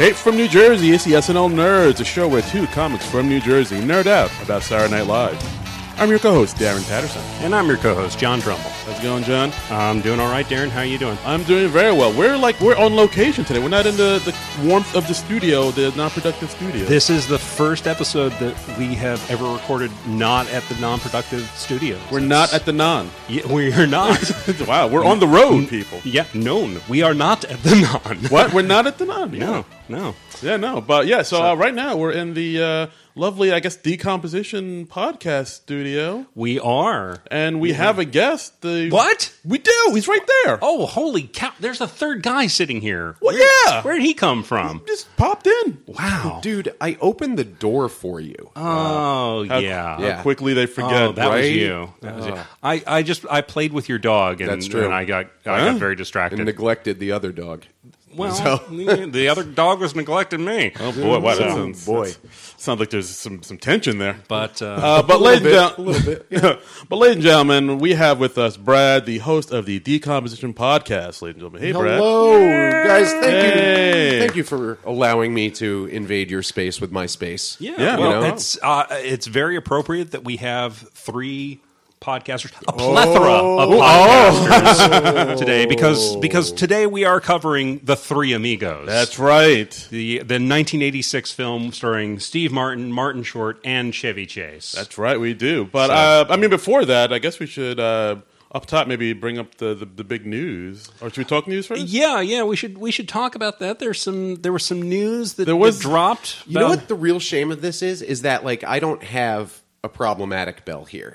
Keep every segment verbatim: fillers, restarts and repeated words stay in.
Hey, from New Jersey, it's the S N L Nerds, a show where two comics from New Jersey nerd out about Saturday Night Live. I'm your co-host, Darren Patterson. And I'm your co-host, John Trumbull. How's it going, John? I'm doing all right, Darren. How are you doing? I'm doing very well. We're like we're on location today. We're not in the, the warmth of the studio, the non-productive studio. This is the first episode that we have ever recorded not at the non-productive studio. We're it's, not at the non. Yeah, we're not. Wow, we're on the road, people. Yeah, known. We are not at the non. What? We're not at the non? Yeah. No, no. Yeah, no. But yeah, so, so uh, right now we're in the uh, lovely, I guess, Decomposition podcast studio. We are. And we yeah. have a guest. The, what? We do. He's right there. Oh, holy cow. There's a third guy sitting here. Well, where, yeah. Where did he come from? He just popped in. Wow. Dude, I opened the door for you. Oh, uh, how, yeah. How yeah. quickly they forget. Oh, that right? was you. That was uh, you. I, I just, I played with your dog, and, That's true. and I got I huh? got very distracted. And neglected the other dog. Well, so. the other dog was neglecting me. Oh boy! Wow, so, that sounds, boy. sounds like there's some, some tension there. But uh, uh, but ladies bit, and a little bit. Yeah. But ladies and gentlemen, we have with us Brad, the host of the Decomposition podcast. Ladies and gentlemen, hey Brad. Hello, guys. Thank hey. you. Thank you for allowing me to invade your space with my space. Yeah, yeah. Well, you know? it's uh, it's very appropriate that we have three podcasters, a plethora oh. of podcasters oh. today, because because today we are covering The Three Amigos. That's right. The the nineteen eighty-six film starring Steve Martin, Martin Short, and Chevy Chase. That's right, we do. But so. uh, I mean, before that, I guess we should uh, up top maybe bring up the, the, the big news. Or should we talk news first? Yeah, yeah, we should we should talk about that. There's some there was some news that, there was, that dropped. You know what the real shame of this is? Is that like I don't have a problematic bell here.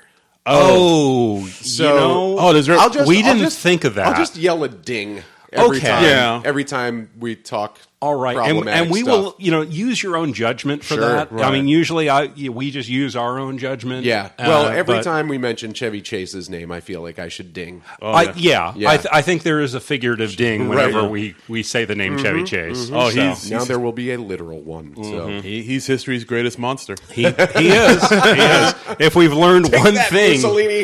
Oh, so you know, oh, there, I'll just, we I'll didn't just, think of that. I'll just yell a ding every Okay. time. Yeah. Every time we talk. All right, and, problematic and we stuff. will, you know, use your own judgment for Sure, that. right. I mean, usually, I we just use our own judgment. Yeah. Well, uh, every but time we mention Chevy Chase's name, I feel like I should ding. Oh, I, yeah. yeah, Yeah. I, th- I think there is a figurative ding whenever Right. we, we say the name Chevy Chase. Oh, So, he's- Now there will be a literal one. So He, he's history's greatest monster. he he is he is. If we've learned one that, thing, Mussolini.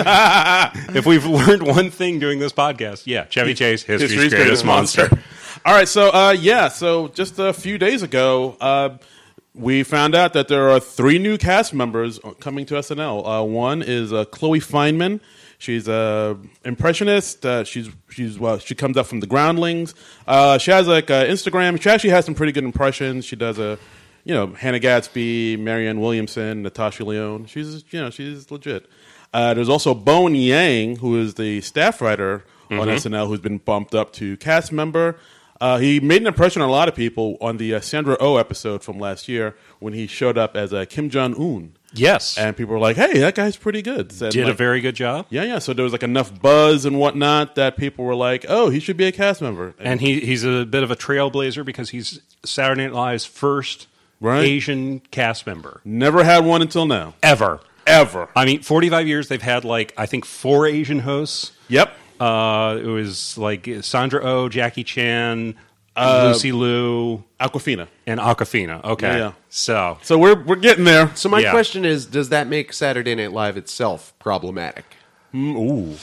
if we've learned one thing doing this podcast, yeah, Chevy Chase, history's, History's greatest, greatest monster. monster. All right, so uh, yeah, so just a few days ago, uh, we found out that there are three new cast members coming to S N L. Uh, one is uh, Chloe Fineman. She's a impressionist. Uh, she's she's well, she comes up from the Groundlings. Uh, she has like uh, Instagram. She actually has some pretty good impressions. She does a, you know, Hannah Gadsby, Marianne Williamson, Natasha Lyonne. She's you know she's legit. Uh, there's also Bowen Yang, who is the staff writer on Mm-hmm. S N L, who's been bumped up to cast member. Uh, he made an impression on a lot of people on the uh, Sandra Oh episode from last year when he showed up as uh, Kim Jong-un. Yes, And people were like, hey, that guy's pretty good. And did like, a very good job. Yeah, yeah. So there was like enough buzz and whatnot that people were like, oh, he should be a cast member. And he he's a bit of a trailblazer because he's Saturday Night Live's first Right. Asian cast member Never had one until now. ever. Ever. I mean, forty-five years they've had like I think four Asian hosts. Yep. Uh, it was like Sandra Oh, Jackie Chan, Uh, Lucy Liu, Aquafina. and Awkwafina. Okay, Yeah, yeah. so So we're we're getting there. So my Yeah. question is, does that make Saturday Night Live itself problematic? Mm, ooh.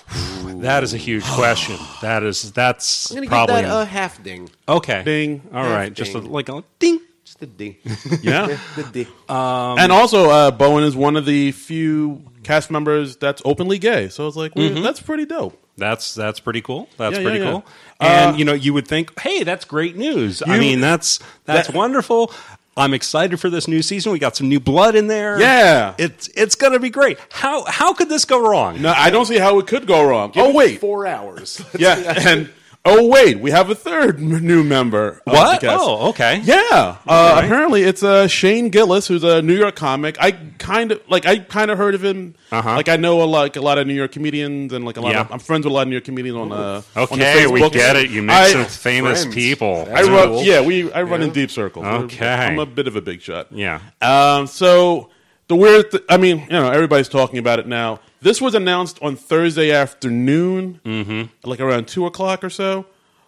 that is a huge question. That is that's I'm going to probably give that a half ding. okay. Ding. All Half right, just a, ding. like a ding. Just a ding. Yeah. the ding. And also, uh, Bowen is one of the few cast members that's openly gay. So it's like, well, that's pretty dope. That's that's pretty cool. That's Yeah, yeah, pretty yeah. cool. Uh, And you know, you would think, hey, that's great news. I You- mean, that's that's that- wonderful. I'm excited for this new season. We got some new blood in there. Yeah. it's it's going to be great. How how could this go wrong? No, I don't see how it could go wrong. Give oh, it wait. four hours. Yeah. And, oh, wait. We have a third m- new member. of What? the cast. Oh, okay. Yeah. Uh, Apparently, it's uh, Shane Gillis, who's a New York comic. I kind of like. I kind of heard of him. Uh-huh. Like I know a lot, like a lot of New York comedians, and like a lot. Yeah. Of, I'm friends with a lot of New York comedians on. Uh, on the Okay, we Facebooks. get it. You met I- some famous friends. people. I That's run. cool. Yeah, we. I run in Yeah. deep circles. Okay. I'm a bit of a big shot. Yeah. Um. So the weird. Th- I mean, you know, everybody's talking about it now. This was announced on Thursday afternoon, mm-hmm. like around two o'clock or so.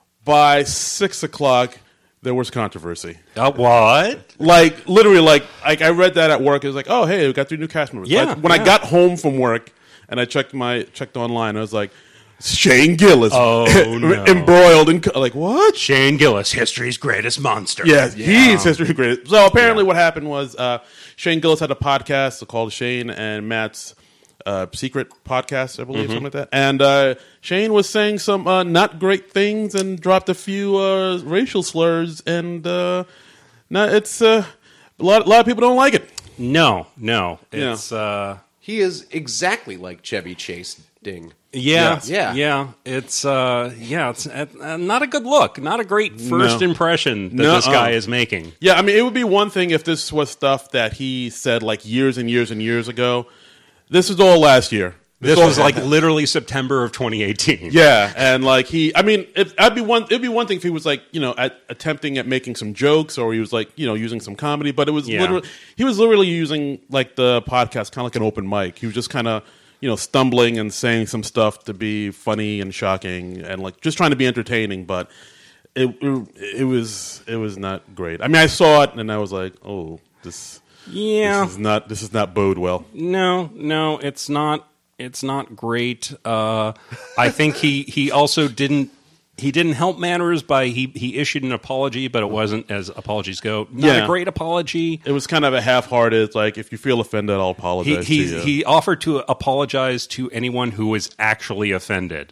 By six o'clock, there was controversy. Uh, what? Like literally, like like I read that at work. It was like, oh hey, we got three new cast members. Yeah, Like, when yeah. I got home from work and I checked my checked online, I was like, Shane Gillis. Oh, no. Embroiled in... Like, what? Shane Gillis, history's greatest monster. Yeah, he's history's greatest. So apparently what happened was uh, Shane Gillis had a podcast called Shane and Matt's uh, Secret Podcast, I believe, Mm-hmm. something like that. And uh, Shane was saying some uh, not great things and dropped a few uh, racial slurs. And uh, no, it's... Uh, a, lot, a lot of people don't like it. No, no. Yeah. It's... Uh, He is exactly like Chevy Chase Ding. Yeah, Yeah. yeah. It's uh, yeah, it's uh, not a good look. Not a great first No. impression that No, this guy uh. is making. Yeah, I mean, it would be one thing if this was stuff that he said like years and years and years ago. This is all last year. This all- was like literally September of twenty eighteen. Yeah, and like he, I mean, if, I'd be one. It'd be one thing if he was like, you know, at, attempting at making some jokes, or he was like, you know, using some comedy. But it was Yeah. literally, he was literally using like the podcast kind of like an open mic. He was just kind of, you know, stumbling and saying some stuff to be funny and shocking, and like just trying to be entertaining. But it, it, it was, it was not great. I mean, I saw it and I was like, oh, this, Yeah. this is not, this is not bode well. No, no, it's not. It's not great. Uh, I think he, he also didn't he didn't help matters by he, he issued an apology, but it wasn't as apologies go. Not Yeah. a great apology. It was kind of a half-hearted, like, if you feel offended, I'll He apologize he, to you. he offered to apologize to anyone who was actually offended.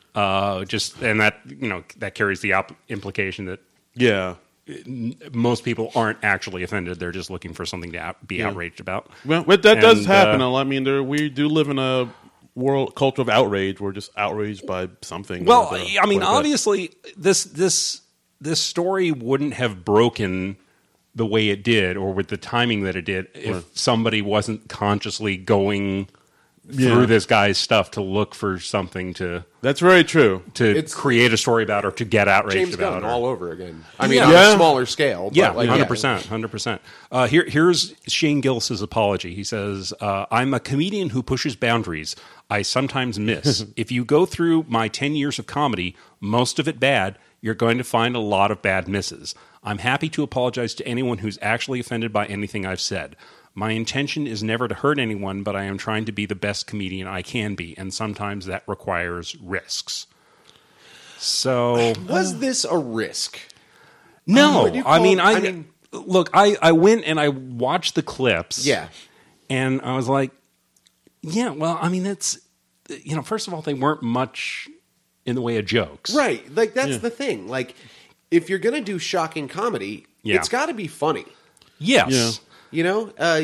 Uh, just and that you know that carries the op- implication that yeah. most people aren't actually offended; they're just looking for something to out- be outraged about. Well, but that does And, happen. uh, I mean, there, we do live in a world culture of outrage. We're just outraged by something. Well, or the- I mean, or the- obviously, this this this story wouldn't have broken the way it did, or with the timing that it did, if Right. somebody wasn't consciously going Yeah. through this guy's stuff to look for something to That's very true. to It's- create a story about or to get outraged James about. Gunn or- all over again. I mean, Yeah. on Yeah. a smaller scale. But Yeah, like, hundred percent, hundred percent. Uh, here, here's Shane Gillis's apology. He says, uh, "I'm a comedian who pushes boundaries. I sometimes miss. If you go through my ten years of comedy, most of it bad, you're going to find a lot of bad misses. I'm happy to apologize to anyone who's actually offended by anything I've said. My intention is never to hurt anyone, but I am trying to be the best comedian I can be, and sometimes that requires risks." So Was this a risk? no, What do you I call- mean, I, I mean- look, I, I went and I watched the clips. Yeah. And I was like, yeah, well, I mean, it's, you know, first of all, they weren't much in the way of jokes. Right. Like, that's the thing. Like, if you're going to do shocking comedy, Yeah. it's got to be funny. Yes. Yeah. You know? Uh,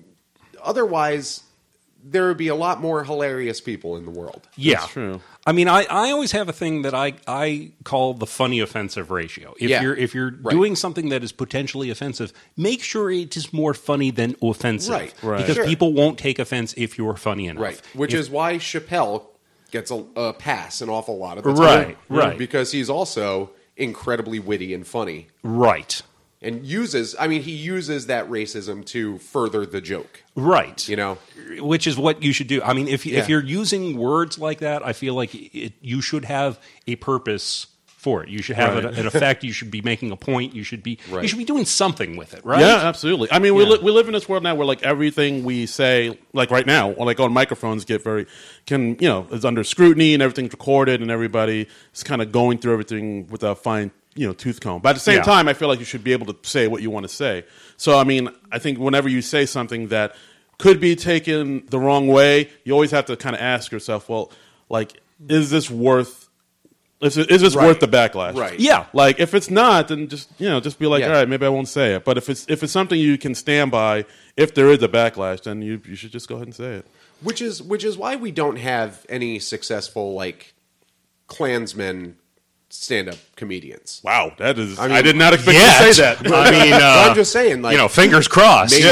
otherwise, there would be a lot more hilarious people in the world. Yeah. That's true. I mean, I, I always have a thing that I, I call the funny offensive ratio. If Yeah. you're if you're Right. doing something that is potentially offensive, make sure it is more funny than offensive. Right. Right. Because Sure. people won't take offense if you're funny enough. Right. Which If- is why Chappelle gets a, a pass an awful lot of the Right, time. right. Because he's also incredibly witty and funny. right. And uses, I mean, he uses that racism to further the joke. Right. You know? Which is what you should do. I mean, if Yeah. if you're using words like that, I feel like it, you should have a purpose for it. You should have Right. an, an effect. You should be making a point. You should be Right. you should be doing something with it, right? Yeah, absolutely. I mean, we Yeah. li- we live in this world now where like everything we say, like right now, or like on microphones, get very can you know is under scrutiny and everything's recorded and everybody is kind of going through everything with a fine you know tooth comb. But at the same Yeah. time, I feel like you should be able to say what you want to say. So I mean, I think whenever you say something that could be taken the wrong way, you always have to kind of ask yourself, well, like, is this worth? Is, it, is this Right. worth the backlash? Right. Yeah. Like if it's not, then just you know, just be like, Yeah. all right, maybe I won't say it. But if it's if it's something you can stand by, if there is a backlash, then you you should just go ahead and say it. Which is which is why we don't have any successful like Klansmen stand-up comedians. Wow, that is. I, mean, did not expect yet. you to say that. I mean, But uh, I'm just saying, like, you know, fingers crossed. maybe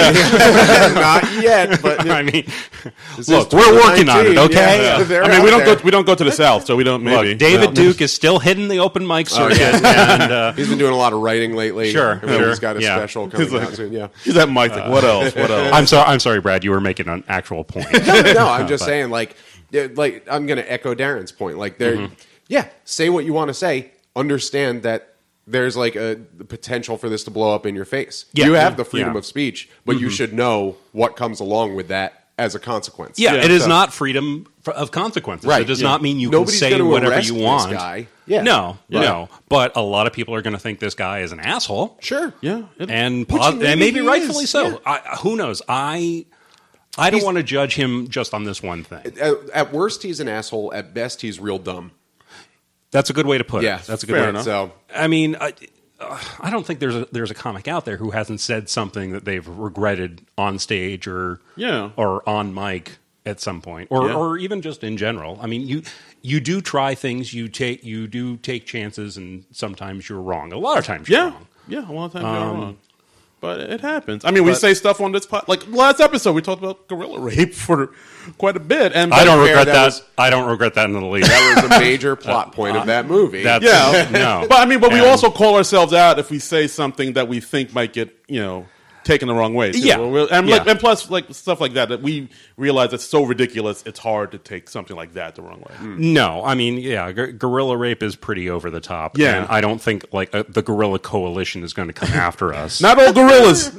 not yet, but I mean, this look, is we're working on it, twenty nineteen, okay? yeah, Yeah. they're I mean, out we don't there. go we don't go to the south, so we don't. Maybe Look, David Well, Duke is still hitting the open mic circuit, yeah. and uh, He's been doing a lot of writing lately. Sure, Everybody's sure, got a yeah. special coming He's like- out soon. Yeah. He's at Mike. Like, what else? What else? I'm sorry, I'm sorry, Brad. You were making an actual point. no, I'm just But- saying, like, yeah, like I'm going to echo Darren's point. Like, there, Mm-hmm. yeah, say what you want to say. Understand that there's like a the potential for this to blow up in your face. Yeah. You have the freedom Yeah. of speech, but you should know what comes along with that as a consequence. Yeah, Yeah, it is so- not freedom f- of consequences. Right, It does yeah. not mean you Nobody's can say gonna whatever arrest you this want. guy. Yeah. No, Right. no. But a lot of people are going to think this guy is an asshole. Sure. Yeah, it- And, Which pos- maybe and maybe he rightfully is, so. yeah. I, who knows? I I don't want to judge him just on this one thing. At, at worst, he's an asshole. At best, he's real dumb. That's a good way to put Yeah, it. That's a good fair way. enough. So I mean, I, uh, I don't think there's a, there's a comic out there who hasn't said something that they've regretted on stage or Yeah. or on mic at some point, or Yeah. or even just in general. I mean, you you do try things, you take you do take chances, and sometimes you're wrong. A lot of times, you're Yeah, wrong. yeah, a lot of times you're wrong. But it happens. I mean, we say stuff on this pod. Like last episode, we talked about gorilla rape for quite a bit. And I don't fair, regret that that. was- I don't regret that in the least. that was a major plot point of that movie. That's Yeah, no. But I mean, but we And- also call ourselves out if we say something that we think might get, you know, taken the wrong way. too. Yeah. We're- and, like, Yeah. and plus, like stuff like that, that we realize it's so ridiculous, it's hard to take something like that the wrong way. No, I mean, yeah, g- gorilla rape is pretty over the top. Yeah. and I don't think like uh, the Gorilla Coalition is going to come after us. Not all gorillas.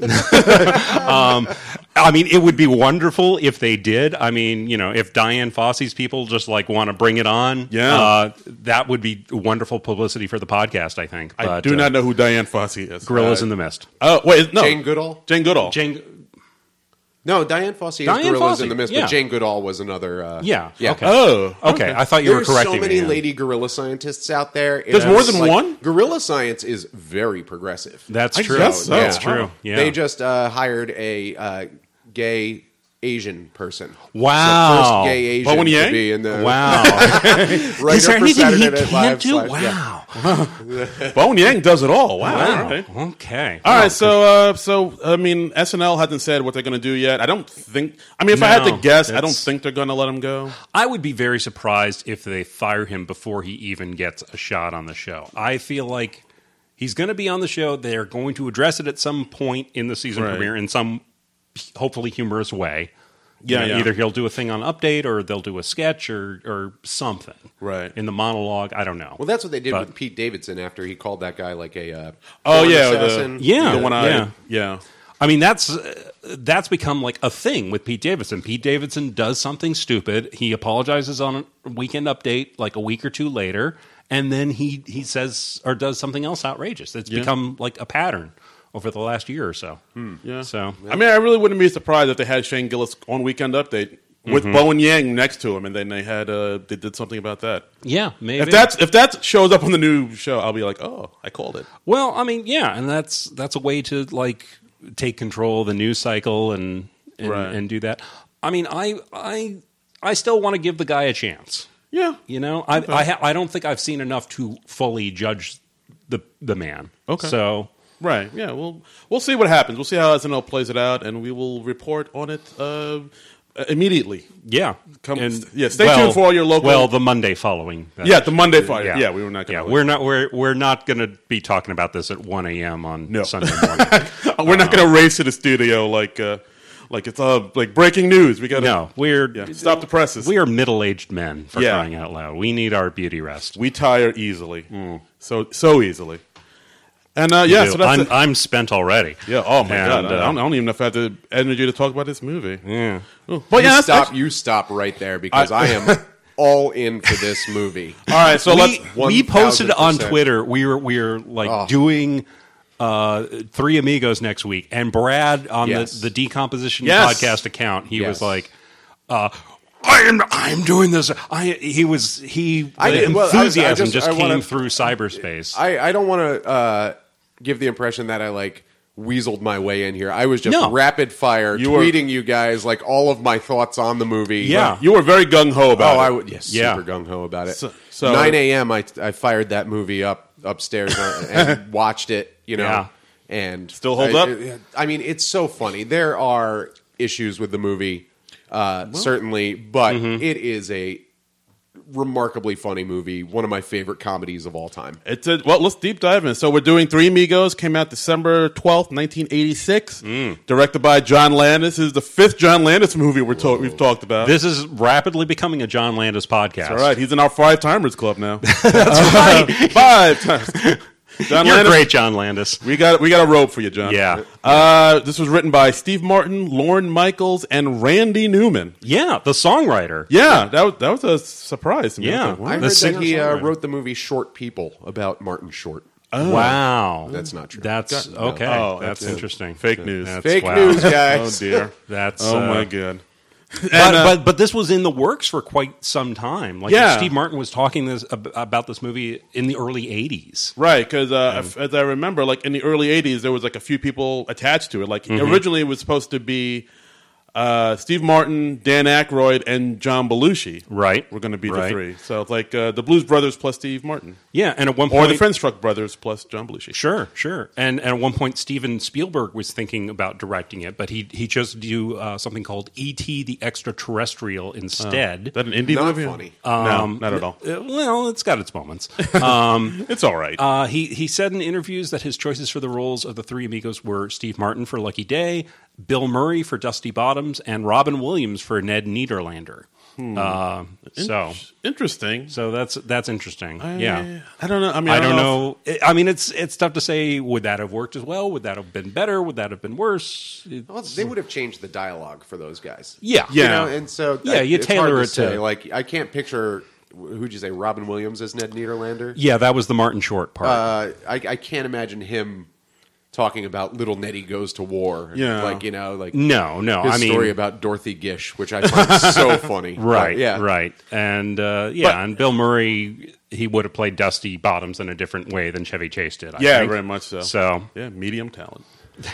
I mean, it would be wonderful if they did. I mean, you know, if Diane Fossey's people just like want to bring it on, Yeah. uh, that would be wonderful publicity for the podcast. I think. I But, do uh, not know who Diane Fossey is. Gorillas Uh, in the Mist. Oh wait, no, Jane Goodall. Jane Goodall. Jane, No, Diane Fossey is Diane Gorillas Fossey, in the Mist, yeah. but Jane Goodall was another. Uh, yeah, yeah. okay, Oh, okay. I thought you There's were correcting so many me. lady gorilla scientists out there. It's There's more than like- one? Gorilla science is very progressive. That's I true. guess so. That's Wow. true. Yeah. They just uh, hired a uh, gay Asian person. Wow. The first gay Asian Bowen to Yang? be in the wow. writer Is there for anything Saturday he Night can't Live do? slash- yeah. Wow. Bone Yang does it all. Wow. Wow. Okay. Okay. All right, so uh, so I mean, S N L hasn't said what they're going to do yet. I don't think. I mean, if I had to No, guess, I don't that's- think they're going to let him go. I would be very surprised if they fire him before he even gets a shot on the show. I feel like he's going to be on the show. They're going to address it at some point in the season Right. premiere in some hopefully humorous way. You Yeah, know, yeah. Either he'll do a thing on Update or they'll do a sketch or, or something. Right. In the monologue. I don't know. Well, that's what they did But- with Pete Davidson after he called that guy like a uh, Oh porn yeah, assassin. the, Yeah, the one eye. yeah. Yeah. I mean, that's uh, that's become like a thing with Pete Davidson. Pete Davidson does something stupid. He apologizes on a Weekend Update like a week or two later, and then he, he says or does something else outrageous. It's Yeah. become like a pattern over the last year or so. Yeah. So I mean, I really wouldn't be surprised if they had Shane Gillis on Weekend Update with Mm-hmm. Bowen Yang next to him, and then they had uh, they did something about that. yeah, maybe If that's if that shows up on the new show, I'll be like, oh, I called it. well, I mean, yeah, and that's that's a way to like take control of the news cycle and and, Right. and do that. I mean, I I I still want to give the guy a chance. Yeah. You know, I I, ha- I don't think I've seen enough to fully judge the the man. Okay. So Right. Yeah. We'll we'll see what happens. We'll see how S N L plays it out, and we will report on it uh, immediately. yeah, Come- yeah, stay tuned for all your local- Well, the Monday following. that. Yeah, the Monday fight. Yeah, we were not. Yeah, Gonna we're not. We're we're not going to be talking about this at one a.m. on No. Sunday morning. we're not going to race to the studio like uh, like it's uh, like breaking news. We got to no, we're yeah, stop the presses. we are middle-aged men for Yeah. crying out loud. We need our beauty rest. we tire easily, so so easily. And uh, yeah, so that's I'm, it. I'm spent already. Yeah. Oh my And, god, I, uh, don't, I don't even know if I have the energy to talk about this movie. Yeah. Oh, But You yeah, that's, stop. that's- You stop right there because I- I, am all in for this movie. all right. So let's. we, we posted on one thousand percent. Twitter. We were we were like Oh. doing uh, Three Amigos next week, and Brad on Yes. the, the Decomposition Yes. podcast account, he Yes. was like, uh, "I am I'm doing this." I he was he I the did- well, I- I enthusiasm just- just, I came wanna- through cyberspace. I, I don't want to uh, give the impression that I like weaseled my way in here. I was just No. rapid fire You were- tweeting you guys like all of my thoughts on the movie. Yeah. You were very gung ho Oh, about I it. would yes, Yeah. super gung ho about it. So- so- nine a.m. I I fired that movie up upstairs and watched it. You know, Yeah. and Still hold I, up? I mean, it's so funny. There are issues with the movie, uh, certainly, but Mm-hmm. it is a remarkably funny movie. One of my favorite comedies of all time. It's a, well, let's deep dive in. So we're doing Three Amigos. Came out December twelfth, nineteen eighty-six. Directed by John Landis. This is the fifth John Landis movie we're to- we've talked about. this is rapidly becoming a John Landis podcast. All right, he's in our five timers club now. That's right, five times. John You're Landis, great, John Landis. We got we got a rope for you, John. Yeah. Uh, this was written by Steve Martin, Lorne Michaels, and Randy Newman. Yeah, the songwriter. Yeah, that was that was a surprise to me. Yeah. I was like, I what? heard The that he uh, singer-songwriter. wrote the movie Short People about Martin Short. Wow. That's not true. That's Got- no. okay. Oh, that's that's- interesting. fake news. That's- Fake wow. news, Oh guys. dear. That's Oh uh, my god. But, And, uh, but but this was in the works for quite some time. Like Yeah. Steve Martin was talking this ab- about this movie in the early eighties. Right, because uh, if- as I remember, like in the early eighties, there was like a few people attached to it. Like Mm-hmm. originally, it was supposed to be uh, Steve Martin, Dan Aykroyd, and John Belushi. Right. We're going to be the Right. three. So it's like uh, the Blues Brothers plus Steve Martin, Yeah, and at one or point the Friendstruck Brothers plus John Belushi. Sure, sure. And, and at one point, Steven Spielberg was thinking about directing it, but he he chose to do uh, something called E T the Extraterrestrial instead. Is that an indie Not movie? funny. no, not at all. Uh, well, it's got its moments. Um, It's all right. uh, he he said in interviews that his choices for the roles of the three amigos were Steve Martin for Lucky Day, Bill Murray for Dusty Bottoms, and Robin Williams for Ned Niederlander. Uh, so Interesting. so that's that's interesting. I- yeah. I don't know. I mean, I, I don't know. know. I mean, it's it's tough to say. Would that have worked as well? Would that have been better? Would that have been worse? It- Well, they would have changed the dialogue for those guys. yeah, Yeah. You know, and so Yeah, I- you it's tailor hard it to- say. Like I can't picture who'd you say Robin Williams as Ned Niederlander. yeah. That was the Martin Short part. Uh, I, I can't imagine him talking about Little Nettie Goes to War. Yeah. like you know, like no, no. his I mean, story about Dorothy Gish, which I find so funny. right, But, yeah, right, and uh, yeah, But- and Bill Murray, he would have played Dusty Bottoms in a different way than Chevy Chase did. I Yeah, think. very much so. So Yeah, medium talent.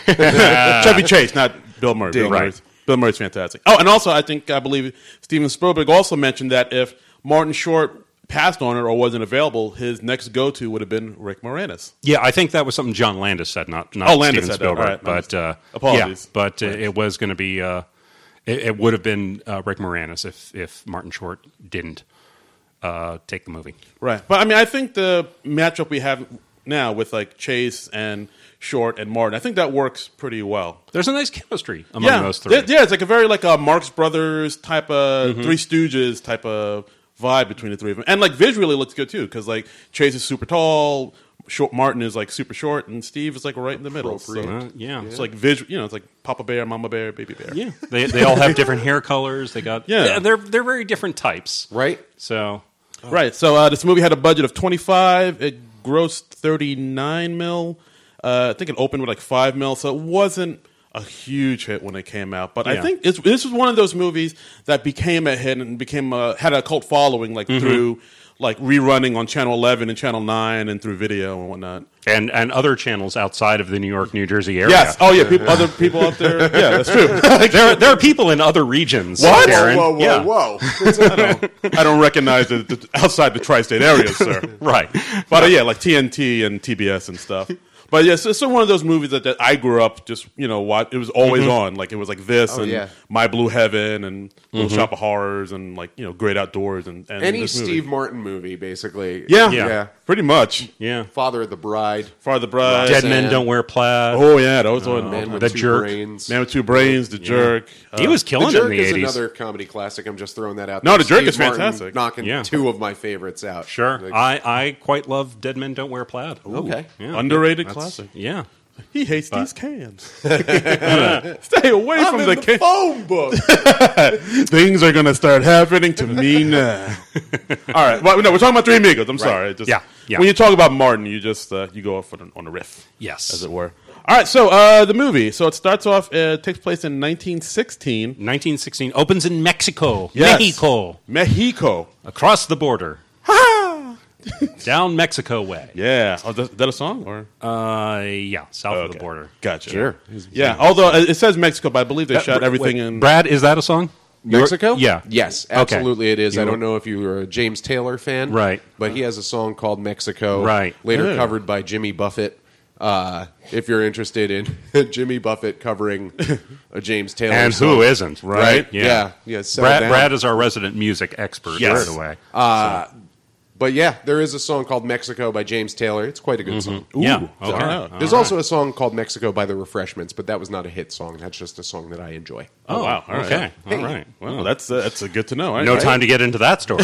Chevy Chase, not Bill Murray. Bill Right. Murray's, Bill Murray's fantastic. Oh, and also, I think I believe Steven Spielberg also mentioned that if Martin Short passed on it or wasn't available, his next go-to would have been Rick Moranis. yeah, I think that was something John Landis said, not not Oh, Landis Steven said that. All Spielberg. right, but uh, Apologies. yeah, but uh, it was going to be. Uh, it, it would have been uh, Rick Moranis if if Martin Short didn't uh, take the movie. Right. But I mean, I think the matchup we have now with like Chase and Short and Martin, I think that works pretty well. There's a nice chemistry among yeah, those three. Yeah, yeah, it's like a very like a Marx Brothers type of Mm-hmm. Three Stooges type of vibe between the three of them, and like visually it looks good too because like Chase is super tall, short Martin is like super short, and Steve is like right in the middle. So Uh, yeah. it's like visual, you know, it's like Papa Bear, Mama Bear, Baby Bear. Yeah, they they all have different hair colors. They got Yeah. yeah, they're they're very different types. right. So Right. So uh, this movie had a budget of twenty-five. It grossed thirty-nine mil. Uh, I think it opened with like five mil, so it wasn't a huge hit when it came out. But I Yeah. think it's, this was one of those movies that became a hit and became a, had a cult following, like Mm-hmm. through like rerunning on Channel eleven and Channel nine and through video and whatnot. and and other channels outside of the New York, New Jersey area. Yes. Oh yeah. People, other people out there. Yeah, that's true. there there are people in other regions. What? Darren. Whoa, whoa, Yeah. whoa! I don't, I don't recognize the, the outside the tri-state areas, sir. Right. But uh, yeah, like T N T and T B S and stuff. But yeah, so it's one of those movies that, that I grew up just, you know, what it was always on. Like it was like this Oh, and yeah. My Blue Heaven and Little Shop of Horrors and like, you know, Great Outdoors and, and Any this movie. Steve Martin movie, basically. Yeah, Yeah. yeah. pretty much. Yeah. Father of the Bride. Father the Bride. Dead Sam. Men Don't Wear Plaid. Oh yeah, those were Man with The Two Jerk. Brains. Man with Two Brains, The Jerk. he Uh, was The killing it Jerk in the is eighties. another comedy classic. I'm just throwing that out. No, there. The Jerk Steve is Martin fantastic. Knocking Yeah. two of my favorites out. Sure. Like, I, I quite love Dead Men Don't Wear Plaid. Okay. Yeah. underrated That's- classic. Yeah. He hates these cans. Stay away I'm from in the, the cans. phone book. Things are going to start happening to me now. All right. Well, no, we're talking about Three Amigos. I'm sorry. It Just, Yeah, yeah. When you talk about Martin, you just uh, you go off on, on a riff, Yes. as it were. All right. So uh, the movie. So it starts off. Uh, it takes place in nineteen sixteen. nineteen sixteen opens in Mexico. Yes. Mexico. Mexico. Across the border. Down Mexico way. Yeah. Oh, is that a song or? Uh, yeah, south of the Okay. border. Gotcha. Sure. Yeah. Although it says Mexico, but I believe they That- shot everything wait, in. Brad, is that a song? You're- Mexico? Yeah. Yes, Okay. absolutely it is. You I were- don't know if you were a James Taylor fan. Right. But he has a song called Mexico. Right. Later Yeah. covered by Jimmy Buffett. Uh, if you're interested in Jimmy Buffett covering a James Taylor And song. who isn't? Right? Yeah. Yeah. settle Brad, down. Brad is our resident music expert Yes. right away. Uh, but yeah, there is a song called Mexico by James Taylor. It's quite a good song. Ooh, Yeah. check Okay. it out. There's also a song called Mexico by The Refreshments, but that was not a hit song. That's just a song that I enjoy. Oh, wow. All right. Okay. Hey. All right. Well, that's uh, that's uh, good to know. All No right. time to get into that story.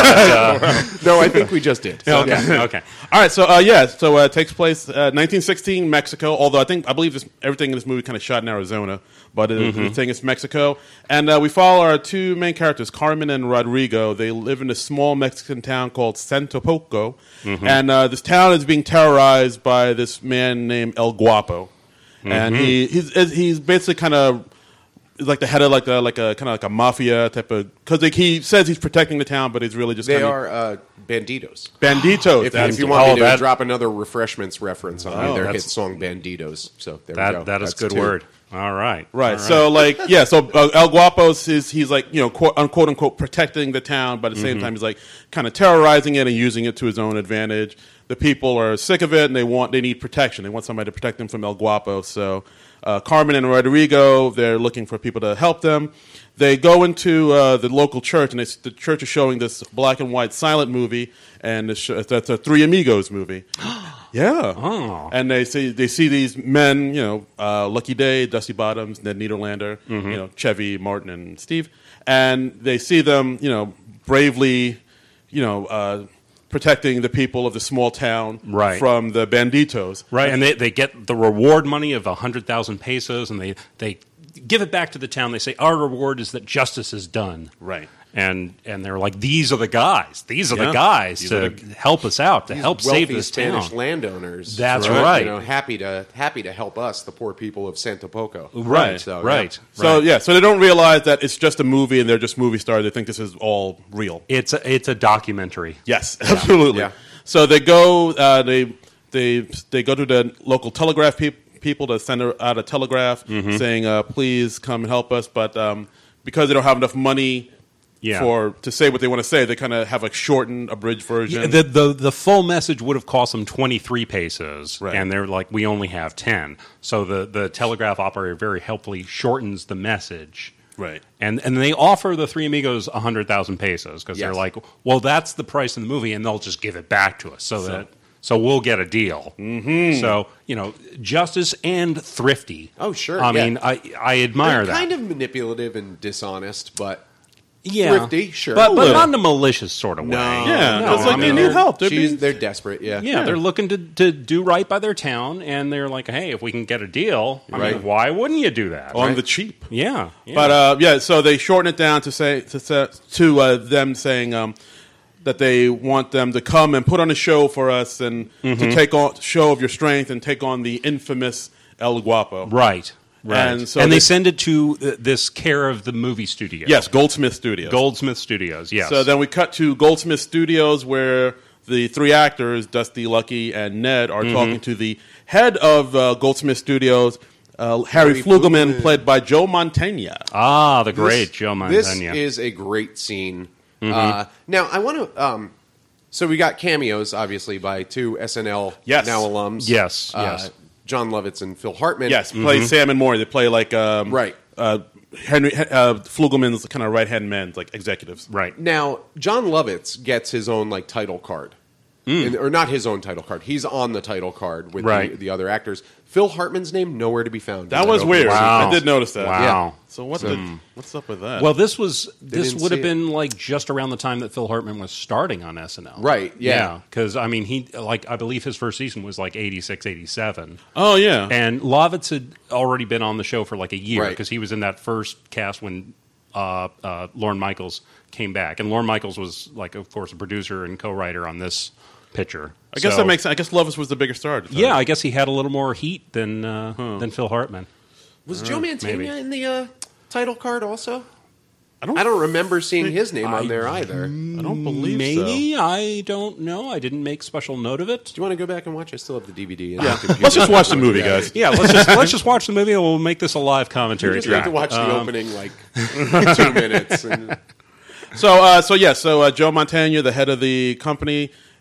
No, I think we just did. So, okay. yeah. Okay. All right, so uh, yeah, so uh, it takes place uh, nineteen sixteen Mexico. Although I think I believe this, everything in this movie kind of shot in Arizona, but it, Mm-hmm. the thing is Mexico. And uh, we follow our two main characters, Carmen and Rodrigo. They live in a small Mexican town called Santo Poco, Mm-hmm. and uh, this town is being terrorized by this man named El Guapo, and Mm-hmm. he he's he's basically kind of. Like the head of like a like a kind of like a mafia type of because like he says he's protecting the town, but he's really just They kinda, are uh, banditos. banditos. If, That's if you it. want Oh, me to that- drop another Refreshments reference on Oh, their hit that's- song Banditos. So there we That go. that is That's good two. word. All right. Right. All So, like, yeah. So uh, El Guapo's is he's like you know quote unquote unquote protecting the town, but at the same Mm-hmm. time he's like kind of terrorizing it and using it to his own advantage. The people are sick of it and they want they need protection. They want somebody to protect them from El Guapo. So uh, Carmen and Rodrigo, they're looking for people to help them. They go into uh, the local church, and they, the church is showing this black and white silent movie, and it's, it's a Three Amigos movie. Yeah. Oh. And they see they see these men, you know, uh, Lucky Day, Dusty Bottoms, Ned Niederlander, Mm-hmm. you know, Chevy, Martin, and Steve, and they see them, you know, bravely, you know, uh, protecting the people of the small town Right. from the banditos. Right, and they, they get the reward money of one hundred thousand pesos, and they, they give it back to the town. They say, our reward is that justice is done. Right. And and they're like, these are the guys. These are Yeah. the guys These to are the- help us out, to help save Wealthy this Spanish town. landowners. That's are, right. You know, happy to happy to help us, the poor people of Santo Poco. Right, So, yeah. right. So right. yeah, so they don't realize that it's just a movie and they're just movie stars. They think this is all real. It's a, it's a documentary. Yes, absolutely. Yeah. So they go, uh, they they they go to the local telegraph peop people to send out a telegraph Mm-hmm. saying, uh, "Please come and help us." But um, because they don't have enough money Yeah. for to say what they want to say, they kind of have a shortened, abridged version. The, the the full message would have cost them twenty-three pesos, Right. and they're like, we only have ten. So the, the telegraph operator very helpfully shortens the message. Right. And and they offer the Three Amigos one hundred thousand pesos because Yes. they're like, well, that's the price in the movie, and they'll just give it back to us. So, that so we'll get a deal. Mm-hmm. So, you know, justice and thrifty. Oh, sure, I yeah. mean, I, I admire They're that. kind of manipulative and dishonest, but yeah. thrifty, sure. But, but little. not in a malicious sort of way. No. Yeah, no, it's like I they mean, need they're- help. They're she's, being- they're desperate, yeah. Yeah, they're looking to, to do right by their town, and they're like, hey, if we can get a deal, I Right. mean, why wouldn't you do that? on Right. the cheap. Yeah, yeah. But uh, yeah, so they shorten it down to say to say, to uh, them saying um, that they want them to come and put on a show for us and Mm-hmm. to take on show of your strength and take on the infamous El Guapo. right, right. And And, so they this- send it to uh, this care of the movie studio. Yes, Goldsmith Studios. Goldsmith Studios, yes. So then we cut to Goldsmith Studios where the three actors, Dusty, Lucky, and Ned, are Mm-hmm. talking to the head of uh, Goldsmith Studios, uh, Harry Harry Flugelman, Flugelman. played by Joe Mantegna. ah, the great This- Joe This Mantegna. is a great scene. Mm-hmm. Uh, now, I want to. Um, so we got cameos, obviously, by two S N L Yes. now alums. Yes, Uh, yes. John Lovitz and Phil Hartman. Yes, play Sam and Maury. They play like um, Right. uh, Henry uh, Flugelman's kind of right hand men, like executives. right. Now, John Lovitz gets his own like title card, And- or not his own title card. He's on the title card with Right. the, the other actors. Phil Hartman's name nowhere to be found. That in was opening weird. scene. Wow. I did notice that. Wow. Yeah. So what? The, what's up with that? Well, this was this didn't would have see it. been like just around the time that Phil Hartman was starting on S N L. Right, yeah. Because, I mean, he, like, I believe his first season was like eighty-six, eighty-seven. oh yeah, And Lovitz had already been on the show for like a year Right. because he was in that first cast when uh, uh, Lorne Michaels came back. And Lorne Michaels was, like, of course, a producer and co-writer on this picture. I guess So- that makes sense. I guess Lovis was the bigger star. At the time. Yeah, I guess he had a little more heat than uh, than Phil Hartman. Was Joe Mantegna maybe. in the uh, title card also? I don't. I don't remember seeing his name I- on there either. Do I don't believe Maybe so. I don't know. I didn't make special note of it. you want to go back and watch? I still have the D V D. And Yeah. the computer. Let's just watch the movie, guys. Yeah, let's just let's just watch the movie and we'll make this a live You commentary. just have to track. watch the Um, opening like two minutes. And, So, uh, so yeah, so uh, Joe Mantegna, the head of the company,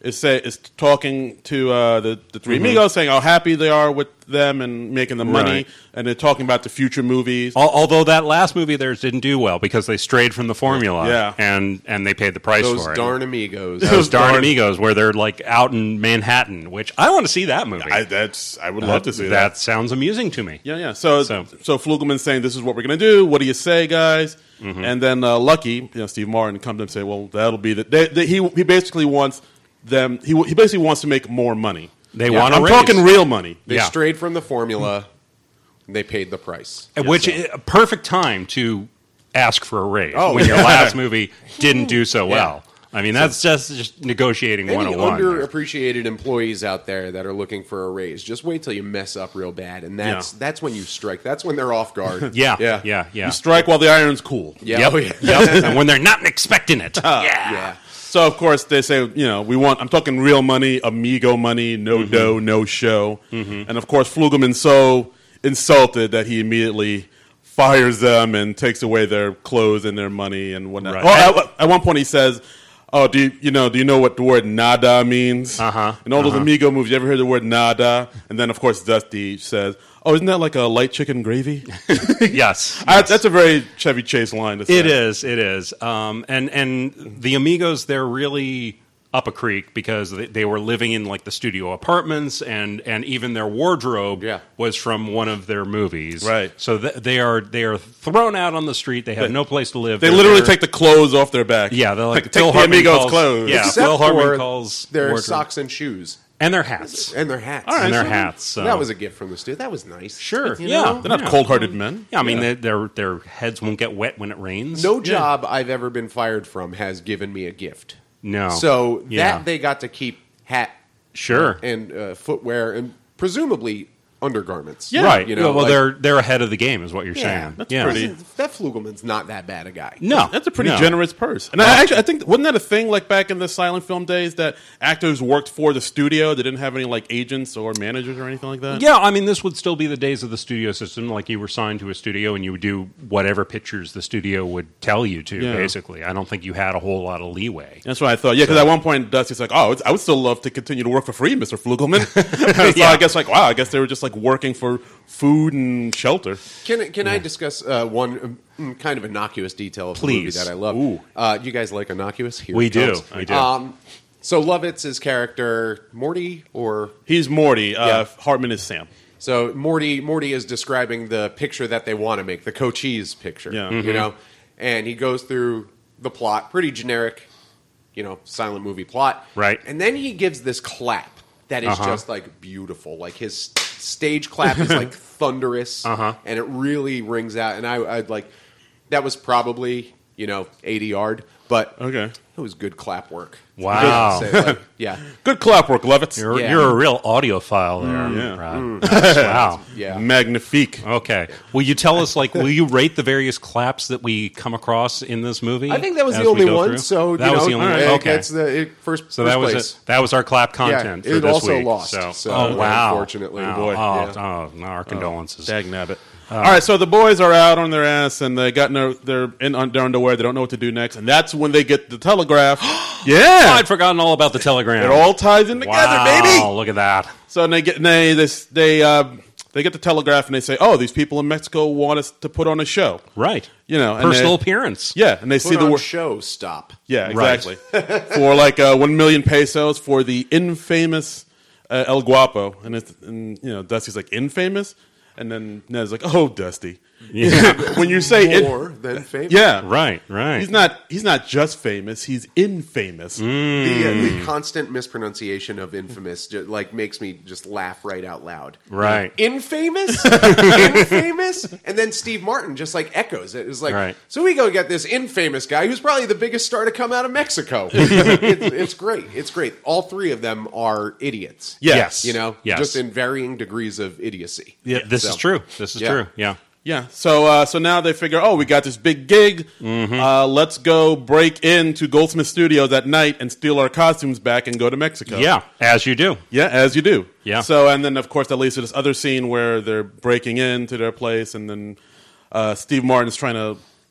is say is talking to uh, the the three Mm-hmm. amigos, saying how happy they are with them and making the money, Right. and they're talking about the future movies. Al- Although that last movie of theirs didn't do well because they strayed from the formula, Yeah. and and they paid the price Those for it. darn amigos. Those darn darn- amigos, where they're like out in Manhattan, which I want to see that movie. I, that's I would love to see that. That sounds amusing to me. Yeah, yeah. So, so, So- Flugelman's saying, "This is what we're going to do. What do you say, guys?" Mm-hmm. And then uh, Lucky, you know, Steve Martin, comes and say, "Well, that'll be the." They, they, he he basically wants them. He he basically wants to make more money. They Yeah, want to I'm raise. talking real money. They Yeah. strayed from the formula. And they paid the price. Which is a perfect time to ask for a raise Oh, when your yeah. last movie didn't do so well. I mean, that's just, just negotiating Any one oh one. underappreciated employees out there that are looking for a raise, just wait till you mess up real bad, and that's Yeah. that's when you strike. That's when they're off guard. Yeah, yeah, yeah, yeah. You strike while the iron's cool. yeah. Yep. Oh, yeah. Yep. And when they're not expecting it. yeah. yeah. So of course they say, you know, we want. I'm talking real money, amigo money, no Mm-hmm. dough, no show. And of course Flugelman's so insulted that he immediately fires them and takes away their clothes and their money and whatnot. Right. Oh, at, at one point he says, "Oh, do you, you know? Do you know what the word nada means?" Uh-huh. In all those Uh-huh. amigo movies, you ever heard the word nada? And then of course Dusty says, "Oh, isn't that like a light chicken gravy?" Yes. I, that's a very Chevy Chase line to say. It is. It is. Um, and and the Amigos, they're really up a creek because they, they were living in like the studio apartments, and and even their wardrobe Yeah. was from one of their movies. Right. So th- they are they are thrown out on the street. They have no place to live. They They're- literally they're- take the clothes off their back. Yeah, they're like, take Phil the Hartman amigos' calls- clothes. Yeah, Except Phil Hartman for calls their wardrobe. socks and shoes and their hats and their hats. All right, and their so- hats. So. That was a gift from the studio. That was nice. sure. You yeah, know? They're not yeah. cold-hearted men. Yeah, I mean they, their their heads won't get wet when it rains. No job I've ever been fired from has given me a gift. No. So Yeah. that they got to keep hat Sure. and uh, footwear and presumably undergarments. Yeah. Right. You know, well, like- they're they're ahead of the game, is what you're Yeah, saying. that's yeah. pretty- That Flugelman's not that bad a guy. No, That's a pretty no. generous purse. And I actually, I think, wasn't that a thing like back in the silent film days that actors worked for the studio? They didn't have any like agents or managers or anything like that? Yeah, I mean, this would still be the days of the studio system. Like you were signed to a studio and you would do whatever pictures the studio would tell you to. Yeah. Basically, I don't think you had a whole lot of leeway. That's what I thought. Yeah, because at one point Dusty's like, "Oh, it's, I would still love to continue to work for free, Mister Flugelman." so Yeah. I guess like, wow, I guess they were just like working for food and shelter. Can can I discuss uh, one um, kind of innocuous detail of Please. the movie that I love? Ooh. Uh, you guys like innocuous? Here We it do. comes. We do. Um, so Lovitz's character Morty, or He's Morty. Uh, Yeah. Hartman is Sam. so Morty Morty is describing the picture that they want to make, the Cochise picture. Yeah. You know, and he goes through the plot, pretty generic, you know, silent movie plot. Right. And then he gives this clap that is Uh-huh. just like beautiful. Like his stage clap is like thunderous, Uh-huh. and it really rings out. And I, I'd like that was probably you know eighty yard, but Okay. it was good clap work. Wow. Say, like, yeah, Good clap work, Lovitz. You're, Yeah. you're a real audiophile there. Yeah. Brad. Nice. Wow. yeah. Magnifique. Okay. Will you tell us, like, will you rate the various claps that we come across in this movie? I think that was as the we only go one. through? So that you was know, the only it one. Okay. gets the it, first. So first that was place. it. That was our clap content Yeah, for it this also week. lost, So, so, oh wow, unfortunately. Wow. Boy. Oh, Yeah. oh, no, our condolences. Dag nabbit. All right, so the boys are out on their ass, and they got no, they're in un- their underwear. They don't know what to do next, and that's when they get the telegraph. yeah, I'd forgotten all about the telegram. it all ties in together, wow, baby. look at that. So they get they this they uh, they get the telegraph, and they say, "Oh, these people in Mexico want us to put on a show." Right. You know, and personal they- appearance. Yeah, and they see Put the on word. show stop. Yeah, Right. exactly. for like uh, one million pesos for the infamous uh, El Guapo, and it's and you know Dusty's like infamous, and then Ned's like, "Oh, Dusty." Yeah. when you say in- More than famous. yeah, Right. Right. He's not. He's not just famous. He's infamous. Mm. The, uh, the constant mispronunciation of infamous ju- like makes me just laugh right out loud. Right. Infamous, infamous, and then Steve Martin just like echoes it. It's like, Right. so we go get this infamous guy who's probably the biggest star to come out of Mexico. it's, it's great. It's great. All three of them are idiots. Yes. Yes. You know, Yes. just in varying degrees of idiocy. Yeah, this So- is true. This is Yeah. true. Yeah. Yeah. So uh, so now they figure, oh, we got this big gig. Mm-hmm. Uh, let's go break into Goldsmith Studios at night and steal our costumes back and go to Mexico. Yeah. As you do. Yeah, as you do. Yeah. So and then of course that leads to this other scene where they're breaking into their place, and then uh, Steve Martin's trying to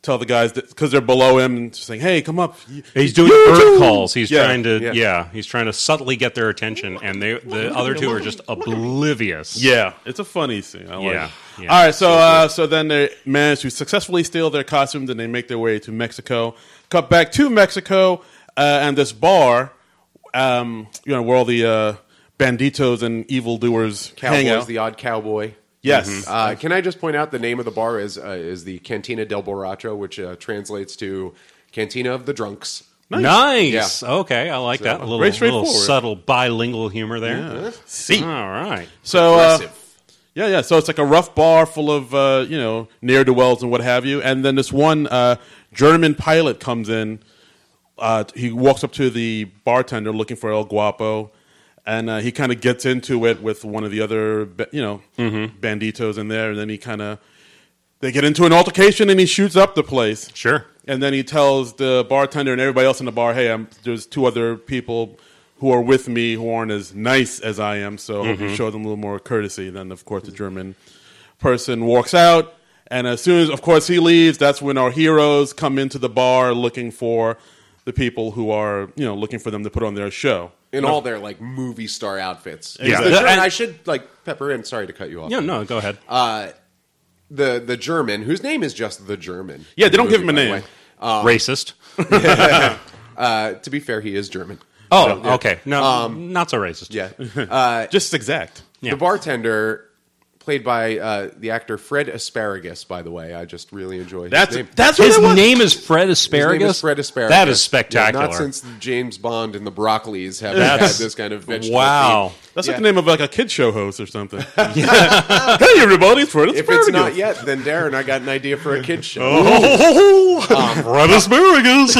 tell the guys because they're below him and just saying, "Hey, come up." He's doing You bird too! calls. He's Yeah, trying to, yeah. yeah. he's trying to subtly get their attention, and they, the other two are just oblivious. Yeah, it's a funny scene. I like Yeah, it. yeah. All right, so uh, so then they manage to successfully steal their costumes and they make their way to Mexico. Cut back to Mexico uh, and this bar, um, you know, where all the uh, banditos and evildoers hang Cowboys, out. the odd cowboy. Yes. Uh, can I just point out the name of the bar is uh, is the Cantina del Borracho, which uh, translates to Cantina of the Drunks. Nice. Okay, I like that. A little, very little straightforward. subtle bilingual humor there. See. All right. So, uh, Impressive. yeah, yeah. So it's like a rough bar full of uh, you know ne'er do wells and what have you. And then this one uh, German pilot comes in. Uh, he walks up to the bartender looking for El Guapo, and uh, he kind of gets into it with one of the other ba- you know banditos in there. And then he kind of they get into an altercation, and he shoots up the place. Sure. And then he tells the bartender and everybody else in the bar, "Hey, I'm, there's two other people who are with me who aren't as nice as I am, so I hope you show them a little more courtesy." Then, of course, the German person walks out, and as soon as, of course, he leaves, that's when our heroes come into the bar looking for the people who are, you know, looking for them to put on their show. In all their like movie star outfits. Yeah. The German- And- I should like pepper in. Sorry to cut you off. Yeah, no, go ahead. Uh, the the German, whose name is just the German. Yeah, they don't movie, give him a by the name. way. Um, Racist. Uh, to be fair, he is German. Oh, okay. No, not so racist. Yeah. Uh, Just exact. Yeah. The bartender, played by uh, the actor Fred Asparagus, by the way. I just really enjoy his That's name. that's what His it was. name is Fred His Asparagus? name is Fred Asparagus. That is Yeah, spectacular. not since James Bond and the Broccolis have That's- had this kind of vegetable Wow. theme. That's Yeah. like the name of like a kid show host or something. Hey, everybody, it's Fred If it's Asparagus. not yet, then Darren, I got an idea for a kid's show. Fred Asparagus.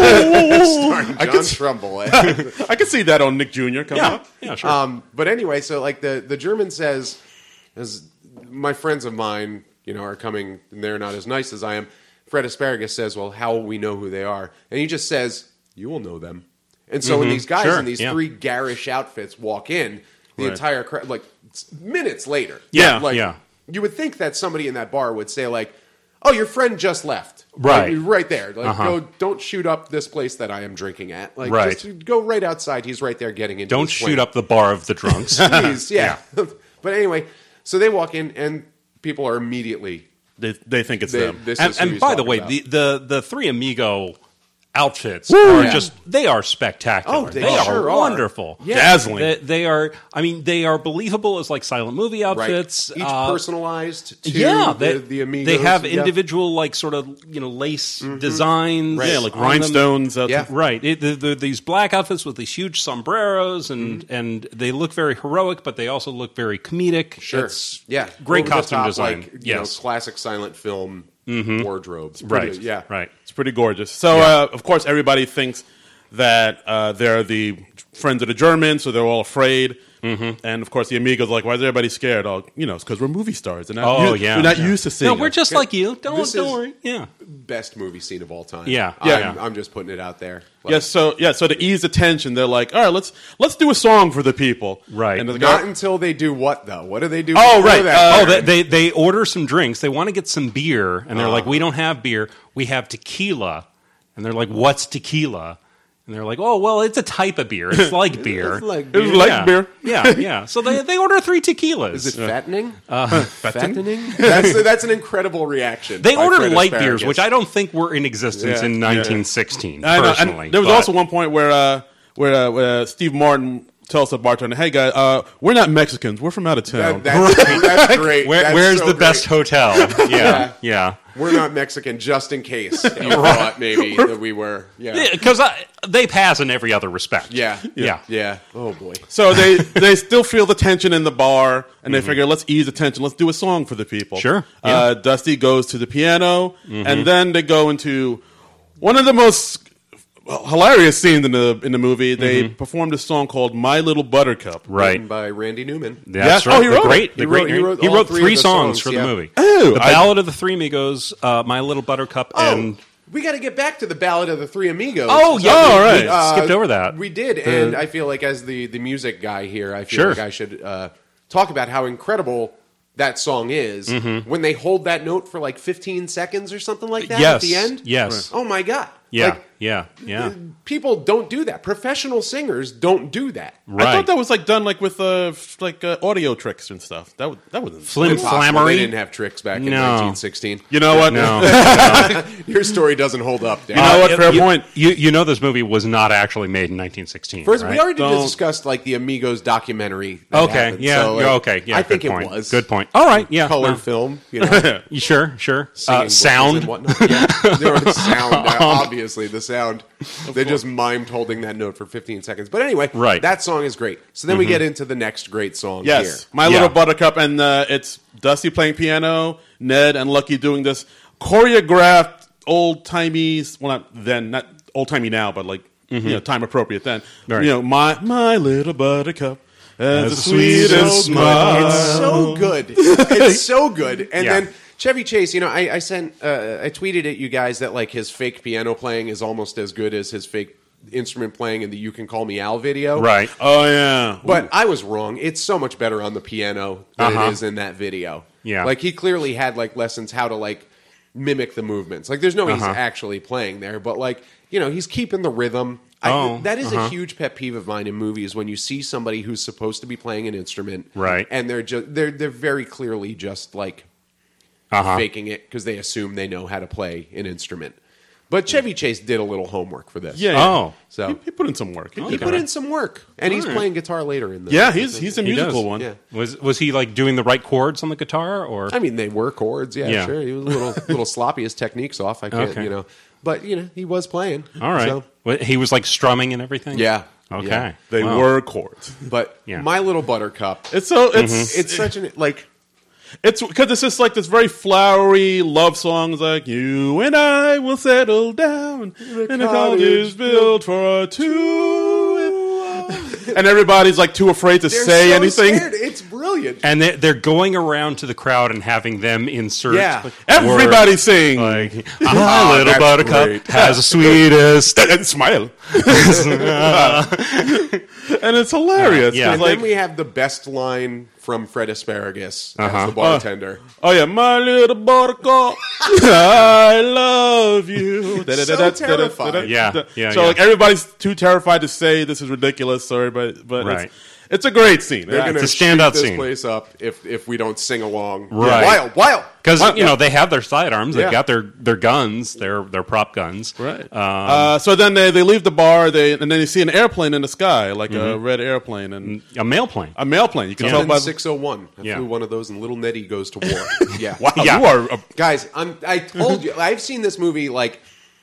Starring John could- Trumbull. I can see that on Nick Junior coming yeah, up. yeah, sure. Um, but anyway, so like the, the German says, as my friends of mine, you know, are coming and they're not as nice as I am. Fred Asparagus says, well, how will we know who they are? And he just says, you will know them. And so when these guys Sure, in these yeah. three garish outfits walk in, the Right. entire crowd, like s- minutes later, Yeah, like yeah. you would think that somebody in that bar would say like, oh, your friend just left. Right. Like, right there. Like, Uh-huh. go, don't shoot up this place that I am drinking at. Like, Right. just go right outside. He's right there getting into Don't his shoot plane. up the bar of the drunks. Please, yeah. But anyway, so they walk in and people are immediately. They, they think it's They, them. this and is who and he's by the talking way, about. the, the, the Three Amigo outfits are Yeah. just, they are spectacular. Oh, they are sure are. wonderful. Yeah. Dazzling. They, they are, I mean, they are believable as like silent movie right. outfits. Each Uh, personalized to yeah, the, they, the amigos. they have Yeah. Mm-hmm. individual like sort of you know lace designs. Yeah, like on them. rhinestones. Out Yeah. the- Right, it, the, the, these black outfits with these huge sombreros, and Mm-hmm. and they look very heroic, but they also look very comedic. Sure. It's yeah. great Over the costume top, design. Like, you Yes. know, classic silent film wardrobes. right, Pretty- Yeah. right. It's pretty gorgeous. So, uh, of course, everybody thinks that uh, they're the friends of the Germans, so they're all afraid. Mm-hmm. And of course, the Amigos are like, why is everybody scared? Oh, you know, it's because we're movie stars. And Oh yeah, we're not yeah. used to seeing. No, we're us. just like you. Don't This don't is- worry. Yeah, Best movie scene of all time. Yeah. I'm, Yeah. I'm just putting it out there. Like, Yes, so yeah, so to ease the tension, they're like, all right, let's let's do a song for the people, Right. And the Not guy, until they do what though? What do they do? Oh, before right. that? Oh, they, they they order some drinks. They want to get some beer, and they're like, "We don't have beer. We have tequila." And they're like, "What's tequila?" And they're like, "Oh, well, it's a type of beer. It's like beer. It's like it was beer. like yeah. beer. yeah, yeah." So they they order three tequilas. Is it fattening? Uh, fattening? That's that's an incredible reaction. They by ordered Fred light Asparagus. beers, which I don't think were in existence Yeah. in nineteen sixteen. I know. Personally, And there was but- also one point where uh, where, uh, where uh, Steve Martin tells the bartender, "Hey, guys, uh, we're not Mexicans. We're from out of town." That, that's, that's great. Where, That's where's so the great. best hotel? Yeah, yeah. We're not Mexican, just in case you thought maybe that we were. Yeah. Because they pass in every other respect. Yeah. Yeah. Yeah. Oh boy. So they they still feel the tension in the bar, and they figure, let's ease the tension. Let's do a song for the people. Sure, Uh, Dusty goes to the piano, and then they go into one of the most hilarious scenes in the in the movie. They performed a song called "My Little Buttercup." Right. Written by Randy Newman. That's Yeah. right. Oh, he The wrote it. great, the He great, wrote- he wrote he all wrote three three of the songs songs, for yeah. the movie. Oh, the I- Ballad of the Three Amigos, uh, My Little Buttercup, Oh, and we got to get back to the Ballad of the Three Amigos. Oh, yeah, Oh, we- right. we Uh, skipped over that. We did, and I feel like as the, the music guy here, I feel Sure. like I should uh, talk about how incredible that song is, Mm-hmm. when they hold that note for like fifteen seconds or something like that Yes. at the end. Yes. Oh my God. Yeah. Like, yeah. Yeah. people don't do that. Professional singers don't do that. Right. I thought that was like done like with uh, f- like uh, audio tricks and stuff. That was, that wasn't Flim Impossible. They Flammery. didn't have tricks back in No. nineteen sixteen. You know what? No. Your story doesn't hold up, Dan. You know what? Uh, Fair you, point. You, you know this movie was not actually made in nineteen sixteen. First, right? we already Don't- discussed like the Amigos documentary. that Okay. happened. Yeah. So, like, yeah, okay. Yeah. I good think it point. was Good point. All right. Yeah. color well, film. You know, you sure. Sure. singing Uh, vocals sound. and whatnot. Yeah, there was sound. uh, obviously, the sound. They just mimed holding that note for fifteen seconds. But anyway, Right. that song is great. So then we get into the next great song. Yes, here. My Yeah. Little Buttercup, and uh, it's Dusty playing piano, Ned and Lucky doing this choreographed old timey. Well, not then, not old timey now, but like you know, time appropriate then. Right. You know, my my little buttercup has the the sweetest sweetest so smile. good. It's so good. It's so good. And Yeah. then Chevy Chase, you know, I, I sent, uh, I tweeted at you guys that like his fake piano playing is almost as good as his fake instrument playing in the "You Can Call Me Al" video. Right. Oh yeah, But I was wrong. It's so much better on the piano than Uh-huh. it is in that video. Yeah. Like he clearly had like lessons how to like mimic the movements. Like there's no way Uh-huh. he's actually playing there, but like, you know, he's keeping the rhythm. I, Oh, that is uh-huh. a huge pet peeve of mine in movies when you see somebody who's supposed to be playing an instrument, Right. And they're just they're they're very clearly just like Uh-huh. faking it because they assume they know how to play an instrument. But Chevy Chase did a little homework for this. yeah. yeah. Oh. So he, he put in some work. He he did put it. in some work, and he's All right. playing guitar later in the. Yeah, he's he's a He musical does. one. Yeah. Was was he like doing the right chords on the guitar or? I mean, they were chords. Yeah, Yeah. sure. He was a little little sloppy. His technique's off. I can't, Okay. you know. But you know, he was playing. All right. So, What, he was like strumming and everything. yeah. Okay. Yeah. They Wow. were chords. But Yeah. My Little Buttercup. It's so it's It's such an like. It's because it's just like this very flowery love songs, like "You and I will settle down in a cottage built for two," and everybody's like too afraid to They're say so anything. scared. It's brilliant. And they, they're going around to the crowd and having them insert. Yeah. words Everybody sing like Ah, "My little that's buttercup great. has the sweetest." and smile, and it's hilarious. Yeah. 'cause, And like, then we have the best line from Fred Asparagus Uh-huh. as the bartender. oh yeah, my little buttercup, I love you. So terrifying. Yeah, yeah, So yeah. like everybody's too terrified to say this is ridiculous. Sorry, but but Right. it's, it's a great scene. They're Yeah. going to It's a standout shoot this scene. place up if if we don't sing along. Right. Wild, wild. Because Well, you know they have their sidearms, they've Yeah. got their, their guns, their their prop guns. Right. Um, uh, so then they, they leave the bar, they and then they see an airplane in the sky, like Mm-hmm. a red airplane and a mail plane. a mail plane. You can tell And by then six oh one. I Yeah. flew one of those, and Little Nettie goes to war. Yeah. wow, Yeah. you are a, Guys, I'm, I told you. I've seen this movie like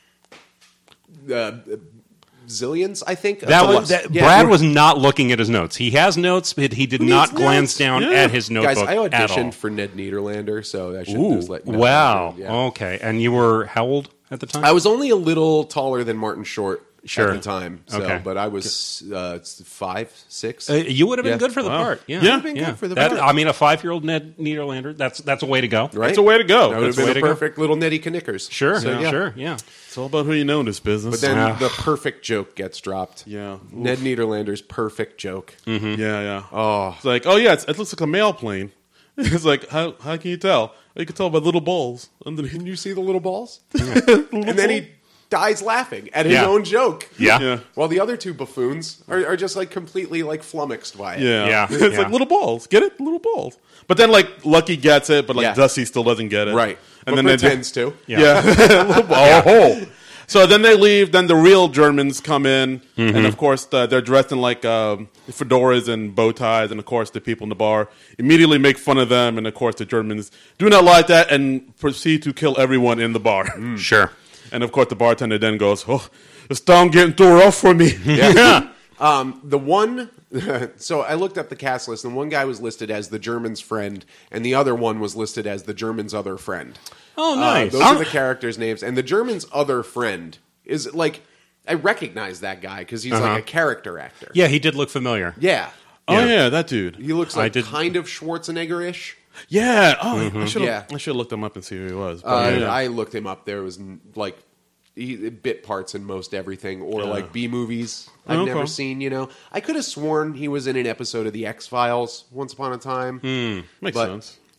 uh, zillions, I think. of That times. was that, Yeah. Brad was not looking at his notes. He has notes, but he did not needs glance notes? down Yeah. at his notebook Guys, I at all. auditioned for Ned Niederlander, so I should Ooh. just let you know. Wow. Yeah. Okay. And you were how old at the time? I was only a little taller than Martin Short Sure. at the time. So, Okay. but I was uh, five, six. Uh, you would have been Yeah. good for the Wow. part. Yeah, Yeah. Would've been good for the That- part. I mean, a five-year-old Ned Niederlander. That's that's a way to go. right? it's a way to go. That would have That's the been way a to go. perfect little Nettie Knickers. Sure, So, yeah. sure, yeah. It's all about who you know in this business. But then Yeah. the perfect joke gets dropped. yeah, Ned Niederlander's perfect joke. Mm-hmm. yeah, yeah. Oh, It's like, oh yeah, it's, it looks like a mail plane. It's like, how how can you tell? Oh, you can tell by little balls underneath. can you see the little balls? And then he dies laughing at his Yeah. own joke. Yeah. Yeah. While the other two buffoons are, are just like completely like flummoxed by it. Yeah, Yeah, it's yeah. like little balls. Get it, little balls. But then like Lucky gets it, but like Yeah. Dusty still doesn't get it. Right. And but then they pretends to. Yeah. Yeah, little ball. Oh. So then they leave. Then the real Germans come in, Mm-hmm. and of course the, they're dressed in like um, fedoras and bow ties, and of course the people in the bar immediately make fun of them, and of course the Germans do not like that and proceed to kill everyone in the bar. Sure. And of course the bartender then goes, "Oh, it's down getting too rough for me." Yeah. um, the one, so I looked up the cast list, and one guy was listed as the German's friend, and the other one was listed as the German's other friend. Oh, Uh, nice. those are the characters' names, and the German's other friend is like I recognize that guy because he's Uh-huh. like a character actor. yeah, he did look familiar. yeah. Oh Yeah. yeah, that dude. He looks I like did- kind of Schwarzenegger-ish. Yeah. Oh, I should have. Yeah. I should have looked him up and see who he was. But, Uh, yeah. I looked him up. There was n- like he, bit parts in most everything, or like B movies I've Okay. never seen. You know, I could have sworn he was in an episode of the X Files once upon a time. Makes but sense.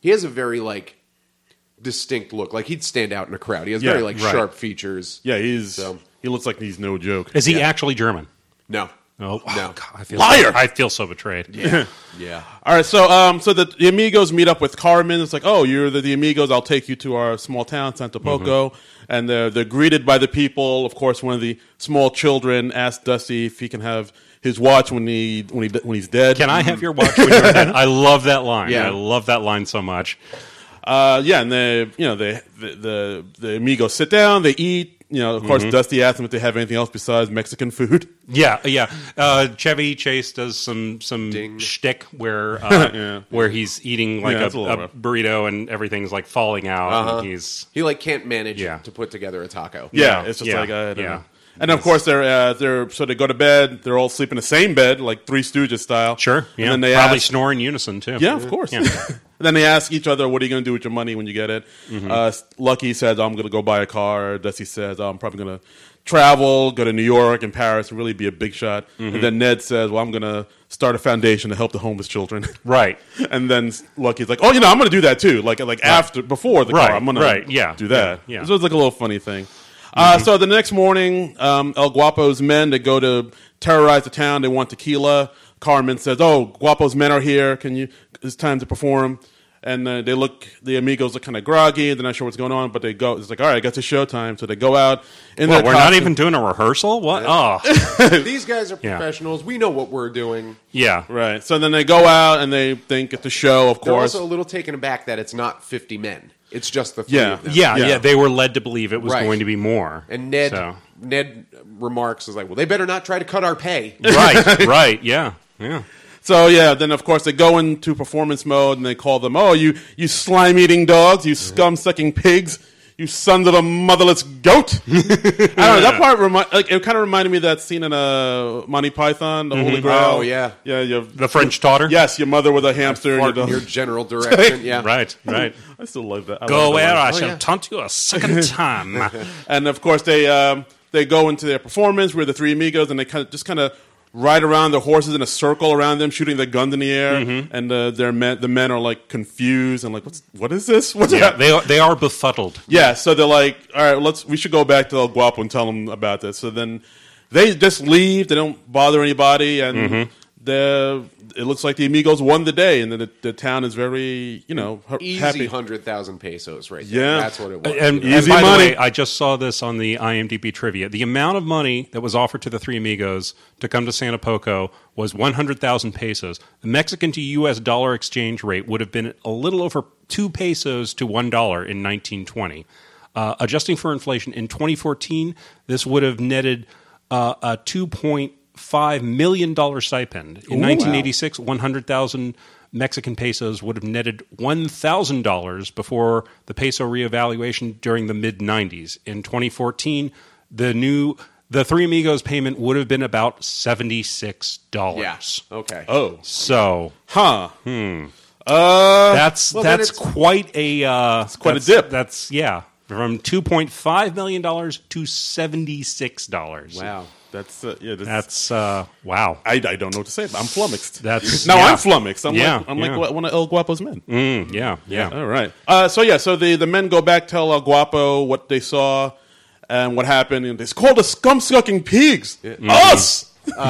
he has a very like distinct look. Like he'd stand out in a crowd. He has Yeah, very like right. sharp features. Yeah, he's So- he looks like he's no joke. Is he Yeah. actually German? No, Oh, No. God, I feel Liar! So, I feel so betrayed. yeah, yeah. All right, so um, so the, the Amigos meet up with Carmen. It's like, oh, you're the, the Amigos. I'll take you to our small town, Santo Poco, and they're they're greeted by the people. Of course, one of the small children asks Dusty if he can have his watch when he when he when he's dead. Can I have your watch when you're dead? I love that line. Yeah. I love that line so much. Uh, yeah, and they you know they the, the the Amigos sit down, they eat. You know, of course, Dusty asks them if they have anything else besides Mexican food. Yeah, yeah. Uh, Chevy Chase does some some Ding. shtick where uh, Yeah. where he's eating like Yeah, a, it's a little a rough. burrito and everything's like falling out. Uh-huh. And he's He like can't manage Yeah. to put together a taco. Yeah, Yeah, it's just yeah, like I don't yeah. know. And of course, they're uh, they're so they go to bed. They're all sleep in the same bed, like Three Stooges style. sure. Yeah, And then they probably ask, snore in unison too. Yeah, of course. Yeah. And then they ask each other, "What are you going to do with your money when you get it?" Mm-hmm. Uh, Lucky says, "I'm going to go buy a car." Dusty says, oh, "I'm probably going to travel, go to New York and Paris, and really be a big shot." Mm-hmm. And then Ned says, "Well, I'm going to start a foundation to help the homeless children." Right. And then Lucky's like, "Oh, you know, I'm going to do that too. Like, like after, before the Right, car, I'm going right, to yeah, do that." yeah, yeah. So it's like a little funny thing. Uh, so the next morning, um, El Guapo's men, they go to terrorize the town. They want tequila. Carmen says, "Oh, Guapo's men are here. Can you? It's time to perform." And uh, they look. The Amigos look kind of groggy. They're not sure what's going on, but they go. It's like, all right, I guess it's showtime. So they go out. In Well, their we're not costume- even doing a rehearsal. What? Oh, These guys are Yeah. professionals. We know what we're doing. yeah. right. So then they go out and they think it's a show. Of They're course, also a little taken aback that it's not fifty men. It's just the three Yeah. of them. Yeah, Yeah. yeah, They were led to believe it was Right. going to be more. And Ned So. Ned remarks is like, well, they better not try to cut our pay. Right, right, yeah, yeah. So yeah, then of course they go into performance mode and they call them, "Oh, you you slime eating dogs, you scum sucking pigs, you sons of a motherless goat." I don't know, that part remi- like it kind of reminded me of that scene in uh, Monty Python, the Holy Grail. Oh, yeah. yeah, you The French taughter. yes, your mother with a hamster. And your Fart in dog. your general direction. Yeah. Right, right. I still love that. I Go love that where line. I Oh, shall yeah. taunt you a second time. And of course they um, they go into their performance. We're the three amigos, and they kind of just kind of ride around their horses in a circle around them, shooting their guns in the air. Mm-hmm. And uh, their men, the men are like confused and like, "What's what is this? What's Yeah, that?" they are, they are befuddled. Yeah, so they're like, all right, let's. We should go back to El Guapo and tell them about this. So then they just leave. They don't bother anybody, and Mm-hmm. the it looks like the Amigos won the day, and then the, the town is very, you know, ha- Easy happy. hundred thousand pesos, right there. Yeah. That's what it was. And, and Easy by money. the way, I just saw this on the IMDb trivia. The amount of money that was offered to the three amigos to come to Santa Poco was one hundred thousand pesos. The Mexican to U S dollar exchange rate would have been a little over two pesos to one dollar in nineteen twenty. Uh, adjusting for inflation, in twenty fourteen, this would have netted uh, a two point five million dollars stipend. In Ooh, nineteen eighty-six, one hundred thousand Mexican pesos would have netted one thousand dollars before the peso reevaluation during the mid nineties. In twenty fourteen, the new the Three Amigos payment would have been about seventy-six dollars. Yeah. Okay. Oh, So huh. Hmm. Uh, that's Well, then that's it's- quite a uh, quite a that's- dip. That's yeah, from two point five million dollars to seventy-six dollars. Wow. that's uh, yeah. That's, That's uh, wow. I, I don't know what to say. I'm flummoxed. That's now yeah. I'm flummoxed. I'm Yeah, like I'm yeah. like one of El Guapo's men. Mm, yeah, yeah. All right. Uh, so yeah, so the, the men go back, tell El Guapo what they saw and what happened. And it's called the scum sucking pigs. Us.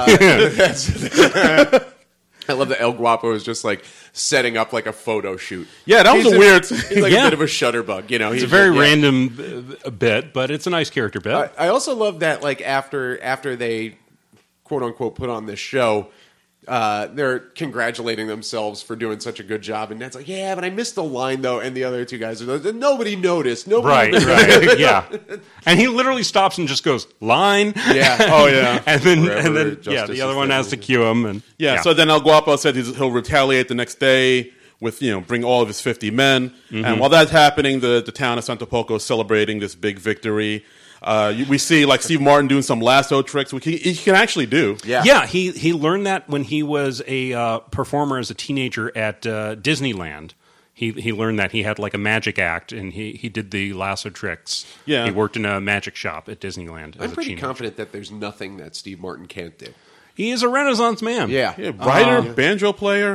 I love that El Guapo is just like setting up like a photo shoot. Yeah, that was He's a a- weird. He's like Yeah. a bit of a shutterbug, you know. It's a very random uh, bit, but it's a nice character bit. I, I also love that, like after after they quote unquote put on this show, uh, they're congratulating themselves for doing such a good job, and Ned's like, "Yeah, but I missed a line though," and the other two guys are like, "Nobody noticed. Nobody." right, right, yeah. And he literally stops and just goes line. Yeah. Oh yeah. and then Forever and then yeah, justice the other is one the has to rule. cue him. And Yeah, so then El Guapo said he's, he'll retaliate the next day with, you know, bring all of his fifty men. And while that's happening, the, the town of Santo Poco is celebrating this big victory. Uh, you, we see, like, Steve Martin doing some lasso tricks, which he, he can actually do. Yeah. yeah, he he learned that when he was a uh, performer as a teenager at uh, Disneyland. He he learned that he had like a magic act, and he, he did the lasso tricks. Yeah. he worked in a magic shop at Disneyland. I'm as a pretty teenager. confident that there's nothing that Steve Martin can't do. He is a Renaissance man. Yeah. Yeah, writer, Uh, banjo player. Yeah.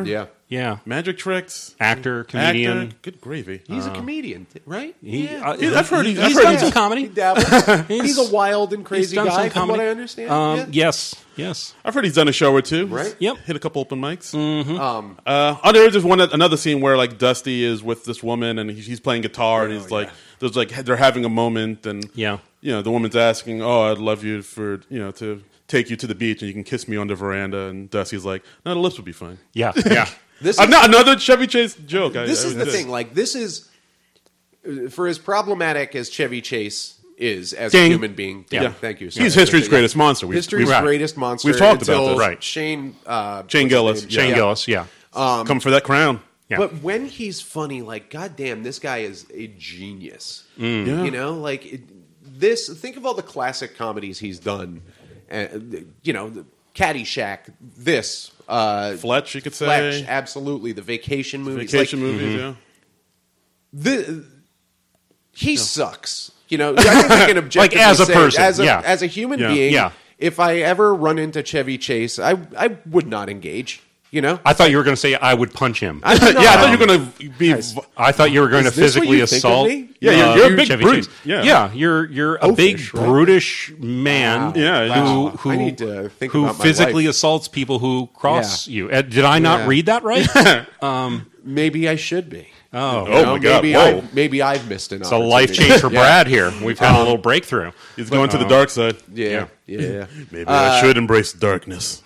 Yeah. magic tricks, Actor, comedian. actor. Good gravy. He's a comedian, right? He, yeah. uh, Yeah, I've heard he- he- I've he's heard done he's- some comedy. He dabbles. He's- He's a wild and crazy He's done guy, some from what comedy. I understand. Um, yeah. Yes, yes. I've heard he's done a show or two. Right. Yep. Hit a couple open mics. Um, Uh, oh, there's just one another scene where like Dusty is with this woman and he's, he's playing guitar and he's like, there's like they're having a moment and Yeah. you know the woman's asking, "Oh, I'd love you for you know to take you to the beach and you can kiss me on the veranda," and Dusty's like, "No, the lips would be fine." Yeah, yeah. this Uh, is, no, another Chevy Chase joke. I- this I is the did. thing. Like, this is uh, for as problematic as Chevy Chase is as Ding. a human being. Yeah. Yeah, thank you. He's history's greatest monster. We- History's we- greatest monster. We've talked about until this. Right. Shane. Uh, Shane what's his Gillis. name? Shane Yeah. Gillis, yeah. Come for that crown. Yeah. But when he's funny, like, goddamn, this guy is a genius. Yeah. You know, like it, this. Think of all the classic comedies he's done. Uh, you know, the Caddyshack. This. Uh, Fletch, you could say. Fletch, absolutely. The Vacation movies. Vacation Like, movies. Yeah. the, he sucks. You know, I think we can objectively Like, as a say, person, as a, yeah. as a human Yeah. being. Yeah. If I ever run into Chevy Chase, I I would not engage. You know, I thought you were going to say I would punch him. I yeah, don't know. I thought you were going to be. Guys, I thought you were going Is to this what physically you think of assault. me? Yeah, you're- uh, you're a big Chevy brute. Chase. Yeah. yeah, you're you're a Oafish, big right? brutish man. Wow. Yeah, Wow. who, who I need to think who about my physically life. assaults people who cross Yeah. you. Uh, did I not Yeah. read that right? Maybe I should be. Oh, You Oh know, my God, Maybe whoa. I maybe I've missed an. it's a life change for Brad here. We've had a little breakthrough. He's going to the dark side. Yeah, yeah. yeah. Maybe I should embrace darkness.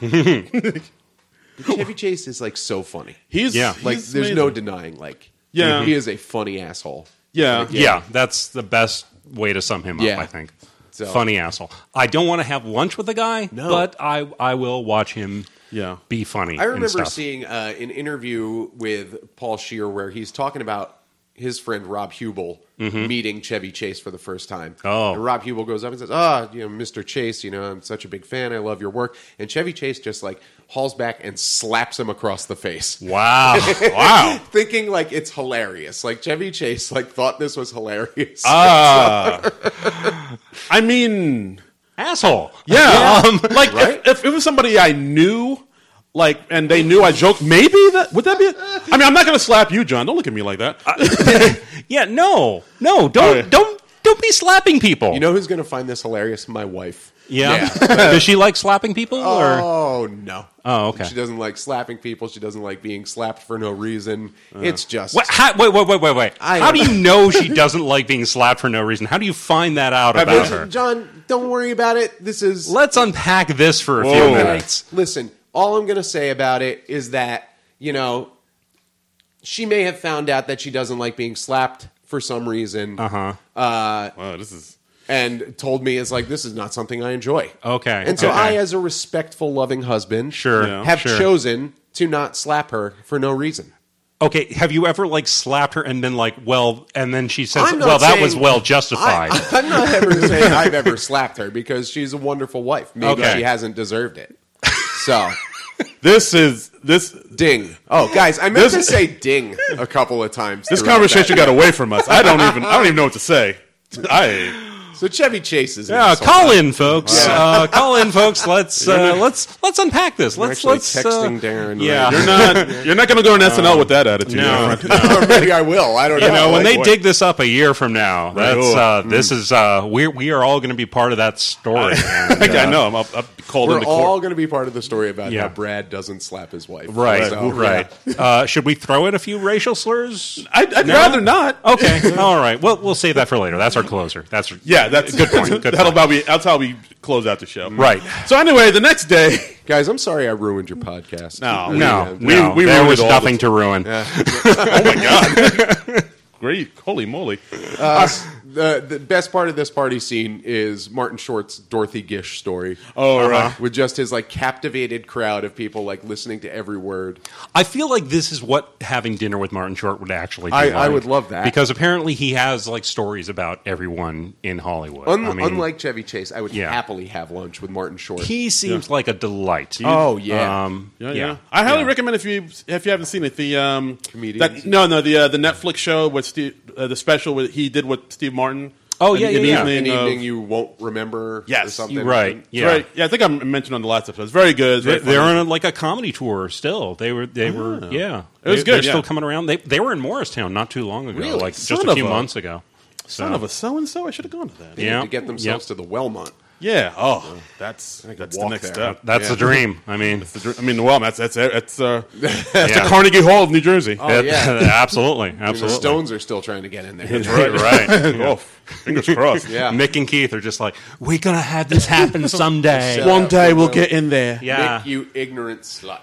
Chevy Chase is like so funny. He's Yeah. Like, he's there's amazing. no denying. Like, Yeah. he is a funny asshole. Yeah. Like, Yeah. that's the best way to sum him Yeah. up, I think. So- Funny asshole. I don't want to have lunch with the guy, No. but I I will watch him Yeah. be funny. I and remember stuff. seeing uh, an interview with Paul Scheer where he's talking about his friend Rob Hubel meeting Chevy Chase for the first time. Oh. And Rob Hubel goes up and says, "Ah, you know, Mister Chase, you know, I'm such a big fan. I love your work." And Chevy Chase just like hauls back and slaps him across the face. Wow. Wow. Thinking like it's hilarious. Like Chevy Chase like thought this was hilarious. Ah. I mean, Asshole. yeah. Um, like Right? if, if it was somebody I knew, like, and they knew I joked, maybe that would that be. It? I mean, I'm not going to slap you, John. Don't look at me like that. Yeah, no. No, don't Oh, yeah. don't don't be slapping people. You know who's going to find this hilarious? My wife. Yeah. Does she like slapping people or Oh no. Oh, okay. She doesn't like slapping people. She doesn't like being slapped for no reason. It's just What, how, wait, wait, wait, wait, wait. I- How do you know she doesn't like being slapped for no reason? How do you find that out about Listen, her? John, don't worry about it. This is Let's unpack this for a Whoa. few minutes. Listen, all I'm going to say about it is that, you know, she may have found out that she doesn't like being slapped for some reason. Uh-huh. Wow, this is. And told me it's like, this is not something I enjoy. Okay. And so okay. I, as a respectful, loving husband, Sure, Yeah. have sure. chosen to not slap her for no reason. Okay, have you ever like slapped her and been like, well, and then she says, I'm not well, that saying- was well justified. I, I'm not ever saying I've ever slapped her because she's a wonderful wife. Maybe Okay. she hasn't deserved it. So, This is this. ding. Oh, guys, I meant This- to say ding a couple of times. This throughout conversation that. got away from us. I don't even. I don't even know what to say. I. So Chevy Chase is. Yeah, insult- call in, folks. Uh, call in, folks. Let's uh, let's let's unpack this. I'm Let's actually let's texting uh, Darren. yeah. right You're not. You're not going to go on S N L with that attitude. no. Aaron. now. Or maybe I will. I don't You know. know, when Like, they boy. dig this up a year from now, that's Right. uh, this is uh, we we are all going to be part of that story. And, I uh, know. I'm up, up called we're into all court. going to be part of the story about Yeah. how Brad doesn't slap his wife. Right, So, right. Uh, should we throw in a few racial slurs? I'd, I'd No? rather not. Okay, all right. Well, we'll save that for later. That's our closer. That's Yeah, that's good point. Good that'll point. about be. That's how we close out the show. Right. So anyway, the next day. Guys, I'm sorry I ruined your podcast. No, No, We- no, we there ruined was it all nothing the- to ruin. Oh my god. Great. Holy moly. Uh, the, the best part of this party scene is Martin Short's Dorothy Gish story. Oh, right. With just his like captivated crowd of people like listening to every word. I feel like this is what having dinner with Martin Short would actually be I- like. I would love that. because apparently he has like stories about everyone in Hollywood. Un- I mean, unlike Chevy Chase, I would Yeah. happily have lunch with Martin Short. he seems like a delight. oh yeah. Um, Yeah, yeah. yeah. I highly Yeah. recommend if you if you haven't seen it, the um, Comedians? that, no, no, the uh, the Netflix show with Steve, uh, the special with, he did with Steve Martin. Oh, An- yeah, an yeah, yeah. evening An of- evening you won't remember. Yes, or something. right. It's Yeah. very- yeah. I think I mentioned on the last episode. It's very good. It's They, very they're funny. on a, like a comedy tour still. They were, they were, yeah. It was They- good, They're still yeah. coming around. They they were in Morristown not too long ago, Really? like Son just a of few a- months ago. Son of a so and so. I should have gone to that. Yeah. To get themselves Yep. to the Wellmont. Yeah. Oh, that's could that's the walk next there. step. That's Yeah. the dream. I mean, That's the dr- I mean, well, that's that's that's uh, that's yeah. the Carnegie Hall of New Jersey. Oh, yeah. absolutely, I mean, absolutely. the Stones are still trying to get in there. right, right. Oh, fingers crossed. Yeah. Mick and Keith are just like, we're gonna have this happen someday. Shut One up, day we'll Will. get in there. Yeah. Mick, you ignorant slut.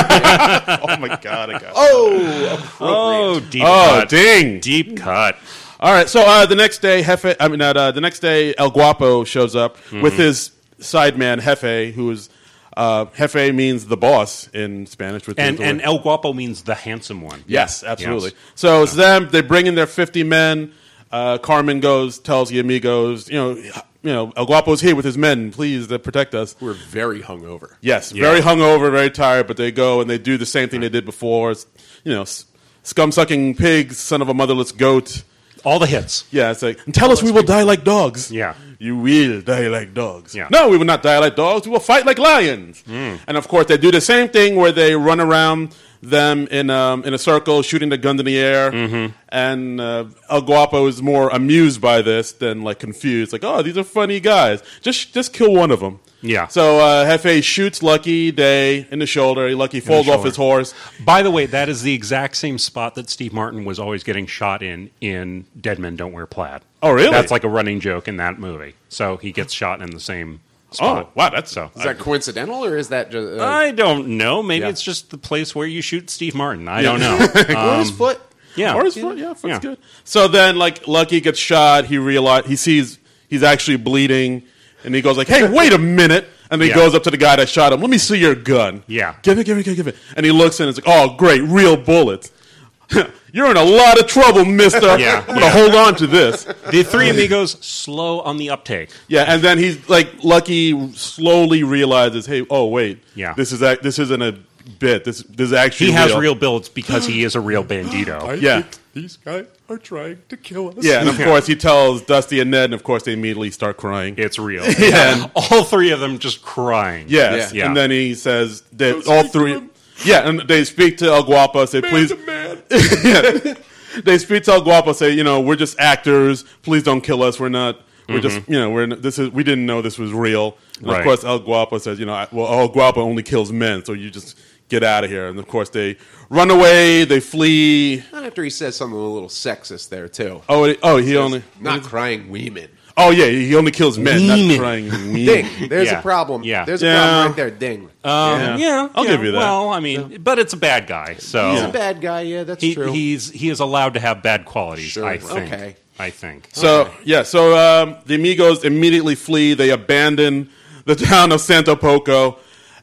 Oh my god. I got. Oh, appropriate. Oh, deep Oh, cut. ding. Deep cut. All right. So uh, the next day, Jefe. I mean, uh, the next day, El Guapo shows up Mm-hmm. with his sideman Jefe, who is uh, Jefe means the boss in Spanish. Which And is the and word- El Guapo means the handsome one. yes, absolutely. Yes. So it's them. They bring in their fifty men. Uh, Carmen goes, tells the amigos, you know, you know, El Guapo's here with his men. Please uh, protect us. We're very hungover. Yes, Yeah. very hungover, very tired, but they go and they do the same thing they did before. It's, you know, scum sucking pigs, son of a motherless goat. All the hits. Yeah, it's like, and tell us we will die like dogs. Yeah. You will die like dogs. Yeah. No, we will not die like dogs. We will fight like lions. And of course, they do the same thing where they run around them in um, in a circle, shooting the gun in the air. Mm-hmm. And uh, El Guapo is more amused by this than like confused. Like, oh, these are funny guys. Just just kill one of them. Yeah. So uh, Jefe shoots Lucky Day in the shoulder. Lucky falls off shoulder. his horse. By the way, that is the exact same spot that Steve Martin was always getting shot in in Dead Men Don't Wear Plaid. Oh, really? That's like a running joke in that movie. So he gets shot in the same Oh, spot. wow, that's So Is that coincidental or is that just uh, I don't know. Maybe Yeah. it's just the place where you shoot Steve Martin. I don't know. or his foot? Yeah. Or his foot, yeah, foot's Yeah. good. So then, like, Lucky gets shot. He realize he sees he's actually bleeding, and he goes like, "Hey, wait a minute!" And then he Yeah. goes up to the guy that shot him. Let me see your gun. Yeah. give it, give it, give it, give it. And he looks and it's like, "Oh, great, real bullets." You're in a lot of trouble, Mister. Yeah, I'm gonna yeah. hold on to this. The three amigos slow on the uptake. Yeah, and then he's like, Lucky slowly realizes, "Hey, oh wait, Yeah. this is act- this isn't a bit. This this is actually He has real." real builds because he is a real bandito. Yeah. These guys are trying to kill us. Yeah, and of course he tells Dusty and Ned, and of course they immediately start crying. It's real. Yeah. All three of them just crying. Yes, Yeah. and then he says they Don't all speak to three. him. Yeah, and they speak to El Guapo. Say, Man please. to man. Yeah. They speak to El Guapo. Say, you know, we're just actors. Please don't kill us. We're not. We're just, you know, we're this is. We didn't know this was real. And Right. of course, El Guapo says, you know, I- well, El Guapo only kills men, so you just get out of here. And of course, they run away. They flee. Not after he says something a little sexist there too. Oh, he- oh, he only. Not crying women. Oh yeah, he only kills men, Women. not crying. women. Ding. There's Yeah. a problem. Yeah. There's a Yeah. problem right there. Ding. Um, Yeah. yeah. I'll yeah, give you that. Well, I mean, but it's a bad guy, so He's a bad guy. Yeah, that's he, true. he's he is allowed to have bad qualities. Sure. I think. Okay. I think. So Okay. yeah, so um, the amigos immediately flee. They abandon the town of Santo Poco.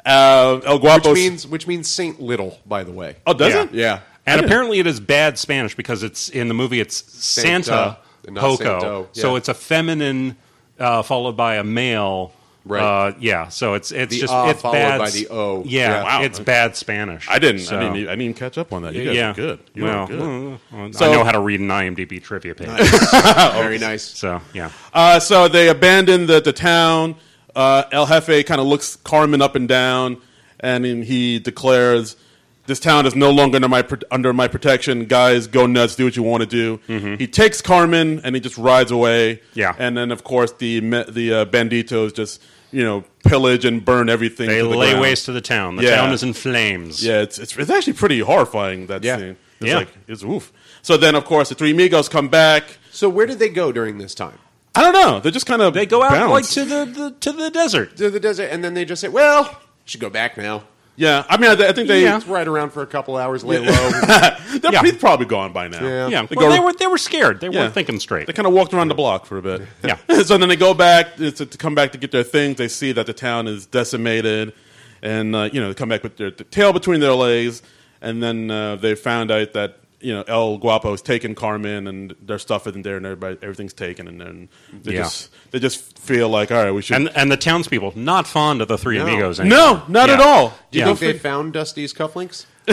Uh, El Guapo which means which means Saint Little, by the way. oh, does Yeah. it? Yeah. And apparently, it is bad Spanish because it's in the movie. It's Santa Santa, not Poco, Santo, yeah. so it's a feminine uh, followed by a male. Right. Uh, yeah. So it's it's The just ah it's followed bad. by the O. Yeah. Yeah. Wow. It's bad Spanish. I didn't. So- I didn't. e- I didn't even catch up on that. You guys yeah. are good. You well, are good. well, So- I know how to read an IMDb trivia page. Very nice. So yeah. Uh, so they abandon the, the town. Uh, El Jefe kind of looks Carmen up and down, and then he declares, "This town is no longer under my pro- under my protection. Guys, go nuts. Do what you want to do." He takes Carmen and he just rides away. Mm-hmm. Yeah. and then of course the me- the uh, banditos just you know pillage and burn everything. They to the lay ground. waste to the town. The Yeah. town is in flames. Yeah, it's, it's it's actually pretty horrifying, that Yeah. scene. It's Yeah. like it's oof. So then of course the three amigos come back. So where did they go during this time? I don't know. They just kind of They go out bounce. like to the, the to the desert. To the desert, and then they just say, "Well, should go back now." Yeah, I mean, I, I think they. Yeah. Let's ride around for a couple hours, lay low. They're Yeah. He's probably gone by now. Yeah. Yeah. They Well, go- they were they were scared. They Yeah. weren't thinking straight. They kind of walked around the block for a bit. Yeah. So then they go back to, to come back to get their things. They see that the town is decimated, and uh, you know they come back with their, their tail between their legs. And then uh, they found out that you know, El Guapo's taken Carmen and their stuff isn't there and everybody, everything's taken and then they Yeah. just they just feel like, all right, we should. And and the townspeople not fond of the Three No. Amigos anymore. no, not Yeah. at all. Do you Yeah. think they found Dusty's cufflinks? Yeah,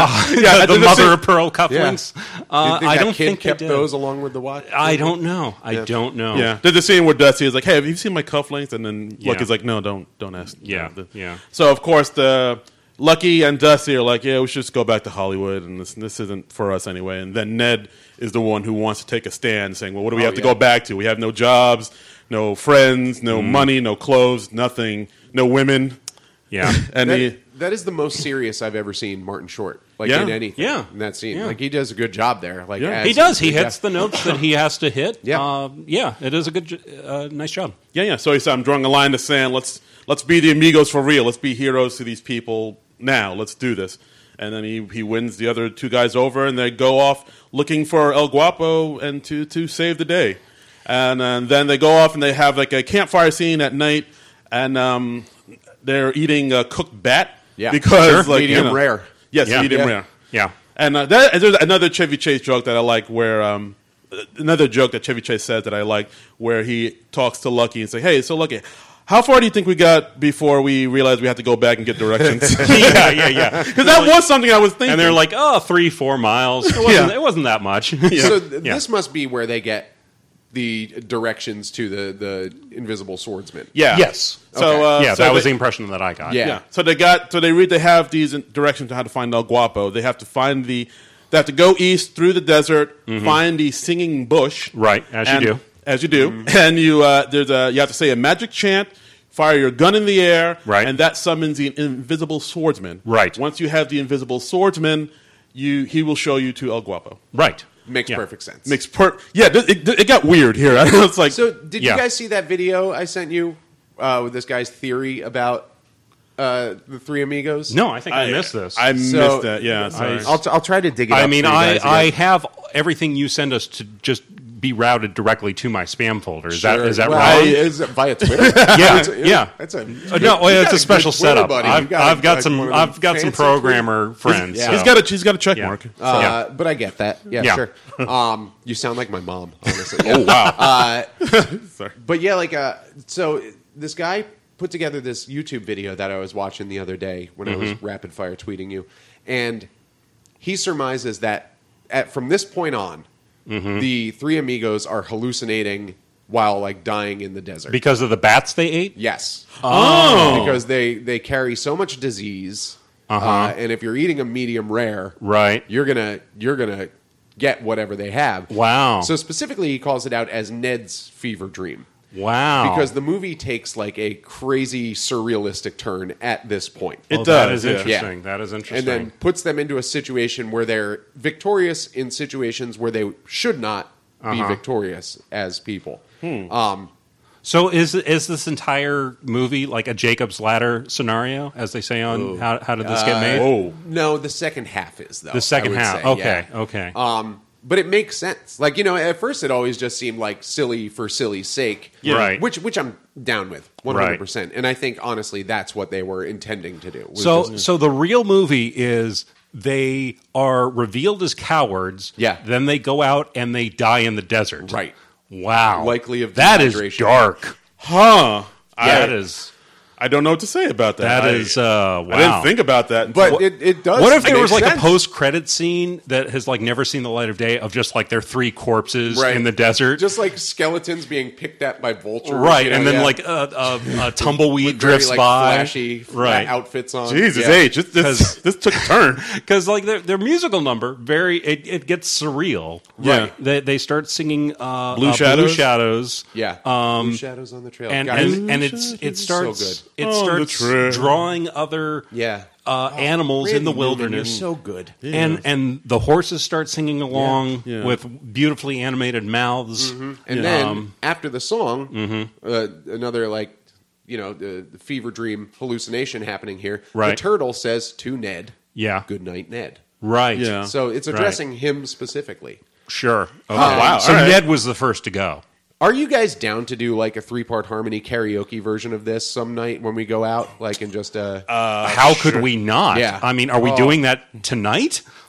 the did mother see- of pearl cufflinks. Uh, Did you I think don't that kid think they kept did. those along with the watch. I don't know. I Yeah. don't know. Yeah, there's a scene where Dusty is like, "Hey, have you seen my cufflinks?" And then Yeah. Lucky's like, "No, don't, don't ask." Yeah, No. yeah. So of course the Lucky and Dusty are like, "Yeah, we should just go back to Hollywood, and this this isn't for us anyway." And then Ned is the one who wants to take a stand, saying, "Well, what do we Oh, have to yeah. go back to? We have no jobs, no friends, no Mm. money, no clothes, nothing, no women." Yeah. And That, he, that is the most serious I've ever seen Martin Short. Like Yeah. in anything. Yeah. In that scene. Yeah. Like he does a good job there. Like Yeah. as- He does. He yeah. hits the notes that he has to hit. Yeah. Uh, yeah. It is a good, jo- uh, nice job. yeah, yeah. So he said, "I'm drawing a line in the sand. Let's let's be the amigos for real. Let's be heroes to these people now. Let's do this." And then he, he wins the other two guys over, and they go off looking for El Guapo and to, to save the day. And, uh, then they go off and they have like a campfire scene at night, and um, they're eating a cooked bat Yeah. because Sure. like Medium you know- rare. Yes, Yeah. medium Yeah. rare. Yeah. And uh, that, there's another Chevy Chase joke that I like where um, another joke that Chevy Chase says that I like where he talks to Lucky and say, "Hey, so Lucky, how far do you think we got before we realized we had to go back and get directions?" yeah. Yeah. Yeah. Because that was something I was thinking. And they're like, oh, three, four miles. It wasn't, Yeah. it wasn't that much. So th- Yeah. this must be where they get the directions to the, the invisible swordsman. "Yeah, Yes. So Okay. uh, yeah, so that was they- the impression that I got. Yeah. Yeah. So they got so they read they have these directions to how to find El Guapo. They have to find the they have to go east through the desert, find the singing bush. Right, as you and- do. As you do. And you uh, there's a you have to say a magic chant, fire your gun in the air, Right. and that summons the invisible swordsman. Right. Once you have the invisible swordsman, you he will show you to El Guapo. Right. Makes Yeah. perfect sense. Makes per yeah, th- it, it got weird here. It's like So did Yeah. you guys see that video I sent you uh, with this guy's theory about uh, the Three Amigos? No, I think I, missed this. I So- missed that. Yeah, sorry. I'll, t- I'll try to dig it I up mean, for you I, guys I again. have everything you send us to just be routed directly to my spam folder. Is that Sure. is that Well, wrong? I- is it via Twitter? Yeah, That's a- yeah. That's a. Uh, no, you well, got it's a good special Twitter, setup. buddy. You I've, got, I've got like, some. one of I've them got some fancy Twitter- programmer friends. Yeah. so- He's got a he's got a check Yeah. mark. So- Uh, But I get that. Yeah, Yeah. sure. Um, you sound like my mom, honestly. Oh wow. Uh, Sorry. But yeah, like, uh, so this guy put together this YouTube video that I was watching the other day when I was Mm-hmm. rapid fire tweeting you, and he surmises that at from this point on, Mm-hmm. the Three Amigos are hallucinating while like dying in the desert. because of the bats they ate. yes, Oh. because they they carry so much disease, Uh-huh. uh, and if you're eating a medium rare, Right. you're gonna you're gonna get whatever they have. Wow. So specifically, he calls it out as Ned's fever dream. Wow. Because the movie takes like a crazy surrealistic turn at this point. It Oh, That does, is yeah. interesting. That is interesting. And then puts them into a situation where they're victorious in situations where they should not be Uh-huh. victorious as people. Hmm. Um, So is is this entire movie like a Jacob's Ladder scenario, as they say on how how did this get made? Whoa. no, the second half is though. The second I would half. say, Okay, yeah. okay. Um, but it makes sense. Like you know, at first it always just seemed like silly for silly's sake. Yeah. Right. Which which I'm down with one hundred percent. And I think honestly that's what they were intending to do. was So just- so the real movie is they are revealed as cowards. Yeah. Then they go out and they die in the desert. Right. Wow. Likely of that is dehydration. dark. Huh. That I, is I don't know what to say about that. that I, is uh wow. I didn't think about that. but until- it, it does. What if there make was like sense. a post-credit scene that has like never seen the light of day of just like their three corpses Right. in the desert, Just like skeletons being picked at by vultures, right? you know, and then yeah. like a, a, a tumbleweed With very, drifts like, by, flashy right? outfits on. Jesus Yeah. H, this, this, this took a turn. Because like their their musical number, very it, it gets surreal. Right. They they start singing uh, Blue uh, Shadows? Blue Shadows. Yeah, Um, Blue shadows on the trail, and Guys, and, and it's it starts So it On the starts trail. drawing other yeah, uh, animals in the Randy Newman, wilderness. you're so good. and and the horses start singing along Yeah. with beautifully animated mouths. And then Um, after the song, mm-hmm. uh, another like you know the, the fever dream hallucination happening here. The Right. turtle says to Ned, Yeah, "Good night, Ned." right. Yeah. So it's addressing him specifically. Sure. Okay. wow, So all right. Ned was the first to go. Are you guys down to do like a three part harmony karaoke version of this some night when we go out, like in just a? How could we not? Yeah. I mean, are we Oh. doing that tonight?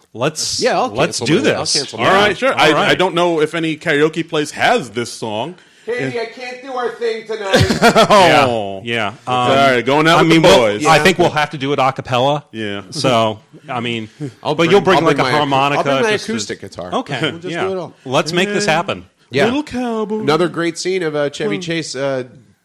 Let's Yeah, I'll let's cancel do my- this. I'll cancel All my- right, sure. All I, right. I don't know if any karaoke place has this song. Katie, I can't do our thing tonight. Oh, Yeah, yeah. all Um, right, going out I with mean, the we'll- boys. I think we'll have to do it a cappella. Yeah. So, I mean, I'll but you'll bring I'll like a my- harmonica. I'll bring my just to- acoustic guitar. Okay, We'll just yeah. do it all. Let's make this happen. Yeah. Little cowboy. Another great scene of uh, Chevy Chase. Uh,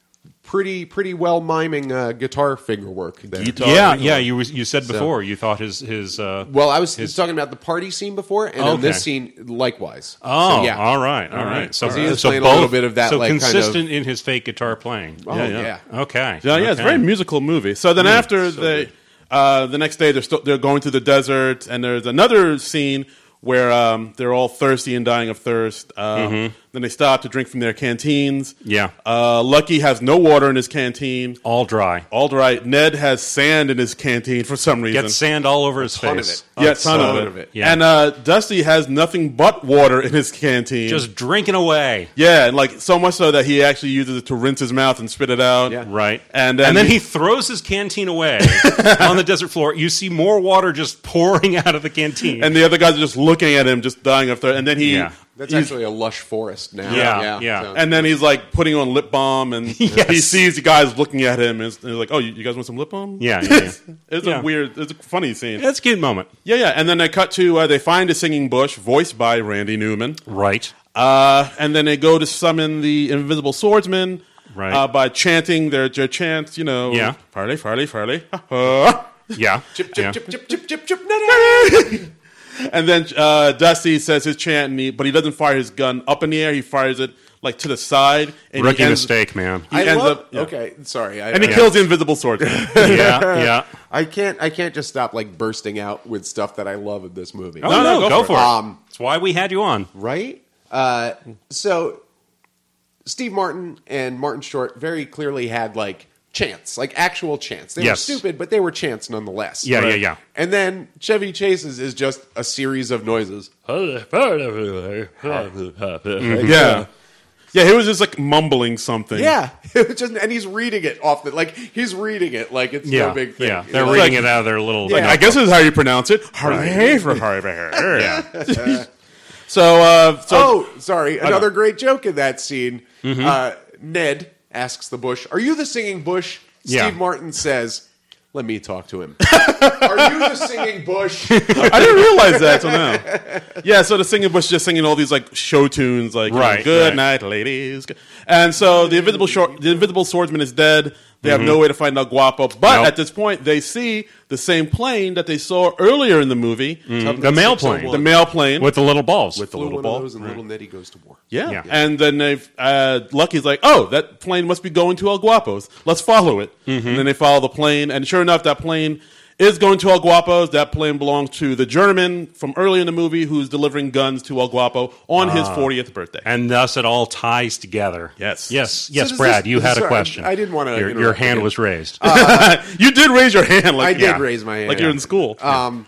pretty pretty well miming uh, guitar figure work there. Guitar. Yeah, yeah. You was- you said before you thought his his. Uh, Well, I was talking about the party scene before, and Okay. on this scene likewise. oh, So, yeah. all right, all All right. right. So, So he is so playing a both, little bit of that, So like, kind of- consistent in his fake guitar playing. Oh Yeah, yeah. yeah. Okay. Yeah, yeah, it's a okay. very musical movie. So then after they, uh, the next day, they're still they're going through the desert, and there's another scene where um, they're all thirsty and dying of thirst. Um, Then they stop to drink from their canteens. Yeah. Uh, Lucky has no water in his canteen. All dry. All right, Ned has sand in his canteen for some reason. Gets sand all over his ton of face. it. yeah, a ton ton of it. of it. Yeah. And uh, Dusty has nothing but water in his canteen. Just drinking away. yeah, and like so much so that he actually uses it to rinse his mouth and spit it out. Yeah. Right. And and then then he- he throws his canteen away on the desert floor. You see more water just pouring out of the canteen. And the other guys are just looking at him, just dying of thirst. And then he, Yeah. That's he's- actually a lush forest now. Yeah, yeah. so- and then he's like putting on lip balm, and Yes. he sees the guys looking at him, and he's like, "Oh, you, you guys want some lip balm?" Yeah, yeah, yeah. it's Yeah. a weird, it's a funny scene. That's a cute moment. Yeah, yeah. And then they cut to uh, they find a singing bush, voiced by Randy Newman. Right. Uh, and then they go to summon the invisible swordsman Right. uh, by chanting their, their chants, you know, Yeah. Farley, Farley, Farley. ha, Yeah. Chip, yeah. chip, chip, chip, chip, chip, chip. No, no. And then uh, Dusty says his chant, and he, but he doesn't fire his gun up in the air. He fires it like to the side. And Rookie he ends, mistake, man. He I ends love. up, yeah. Okay, sorry. I, And he I, kills the invisible swordsman. yeah, yeah. I can't. I can't just stop like bursting out with stuff that I love in this movie. Oh, No, no, no, go, go for for it. it. Um, That's why we had you on. Right? Uh, so, Steve Martin and Martin Short very clearly had like chants, like actual chants. They Yes. were stupid, but they were chants nonetheless. Yeah, yeah, yeah. And then Chevy Chase's is just a series of noises. yeah. Yeah, he was just like mumbling something. Yeah, it was just, and he's reading it off the like he's reading it like it's Yeah, no big thing. yeah. They're You know, reading like- it out of their little. Yeah. I guess this is how you pronounce it. Yeah. So, uh, so Oh, sorry. Another great joke in that scene. Uh, Ned asks the bush, "Are you the singing bush?" Yeah. Steve Martin says, "Let me talk to him." Are you the singing bush? I didn't realize that till now. Yeah, so the singing bush just singing all these like show tunes, like you know, Right, "Good right. night, ladies," and so the invisible short, the invisible swordsman is dead. They have no way to find El Guapo, but Nope. at this point, they see the same plane that they saw earlier in the movie, The mail plane. the mail plane With the little balls. with the Flew little one ball. of those, and little Nettie goes to war. Yeah. Yeah. And then they've, uh, Lucky's like, oh, that plane must be going to El Guapo's. Let's follow it. Mm-hmm. And then they follow the plane. And sure enough, that plane is going to El Guapo's. That plane belongs to the German from early in the movie who's delivering guns to El Guapo on his fortieth birthday. Ah. And thus it all ties together. Yes. Yes. Yes, does Brad, this- you had a sorry, question. I didn't wanna Your, your interrupt hand again. was raised. You did raise your hand. Like, I did yeah. raise my hand. Like you're in school. Um,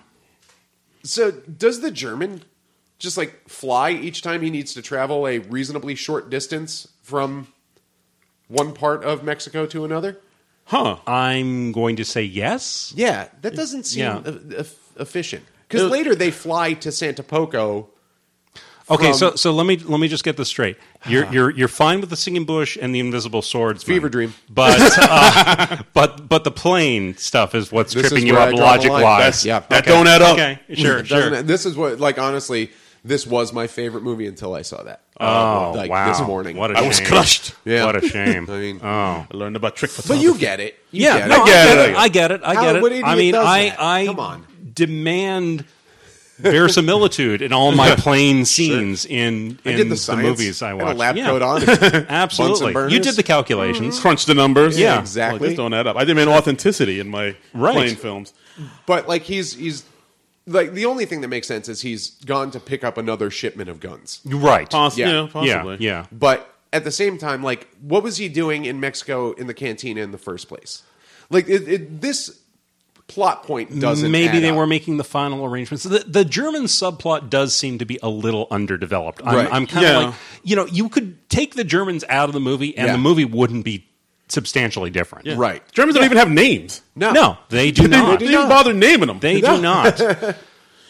so does the German just like fly each time he needs to travel a reasonably short distance from one part of Mexico to another? huh. I'm going to say yes. Yeah, that doesn't seem Yeah. e- e- efficient. Because It- later they fly to Santa Poco. Okay, from- so so let me let me just get this straight. You're you're you're fine with the singing bush and the invisible swords. Fever dream. But uh, but but the plane stuff is what's This is tripping you where up I draw the logic line. wise. That's- yeah. That Okay. don't add up. Okay, sure, Doesn't sure. it- This is what, like, honestly, this was my favorite movie until I saw that. Oh like wow! this morning. What a I shame. was crushed. Yeah. What a shame. I mean- oh. I learned about trick But photography. you get it. You Yeah, get no, it. I get get it. it. I get it. I How- get it. what idiot I mean, does I that? I Come on. demand verisimilitude in all my plane scenes in I in did the, the science movies I and a watched. lab Yeah. coat on. Bunsen Absolutely, burners. you did the calculations. crunch the numbers. Yeah, exactly. Like, this don't add up. I demand authenticity in my Right. plane films. But like he's he's like the only thing that makes sense is he's gone to pick up another shipment of guns. Right? Poss- Yeah. you know, possibly. Yeah, yeah. But at the same time, like, what was he doing in Mexico in the cantina in the first place? Like, it, it, this plot point doesn't. Maybe add they up. were making the final arrangements. The, the German subplot does seem to be a little underdeveloped. I'm, Right. I'm kind of Yeah. like, you know, you could take the Germans out of the movie, and Yeah. the movie wouldn't be substantially different. Right. Germans don't even have names. No, No, they do They, not. they didn't even bother naming them. They do not.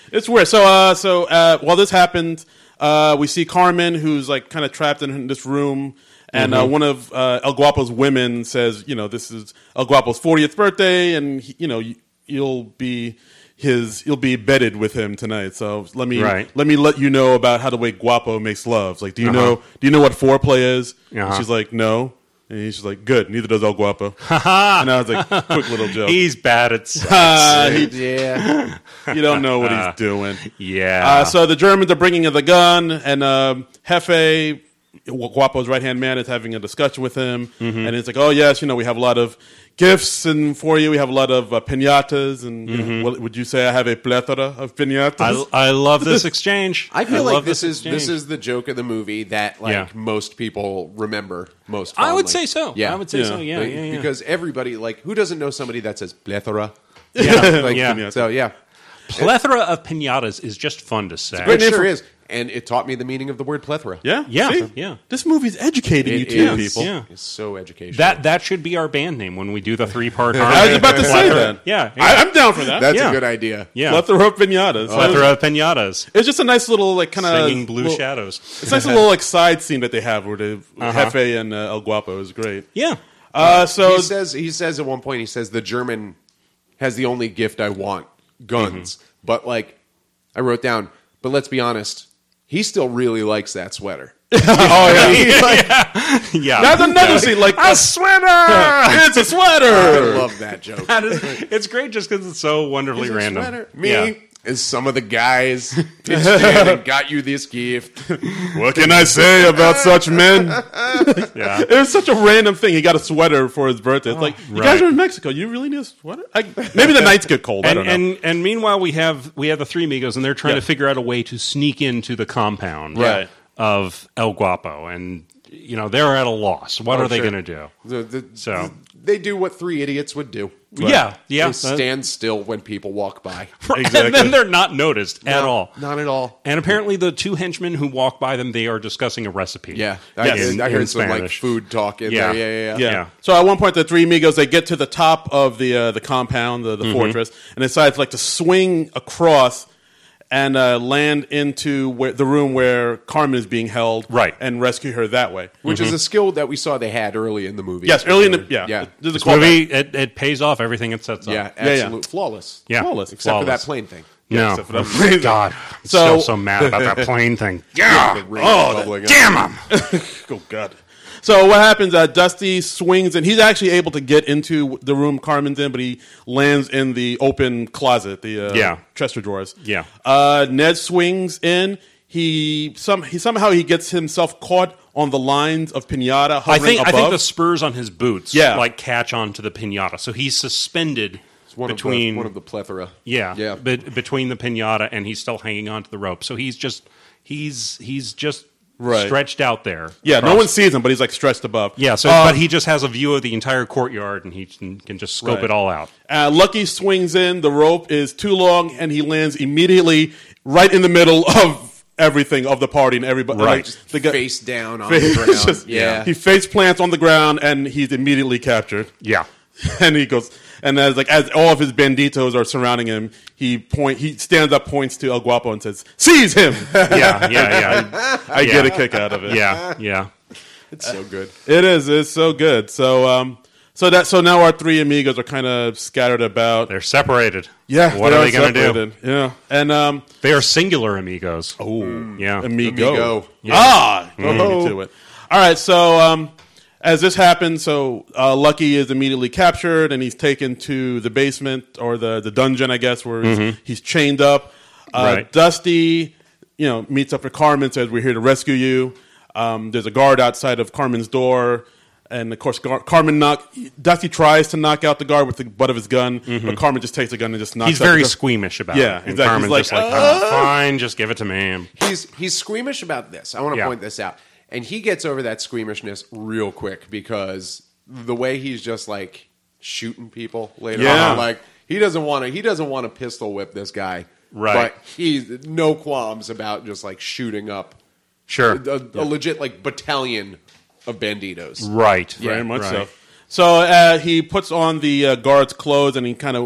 It's weird. So, uh, so uh, while this happens, uh, we see Carmen, who's like kind of trapped in this room, and Mm-hmm. uh, one of uh, El Guapo's women says, "You know, this is El Guapo's fortieth birthday, and he, you know, you, you'll be his, you'll be bedded with him tonight. So let me Right. let me let you know about how the way Guapo makes love. Like, do you Uh-huh. know do you know what foreplay is?" And Uh-huh. she's like, "No." And he's just like, "Good. Neither does El Guapo." And I was like, "Quick little joke." He's bad at sex. Uh, he, Yeah. you don't know what he's doing. yeah. Uh, so the Germans are bringing in the gun, and um, Jefe, Guapo's right-hand man, is having a discussion with him. Mm-hmm. And it's like, oh, yes, you know, we have a lot of gifts and for you. We have a lot of uh, piñatas. And you know, what, would you say I have a plethora of piñatas? Mm-hmm. I, I love this exchange. I feel love like this is exchange. this is the joke of the movie that like Yeah. most people remember most. I would fondly. say so. Yeah, I would say Yeah. so. Yeah, Like, yeah, yeah. Because everybody like who doesn't know somebody that says plethora? Yeah, Like, yeah. So yeah, Plethora of pinatas is just fun to say. it name sure for- is, and it taught me the meaning of the word plethora. yeah? Yeah, See? yeah. This movie's educating you It too, is. people. Yeah. It's so educational. That that should be our band name when we do the three part. I was about to say that. Yeah, yeah. I, I'm down for that. That's Yeah. a good idea. yeah. Plethora of piñatas. Plethora of pinatas, It's just a nice little, like, kind of... singing blue shadows. It's a nice little, like, side scene that they have where the Uh-huh. Jefe and uh, El Guapo is great. Yeah, Uh, so... He says he says at one point he says the German has the only gift I want, guns. Mm-hmm. But like I wrote down, but let's be honest, he still really likes that sweater. oh, yeah. He's like, yeah. That's another scene, like... a sweater. It's a I sweater! love that joke. That is, it's great just because it's so wonderfully Is it random. sweater? Me Yeah. is some of the guys pitched in and got you this gift. What can I say about such men? Yeah. It was such a random thing. He got a sweater for his birthday. It's like, you right. guys are in Mexico. You really need a sweater? I, maybe the nights get cold. I And, don't know. and and meanwhile we have we have the three amigos and they're trying Yeah. to figure out a way to sneak into the compound Right. of El Guapo, and you know they're at a loss. What Oh, are they sure. going to do? The- the- So- they do what three idiots would do. Yeah, yeah. They stand still when people walk by. Exactly. And then they're not noticed at No, all. Not at all. And apparently, the two henchmen who walk by them, they are discussing a recipe. Yeah, I, Yes. in- I heard in some like Spanish. food talk in Yeah. there. Yeah, yeah, yeah. yeah. yeah. So at one point, the three amigos, they get to the top of the uh, the compound, the, the Mm-hmm. fortress, and decide like to swing across and uh, land into where, the room where Carmen is being held, Right. and rescue her that way. Which is a skill that we saw they had early in the movie. Yes, early in the yeah, yeah, There's a This callback. movie, it, it pays off everything it sets up. yeah, Yeah, yeah. absolute flawless. Yeah. Flawless. Except for Flawless. that plane thing. No. except for that plane. God. I'm So- still so mad about that plane thing. Yeah. The ring Oh, bubbling up. Damn him. Oh God! So what happens? Uh, Dusty swings, and he's actually able to get into the room Carmen's in, but he lands in the open closet, the uh, Yeah. dresser drawers. Yeah. Uh, Ned swings in. He some he somehow he gets himself caught on the lines of pinata I hovering think I above. think the spurs on his boots Yeah. like catch onto the pinata, so he's suspended It's one between of the, one of the plethora. yeah yeah. be- between the pinata, and he's still hanging onto the rope. So he's just he's he's just Right. stretched out there. yeah, no across- one sees him, but he's like stretched above. Yeah, so Uh, but he just has a view of the entire courtyard, and he can, can just scope Right. it all out. Uh, Lucky swings in. The rope is too long, and he lands immediately right in the middle of everything of the party and everybody. Right. Like, the guy- Face down on Face- the ground. just- yeah. He face plants on the ground, and he's immediately captured. Yeah, And he goes, and as like as all of his banditos are surrounding him, he point he stands up, points to El Guapo, and says, "Seize him!" yeah, yeah, yeah, I Yeah. get a kick out of it. yeah, yeah. It's so good. It is. It's so good. So um, so that so now our three amigos are kind of scattered about. They're separated. Yeah, what are they going to do? separated. Yeah, and um, They are singular amigos. oh, Yeah. amigo. Amigo. Ah, beat me Oh. to it. All right, so um, as this happens, so uh, Lucky is immediately captured, and he's taken to the basement or the, the dungeon, I guess, where he's, he's chained up. Uh, Right. Dusty, you know, meets up with Carmen, says, "We're here to rescue you." Um, there's a guard outside of Carmen's door, and of course, Gar- Carmen knock. Dusty tries to knock out the guard with the butt of his gun, but Carmen just takes the gun and just knocks. He's out very the- squeamish about Yeah, it. And exactly. He's Carmen's like, just like, "Ah!" "Oh, fine, just give it to me. He's he's squeamish about this. I want to Yeah. point this out. And he gets over that squeamishness real quick because the way he's just like shooting people later Yeah. on, like he doesn't want to he doesn't want to pistol whip this guy. Right. But he's no qualms about just like shooting up Sure. a, a legit like battalion of banditos. Right. Very much right. so. So uh, he puts on the uh, guard's clothes and he kind of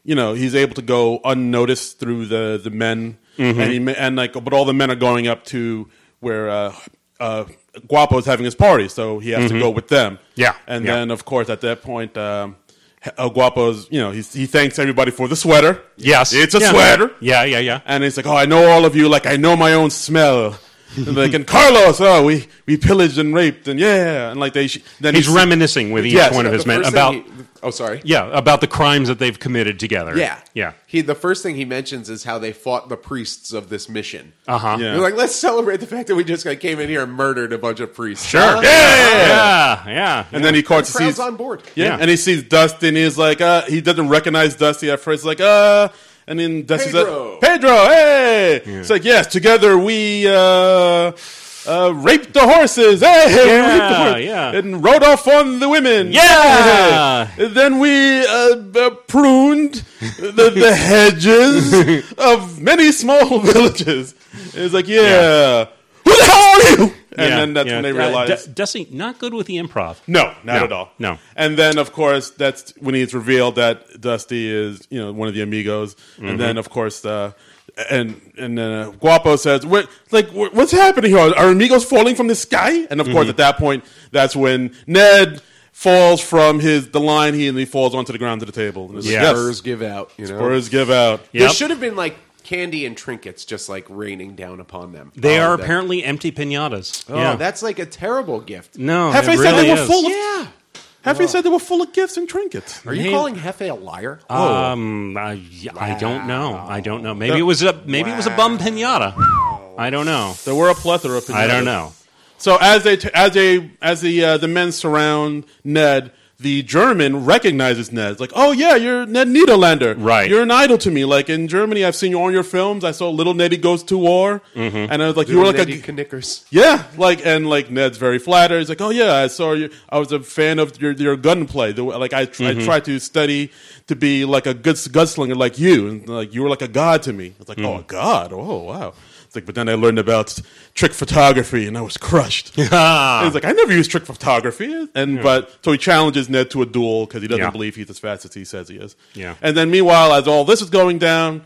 you know, he's able to go unnoticed through the the men, Mm-hmm. and he ma- and like, but all the men are going up to where uh, uh, Guapo's having his party, so he has to go with them. Mm-hmm. Yeah, and yeah. then of course at that point, um, uh, Guapo's, you know, he he thanks everybody for the sweater. Yes. It's a Yeah. sweater. Yeah, yeah, yeah. And he's like, oh, I know all of you, like I know my own smell. And like, and Carlos, oh, we, we pillaged and raped, and yeah, and like they. Sh- then He's he- reminiscing with each Yes. one of The his men first about thing he- oh, sorry. yeah about the crimes that they've committed together. Yeah, yeah. He the first thing he mentions is how they fought the priests of this mission. Uh huh. Yeah. They're like, let's celebrate the fact that we just like, came in here and murdered a bunch of priests. Sure. Huh? Yeah, yeah. And then he courts Crowd's sees on board. Yeah. Yeah. and he sees Dusty, and he's like, uh, he doesn't recognize Dusty at first. He's like, uh, and then Dusty's Pedro. like, Pedro, hey! It's like, yes, together we, uh, uh, raped the horses, hey! we Yeah, raped the horse- yeah. And rode off on the women, Yeah. hey! And then we, uh, uh, pruned the, the hedges of many small villages. And he's like, yeah. Yeah. Who the hell are you? And Yeah, then that's yeah. when they Uh, realize. D- Dusty, not good with the improv. No, not No, at all. no. And then, of course, that's when it's revealed that Dusty is, you know, one of the amigos. Mm-hmm. And then, of course, uh, and and then uh, Guapo says, "What, like, wh- what's happening here? Are amigos falling from the sky?" And of course, Mm-hmm. at that point, that's when Ned falls from his the line he and he falls onto the ground to the table. And it's like, Yeah. yes, Spurs give out. You know, Spurs give out. Yep. There should have been like candy and trinkets just like raining down upon them. They Oh, are that- apparently empty pinatas. Oh, yeah. that's like a terrible gift. no. Hefe it said really they were is. full of. Yeah. Hefe said they were full of gifts and trinkets. Are you Hey. calling Hefe a liar? Um, I, I don't know. I don't know. Maybe it was a maybe it was a bum pinata. I don't know. There were a plethora of. I don't pinatas. know. So as they as they as the uh, the men surround Ned, the German recognizes Ned. It's like, oh yeah, you're Ned Niederlander. Right. You're an idol to me. Like in Germany, I've seen you on your films. I saw Little Neddy Goes to War, Mm-hmm. and I was like, you were like Nettie a Knickers. yeah, like and like Ned's very flattered. He's like, oh yeah, I saw you. I was a fan of your your gunplay. The, like I tr- Mm-hmm. I tried to study to be like a good gunslinger like you, and like you were like a god to me. It's like, Mm. oh a god, oh wow. It's like, but then I learned about trick photography, and I was crushed. And he's like, I never used trick photography, and but so he challenges Ned to a duel because he doesn't Yeah. believe he's as fast as he says he is. Yeah. And then meanwhile, as all this is going down,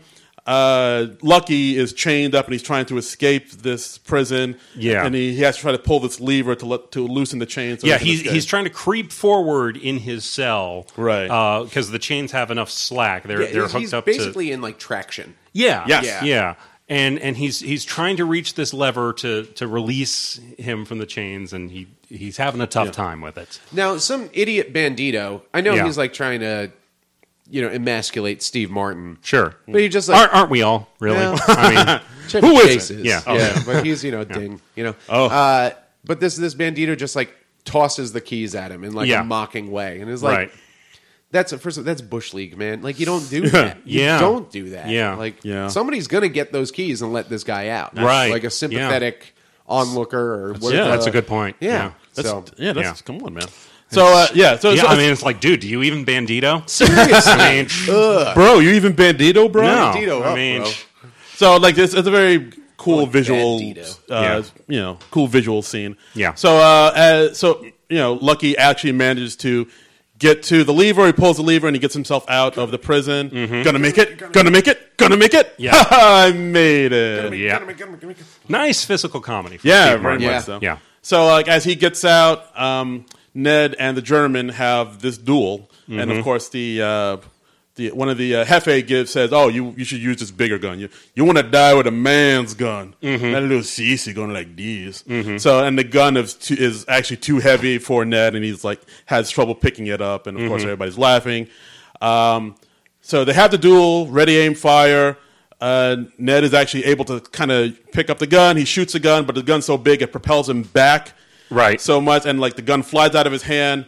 uh, Lucky is chained up and he's trying to escape this prison. Yeah. And he, he has to try to pull this lever to let, to loosen the chains. So Yeah, he can he's escape. he's trying to creep forward in his cell, Right. Because the chains have enough slack. They're Yeah, they're he's, hooked he's up to basically in like traction. yeah, Yes. yeah, Yeah. And and he's he's trying to reach this lever to to release him from the chains, and he he's having a tough time with it. Now, some idiot bandito. I know Yeah. he's like trying to, you know, emasculate Steve Martin. Sure, But he just like aren't, aren't we all really? Well- I mean, Chevy Who is Chase it? is. Yeah. Oh, yeah. yeah. But he's you know ding. You know. Oh. Uh, but this this bandito just like tosses the keys at him in like Yeah. a mocking way, and is like, right. "That's first of all, that's bush league, man. Like you don't do that. You Yeah. don't do that. Yeah. Like Yeah. somebody's gonna get those keys and let this guy out. Right. Like a sympathetic onlooker or what? yeah, That's a good point. Yeah. Yeah. That's, So yeah, that's, yeah. come on, man. So, uh, yeah. So, Yeah, so I mean, it's like, dude, do you even bandito? seriously. I mean, bro, you even Bandito, bro? no. Bandito I up, mean, bro. So like this, it's a very cool Like visual, Bandito. uh, Yeah. you know, cool visual scene. Yeah. So, uh, uh, so you know, Lucky actually manages to get to the lever. He pulls the lever and he gets himself out of the prison. Gonna make it. Gonna make it. Gonna make it. Mm-hmm. Yeah. I made it. yeah. Nice physical comedy. For Yeah, Steve very Martin. much Yeah. so. Yeah. So, like, as he gets out, um, Ned and the German have this duel, and Mm-hmm. of course, the uh, the one of the uh, Hefe gives says, "Oh, you you should use this bigger gun. You you want to die with a man's gun, Mm-hmm. not a little sissy gun like these." So, and the gun is too, is actually too heavy for Ned, and he's like has trouble picking it up, and of course, Mm-hmm. everybody's laughing. Um, so they have the duel, ready, aim, fire. Uh, Ned is actually able to kind of pick up the gun. He shoots the gun, but the gun's so big it propels him back Right. so much, and like the gun flies out of his hand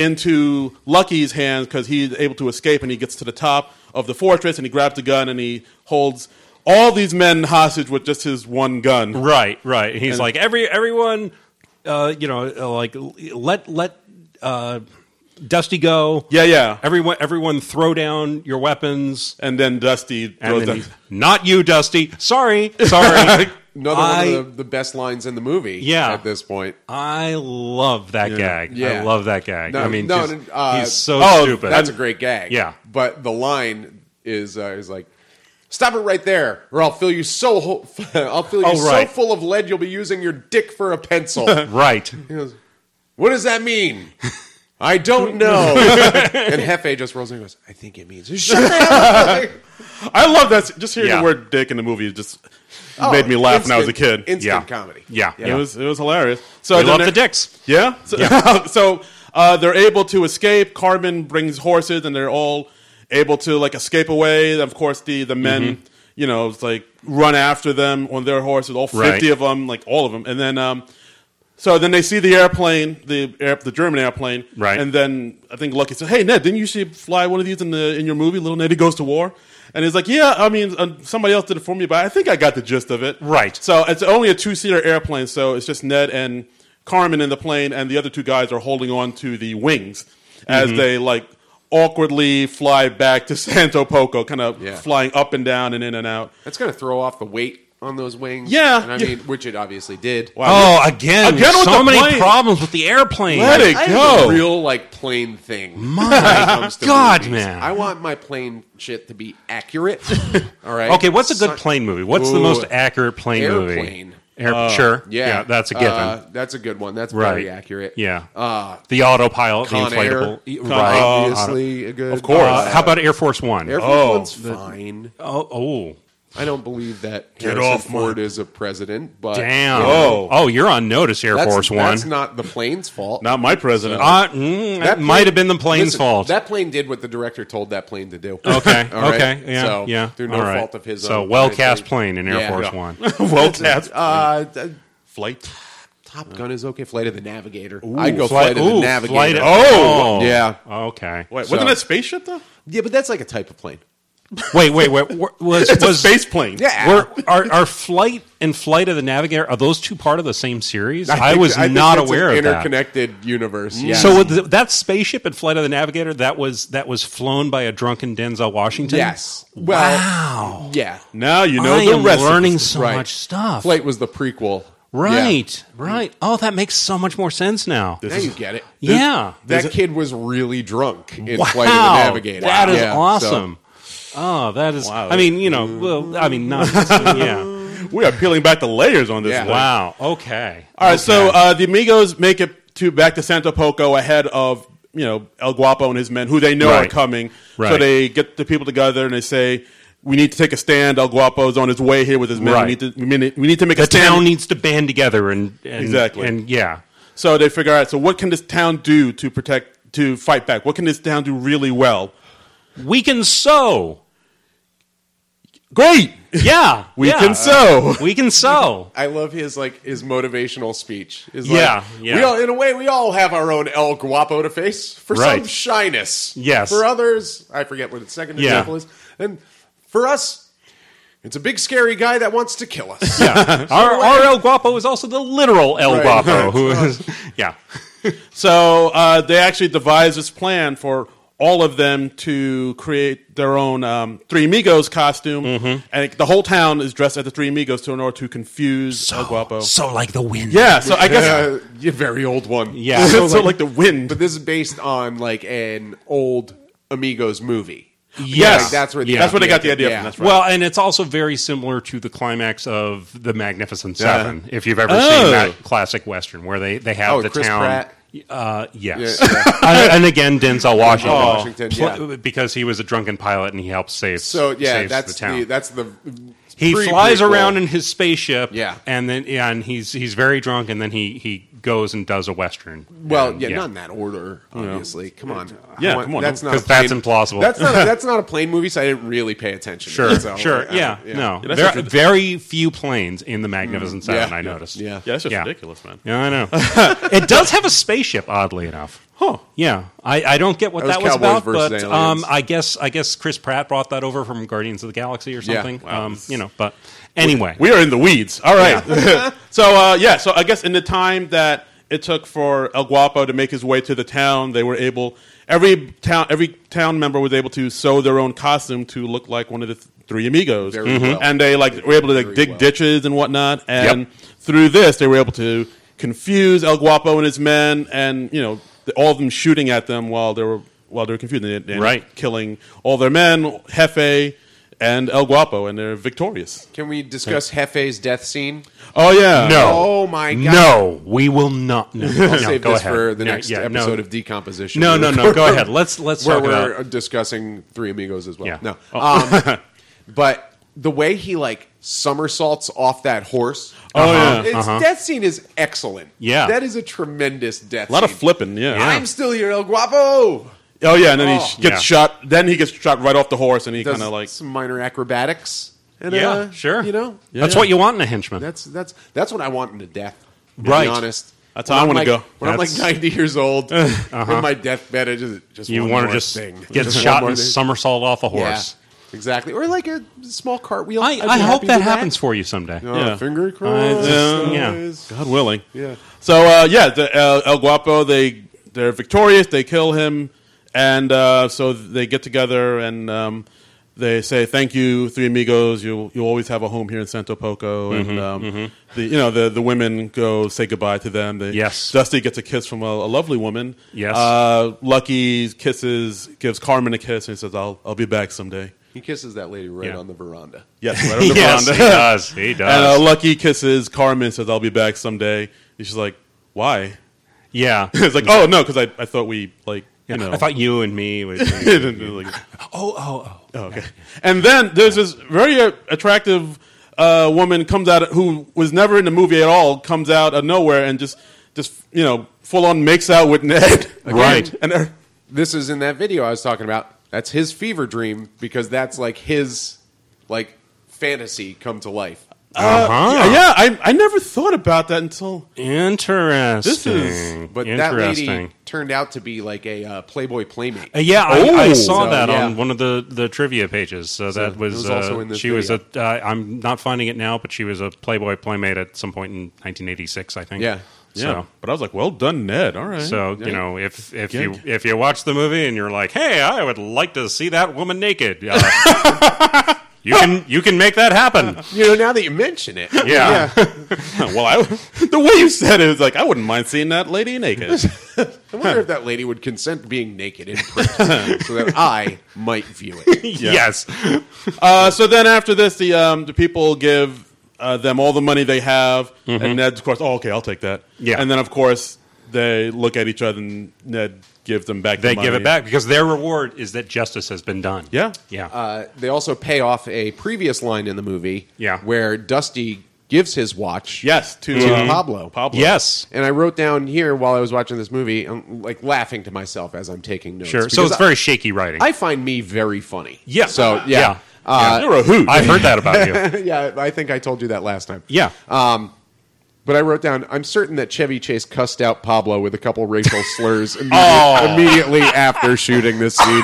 into Lucky's hands because he's able to escape, and he gets to the top of the fortress, and he grabs the gun, and he holds all these men hostage with just his one gun. Right, right. He's And- like every everyone, uh, you know, uh, like let let uh, Dusty go. Yeah, yeah. Everyone, everyone, throw down your weapons. And then Dusty And throws then down. he's, not you, Dusty. Sorry, sorry. Another I- one of the, the best lines in the movie. Yeah. At this point. I love that Yeah. gag. Yeah. I love that gag. No, I mean, no, just- uh, he's so oh, stupid. That's a great gag. Yeah. But the line is uh, is like, stop it right there, or I'll fill you so ho- I'll fill you Oh, right. so full of lead you'll be using your dick for a pencil. Right. He goes, what does that mean? I don't know. And Hefe just rolls in and goes, I think it means shut the hell up. I love that. Just hearing Yeah. the word "dick" in the movie just Oh, made me laugh when I was a instant- kid. Instant Yeah. comedy. Yeah. It was it was hilarious. So We then love they're- the dicks. Yeah. So, so uh, they're able to escape. Carmen brings horses, and they're all able to like escape away. Of course, the the men, Mm-hmm. you know, it's like run after them on their horses. All fifty Right. of them, like all of them, and then. Um, So then they see the airplane, the air, the German airplane, Right. And then I think Lucky said, "Hey Ned, didn't you see fly one of these in the in your movie, Little Neddy Goes to War?" And he's like, "Yeah, I mean, uh, somebody else did it for me, but I think I got the gist of it." Right. So it's only a two seater airplane, so it's just Ned and Carmen in the plane, and the other two guys are holding on to the wings as Mm-hmm. they like awkwardly fly back to Santo Poco, kind of Yeah. flying up and down and in and out. That's going to throw off the weight on those wings. Yeah, And I yeah. mean, which it obviously did. Wow. Oh, again, Again with so the many plane. problems with the airplane. Let it I go. have a real like plane thing. My comes to God, movies. man. I want my plane shit to be accurate. All right. Okay, what's a good So- plane movie? What's the Ooh, most accurate plane movie? Airplane. Air, sure. Yeah, that's a given. Uh, that's a good one. That's Right. very accurate. yeah. Uh, the autopilot, Con the Air. inflatable. y- Con- right. obviously a good. Of course. Uh, how about Air Force One? Air Force Oh, One's fine. oh, oh, I don't believe that Get Harrison off my- Ford is a president, but damn. Oh. oh, you're on notice, Air that's, Force One. that's not the plane's fault. Not my president. Uh, mm, that That might plane- have been the plane's listen, fault. That plane did what the director told that plane to do. okay, All right? okay, yeah, So, yeah. through no all right. fault of his So own. well I cast think- plane in Air Yeah. Force Yeah. one. well cast. Uh, th- Flight. Top Gun is okay. Flight of the Navigator. I'd go Flight- Flight of the ooh, Navigator. Flight of- Oh! Yeah. Okay. Wait, So- wasn't that spaceship though? Yeah, but that's like a type of plane. Wait, wait, wait. w- Was It's a was space plane. Yeah. Were, are, are Flight and Flight of the Navigator, are those two part of the same series? I, think- was think not it's aware an of that. interconnected universe. Yeah. So with the, that spaceship and Flight of the Navigator, that was that was flown by a drunken Denzel Washington? yes. Well, Wow. yeah. Now you know I the am rest. of learning the- so Right. much stuff. Flight was the prequel. Right, right. Oh, that makes so much more sense now. Yeah. Now you get it. Yeah. That kid was really drunk in Wow. Flight of the Navigator. That is Yeah, so- awesome. Oh, that is. Wow. I mean, you know, well, I mean, not. yeah. We are peeling back the layers on this. Yeah. one. Wow. Okay. All right, so uh, the Amigos make it to back to Santo Poco ahead of you know El Guapo and his men, who they know are Right. coming. So Right. they get the people together and they say, "We need to take a stand. El Guapo's on his way here with his men. Right. We need to we need, we need to make The a stand." town needs to band together and, and Exactly. and yeah. So they figure out. So what can this town do to protect to fight back? What can this town do really well? We can sew. Great. Yeah, We yeah. can sew. We can sew. I love his like his motivational speech. Is Yeah, like, yeah. We all, in a way, we all have our own El Guapo to face. For some, Right. shyness. Yes. For others, I forget what the second Yeah. example is. And for us, it's a big scary guy that wants to kill us. Yeah. our, our El Guapo is also the literal El Right. Guapo, who is yeah. So uh, they actually devised this plan for all of them to create their own um, Three Amigos costume, Mm-hmm. and it, the whole town is dressed as the Three Amigos to in order to confuse El Guapo. So like the wind. Yeah, so I guess Uh, yeah, very old one. Yeah. so, So, like, the wind. But this is based on like an old Amigos movie. Yes. Like, that's where the Yeah. That's where they got the idea yeah. from. That's right. Well, and it's also very similar to the climax of The Magnificent Seven, if you've ever Oh. seen that classic Western where they, they have Oh, the Chris town. Pratt. Uh, yes. Yeah, yeah. and, and again, Denzel Washington. Washington, Pl- yeah. Because he was a drunken pilot and he helps save So yeah, saves that's the town. the, that's the he pre- flies prequel. around in his spaceship, Yeah. and then yeah, and he's he's very drunk, and then he, he goes and does a Western. Well, And, yeah, not in that order, obviously. Come on. Yeah, I want- come on. That's not a 'Cause that's plane- implausible. That's not a, that's not a plane movie, so I didn't really pay attention. Sure, to it, so, sure, uh, yeah, no, Yeah, that's Ver- just- very few planes in the Magnificent Seven. Yeah. I noticed. Yeah. yeah, that's just Yeah. ridiculous, man. Yeah, I know. it does have a spaceship, oddly enough. Huh. Yeah, I, I don't get what That that was was, Cowboys about, versus but aliens. um, I guess I guess Chris Pratt brought that over from Guardians of the Galaxy or Yeah. something. Wow. Um, you know, but anyway, We are in the weeds. All right. so uh, yeah, so I guess in the time that it took for El Guapo to make his way to the town, they were able every town every town member was able to sew their own costume to look like one of the th- Three Amigos. Very Mhm. well. And they like were able to like Very dig well. ditches and whatnot. And Yep. through this, they were able to confuse El Guapo and his men, and you know all of them shooting at them while they were while they're confused. They, they end Right. up killing all their men, Jefe and El Guapo, and they're victorious. Can we discuss Jefe's death scene? Oh yeah, No. Oh my God! No, we will not. No, I'll no, save go this ahead. for the Yeah, next yeah, episode no. of Decomposition. No, no, no. Go ahead. Let's let's Where talk we're about. discussing Three Amigos as well. Yeah. No, Oh. um, but the way he like somersaults off that horse. Oh, yeah. Its Uh-huh. death scene is excellent. Yeah. that is a tremendous death. a lot of scene. flipping. Yeah. I'm still here, El Guapo. Oh yeah, and then he Oh. sh- gets Yeah. shot. Then he gets shot right off the horse, and he Does kind of like. some minor acrobatics. And, Yeah, uh, sure. You know, That's yeah. what you want in a henchman. that's that's that's what I want in a death. To Right. Be honest. That's When how I I'm wanna like- go. When I'm like That's- ninety years old, in my deathbed, I just just you one want more to just thing. get Just one shot more and thing. somersault off a Yeah, horse. exactly. Or like a small cartwheel. I, I'd be I hope happy that with happens for you someday. Oh, Yeah. Finger crossed. Uh, yeah. guys. God willing. Yeah. So uh, yeah, the El, El Guapo they they're victorious. They kill him, and uh, so they get together and um, they say, "Thank you, Three Amigos. You you always have a home here in Santo Poco." Mm-hmm, And um, the you know the the women go say goodbye to them. They, Yes. Dusty gets a kiss from a, a lovely woman. Yes. Uh, Lucky kisses gives Carmen a kiss and he says, "I'll I'll be back someday." He kisses that lady right Yeah. on the veranda. Yes, right on the Yes, veranda. he does. He does. And uh, Lucky kisses Carmen and says, "I'll be back someday." And she's like, "Why?" yeah. It's like, "Oh no," because I I thought we like Yeah. you know. I thought you and me was. Like, oh, oh, oh. oh, okay. And then there's this very uh, attractive uh, woman comes out who was never in the movie at all. Comes out of nowhere and just just you know full on makes out with Ned. Right. And they're- This is in that video I was talking about. That's his fever dream because that's like his like fantasy come to life. Uh-huh. yeah, I I never thought about that until Interesting. This is- But that Interesting. lady turned out to be like a uh, Playboy playmate. Uh, yeah, I, I Oh. saw So, that yeah. on one of the, the trivia pages. So, that was, it was also uh, in this she was video. a. Uh, I'm not finding it now, but she was a Playboy playmate at some point in nineteen eighty-six, I think. Yeah. yeah. So, But I was like, well done, Ned. All right. so you know, if if Yeah. you if you watch the movie and you're like, hey, I would like to see that woman naked. Uh, you can you can make that happen. You know, now that you mention it, Yeah. well, I, the way you said it was like I wouldn't mind seeing that lady naked. I wonder if that lady would consent to being naked in print so that I might view it. Yes. Uh, so then after this, the um, the people give uh, them all the money they have, and Ned, of course, oh, okay, I'll take that. Yeah. And then, of course, they look at each other, and Ned gives them back They the give money. it back because their reward is that justice has been done. Yeah. Yeah. Uh, they also pay off a previous line in the movie Yeah. where Dusty gives his watch Yes, to, to um, Pablo. Pablo. yes. And I wrote down here while I was watching this movie, I'm like laughing to myself as I'm taking notes. Sure. So because it's very shaky writing. I, I find me very funny. Yeah. So, yeah. Yeah. Uh, You're a hoot. I've heard that about you. yeah, I think I told you that last time. Yeah. But I wrote down, I'm certain that Chevy Chase cussed out Pablo with a couple racial slurs immedi- Oh. immediately after shooting this scene.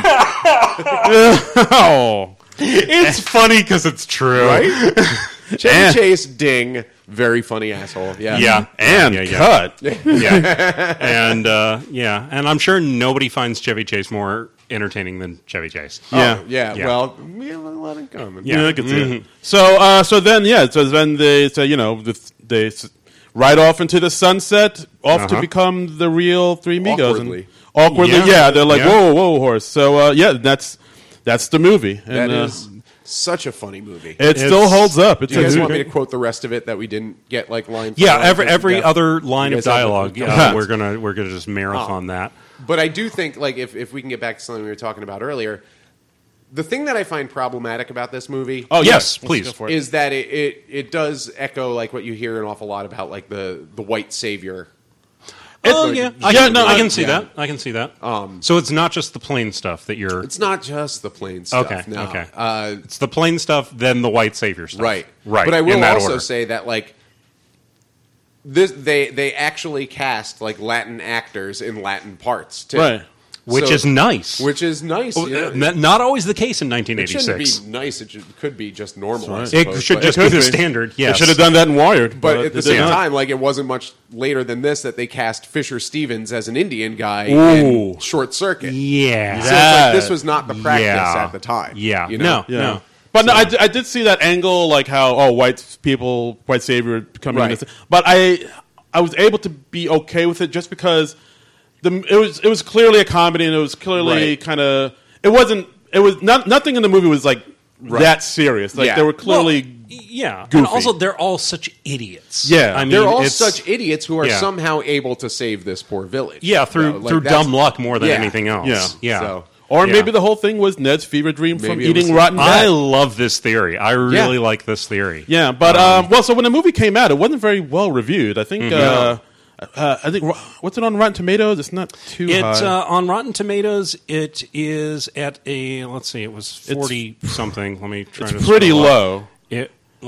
Oh, it's funny because it's true, Right? Chevy And- Chase, ding, very funny asshole. Yeah. Yeah, And yeah, yeah. cut. Yeah, and uh, yeah, and I'm sure nobody finds Chevy Chase more entertaining than Chevy Chase. Yeah. Oh, yeah. Yeah. Well, yeah, let it come. Yeah. Yeah, I can see it. So, uh, so then, yeah, so then they say, you know, the, they s- ride off into the sunset, off to Uh-huh. become the real Three Amigos. Awkwardly. And awkwardly, Yeah. yeah. They're like, Yeah. whoa, whoa, horse. So, uh, yeah, that's that's the movie. That And, uh, is such a funny movie. it still It's- holds up. It's Do you a guys good- want me to quote the rest of it that we didn't get like line? for Yeah, line? every every Yeah. other line You of guys have dialogue, it? uh, we're gonna we're gonna just marathon that. But I do think, like, if, if we can get back to something we were talking about earlier, the thing that I find problematic about this movie Oh, Yes, yeah. Let's please. go for it. is that it, it, it does echo, like, what you hear an awful lot about, like, the, the white savior. Oh like- yeah, I Yeah, can, no, I I- can see yeah. that. I can see that. Um, so it's not just the plain stuff that you're. It's not just the plain stuff. Okay, no. okay. Uh, It's the plain stuff, then the white savior stuff. right. right. But I will in that also order. say that, like, this they they actually cast, like, Latin actors in Latin parts, too. Right. which So- is nice. Which is nice. Oh, yeah. uh, not- not always the case in nineteen It shouldn't eighty-six. be nice. It should, could be just normal. I That's It suppose, should but- just It be could the be. standard. They Yes, should have done that in Wired. But at they the did same not. time, like, it wasn't much later than this that they cast Fisher Stevens as an Indian guy Ooh. in Short Circuit. Yeah. So it's That- like this was not the practice Yeah. at the time. Yeah. You know? No. Yeah. But no, I, d- I did see that angle, like how oh white people, white savior coming Right. in. This, but I I was able to be okay with it just because the it was it was clearly a comedy, and it was clearly Right. kind of it wasn't it was not nothing in the movie was like that serious. Like Yeah. they were clearly. Well, yeah, goofy. and also they're all such idiots. Yeah. I mean, They're all it's- such idiots who are yeah. somehow able to save this poor village. yeah through You know, like through that's- dumb luck more than Yeah. anything else. Yeah. yeah. So- Or Yeah. maybe the whole thing was Ned's fever dream from Maybe it eating was- rotten I bread. love this theory. I really like this theory. Yeah, but um, well, so when the movie came out, it wasn't very well reviewed. I think. Uh, uh, I think. What's it on Rotten Tomatoes? It's not too It high. uh, on Rotten Tomatoes, it is at a let's see, it was forty something. Let me try. it's to pretty scroll up. low It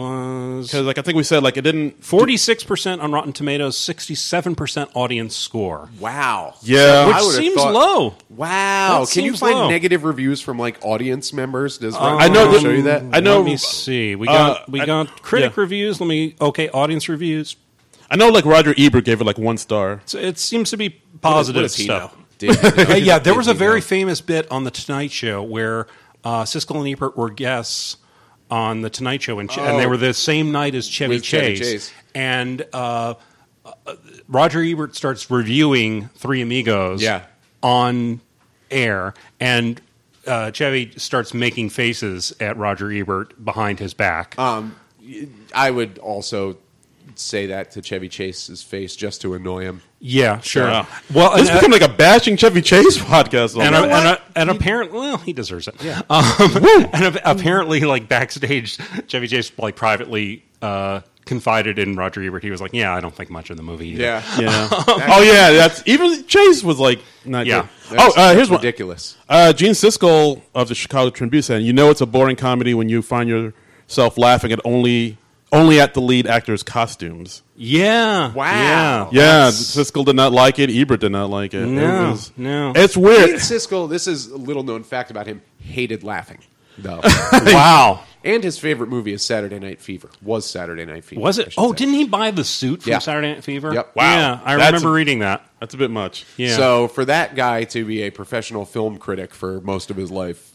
was because, like, I think we said, like, it didn't. forty-six percent on Rotten Tomatoes, sixty-seven percent audience score. Wow. Yeah. Which I would've seems thought- low. Wow. That Can you seems find low. negative reviews from like audience members? Does I know Rotten that- show you that? I know. Let me see. We got uh, we I- got critic yeah. reviews. Let me okay, audience reviews. I know, like Roger Ebert gave it like one star. So it seems to be What positive does he stuff. know? Did he know? Uh, yeah, there was a Did he very know? famous bit on the Tonight Show where uh, Siskel and Ebert were guests on the Tonight Show, and, Ch- and they Oh. were the same night as Chevy With Chevy Chase. Chase. And uh, uh, Roger Ebert starts reviewing Three Amigos Yeah. on air, and uh, Chevy starts making faces at Roger Ebert behind his back. Um, I would also say that to Chevy Chase's face just to annoy him. yeah, sure. Wow. Well, This and, uh, became like a bashing Chevy Chase podcast. and, almost. uh, and, uh, and apparently, well, he deserves it. Yeah. Um, and ap- apparently, like backstage, Chevy Chase like privately uh, confided in Roger Ebert. He was like, "Yeah, I don't think much of the movie." Either. Yeah. yeah. oh yeah, that's even Chase was like not Yeah. good. That's- Oh, uh, here's that's one. ridiculous. Uh, Gene Siskel of the Chicago Tribune said, "You know it's a boring comedy when you find yourself laughing at only only at the lead actor's costumes." Yeah. Wow. Yeah. Yeah, That's- Siskel did not like it. Ebert did not like it. No, it was, no. It's Gene weird. Siskel, this is a little known fact about him, hated laughing, though. Wow. And his favorite movie is Saturday Night Fever. Was Saturday Night Fever. Was I it? should Oh, say. didn't he buy the suit from Yeah. Saturday Night Fever? Yep. Wow. Yeah, I That's remember a- reading that. That's a bit much. Yeah. So for that guy to be a professional film critic for most of his life,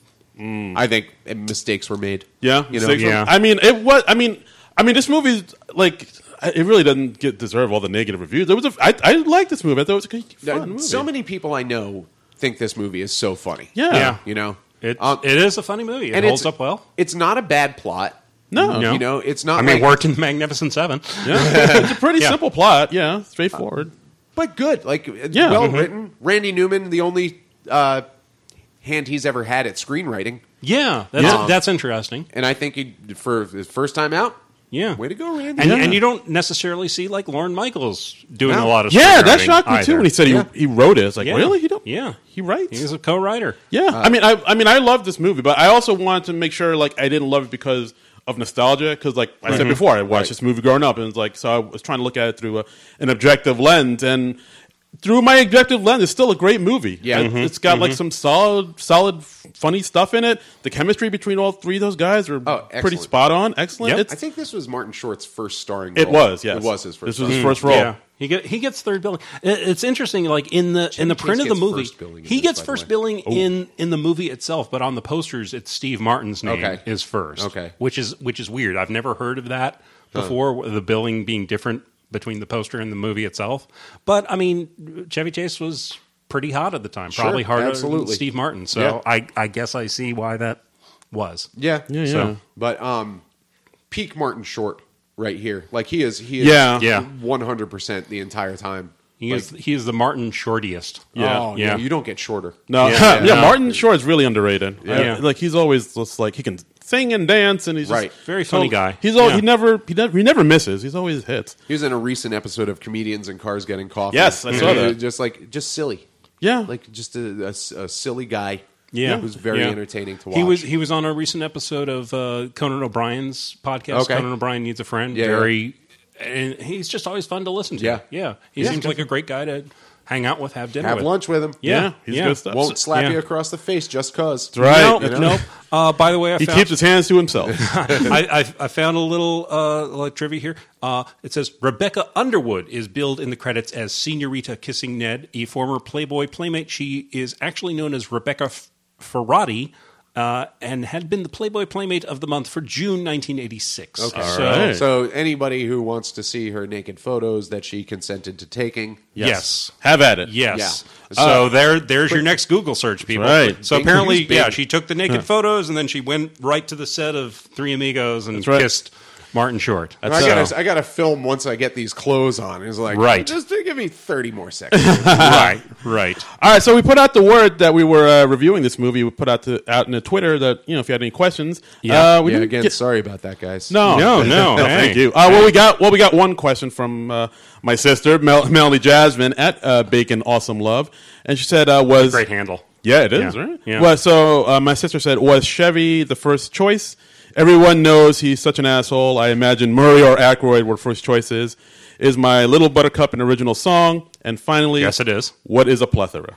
I think mistakes were made. Yeah, You know? Siskel- Yeah. I mean, it was. I mean, I mean, this movie like it really doesn't get deserve all the negative reviews. It was. A, I, I like this movie. I thought it was a good, Uh, fun movie. So many people I know think this movie is so funny. Yeah. Yeah. You know? It, Um, it is a funny movie. It and holds it's- up well. It's not a bad plot. No. No. You know, it's not I mean, like, worked in Magnificent Seven. Yeah. It's a pretty Yeah. simple plot. Yeah, straightforward. but good. Like, it's Yeah. well Mhm. written. Randy Newman, the only uh, hand he's ever had at screenwriting. Yeah, that's Yeah. that's interesting. And I think he, for his first time out, Yeah, way to go, Randy. and Yeah. and you don't necessarily see like Lauren Michaels doing No. a lot of Yeah, that screenwriting shocked me too either. when he said Yeah. he, he wrote it. It's like, Yeah. really? He don't? Yeah, He writes. he's a co-writer. yeah. Uh, I mean, I, I mean, I love this movie, but I also wanted to make sure like I didn't love it because of nostalgia. Because like I said before, I watched Right. this movie growing up, and it's like so I was trying to look at it through a, an objective lens, and through my objective lens, it's still a great movie. Yeah. It, it's got like some solid, solid, f- funny stuff in it. The chemistry between all three of those guys are Oh, pretty excellent. spot on. Excellent. Yep. It's, I think this was Martin Short's first starring it role. was. Yes, It was his first This was starring his first role. Yeah, he get he gets third billing. It- It's interesting, like in the in the Chase print of the gets movie, first billing in he this, gets by the first way. billing in in the movie itself, but on the posters, it's Steve Martin's name Okay. is first. Okay. which is which is weird. I've never heard of that before. The billing being different between the poster and the movie itself. But I mean, Chevy Chase was pretty hot at the time, Sure, probably harder absolutely. than Steve Martin. So Yeah. I I guess I see why that was. Yeah. Yeah, yeah. So- But um, peak Martin Short right here. Like he is, he is, Yeah. Yeah. one hundred percent the entire time. He is he is the Martin shortiest. Yeah. Oh, Yeah. yeah. You don't get shorter. No, Yeah, yeah, yeah, no. Martin Short is really underrated. Yeah. I- like he's always just like he can sing and dance, and he's just Right. Very funny so- guy. He's all Yeah. he never he never he never misses. He's always hits. He was in a recent episode of Comedians in Cars Getting Coffee. Yes, I saw And that. Just like just silly, Yeah, like just a, a- a silly guy. Yeah, who's very Yeah. entertaining to watch. He was he was on a recent episode of uh, Conan O'Brien's podcast. Okay. Conan O'Brien Needs a Friend. Yeah, very, and he's just always fun to listen to. Yeah. yeah. He Yeah. seems like a great guy to hang out with, have dinner have with. lunch with him. Yeah, Yeah, he's yeah. good stuff. Won't slap Yeah. you across the face just cause. That's right. Nope, You know? nope. Uh, by the way, I He found, keeps his hands to himself. I, I, I found a little uh, like trivia here. Uh, it says Rebecca Underwood is billed in the credits as Senorita Kissing Ned, a former Playboy playmate. She is actually known as Rebecca F- Ferrati uh, and had been the Playboy Playmate of the Month for June nineteen eighty-six. Okay. All so, right. So anybody who wants to see her naked photos that she consented to taking, yes. Have at it. Yes. Yeah. So there, there's your next Google search, people. right. So Bing apparently, who's big. yeah, she took the naked photos and then she went right to the set of Three Amigos and right. kissed Martin Short. I That's, gotta, uh, I gotta film once I get these clothes on. It's like, Right. just give me thirty more seconds. right, right. All right, so we put out the word that we were uh, reviewing this movie. We put out to, out in the Twitter that, you know, if you had any questions. Yeah. uh, we yeah, didn't again, get- sorry about that, guys. No, No, no, hey. thank you. Uh, well, we got well, we got one question from uh, my sister, Mel- Melanie Jasmine at uh, Bacon Awesome Love, and she said, uh, "Was Great handle. yeah, it is Yeah. right. Yeah. Well, so uh, my sister said, was Chevy the first choice? Everyone knows he's such an asshole. I imagine Murray or Aykroyd were first choices. Is my Little Buttercup an original song? And finally, Yes, it is. What is a plethora?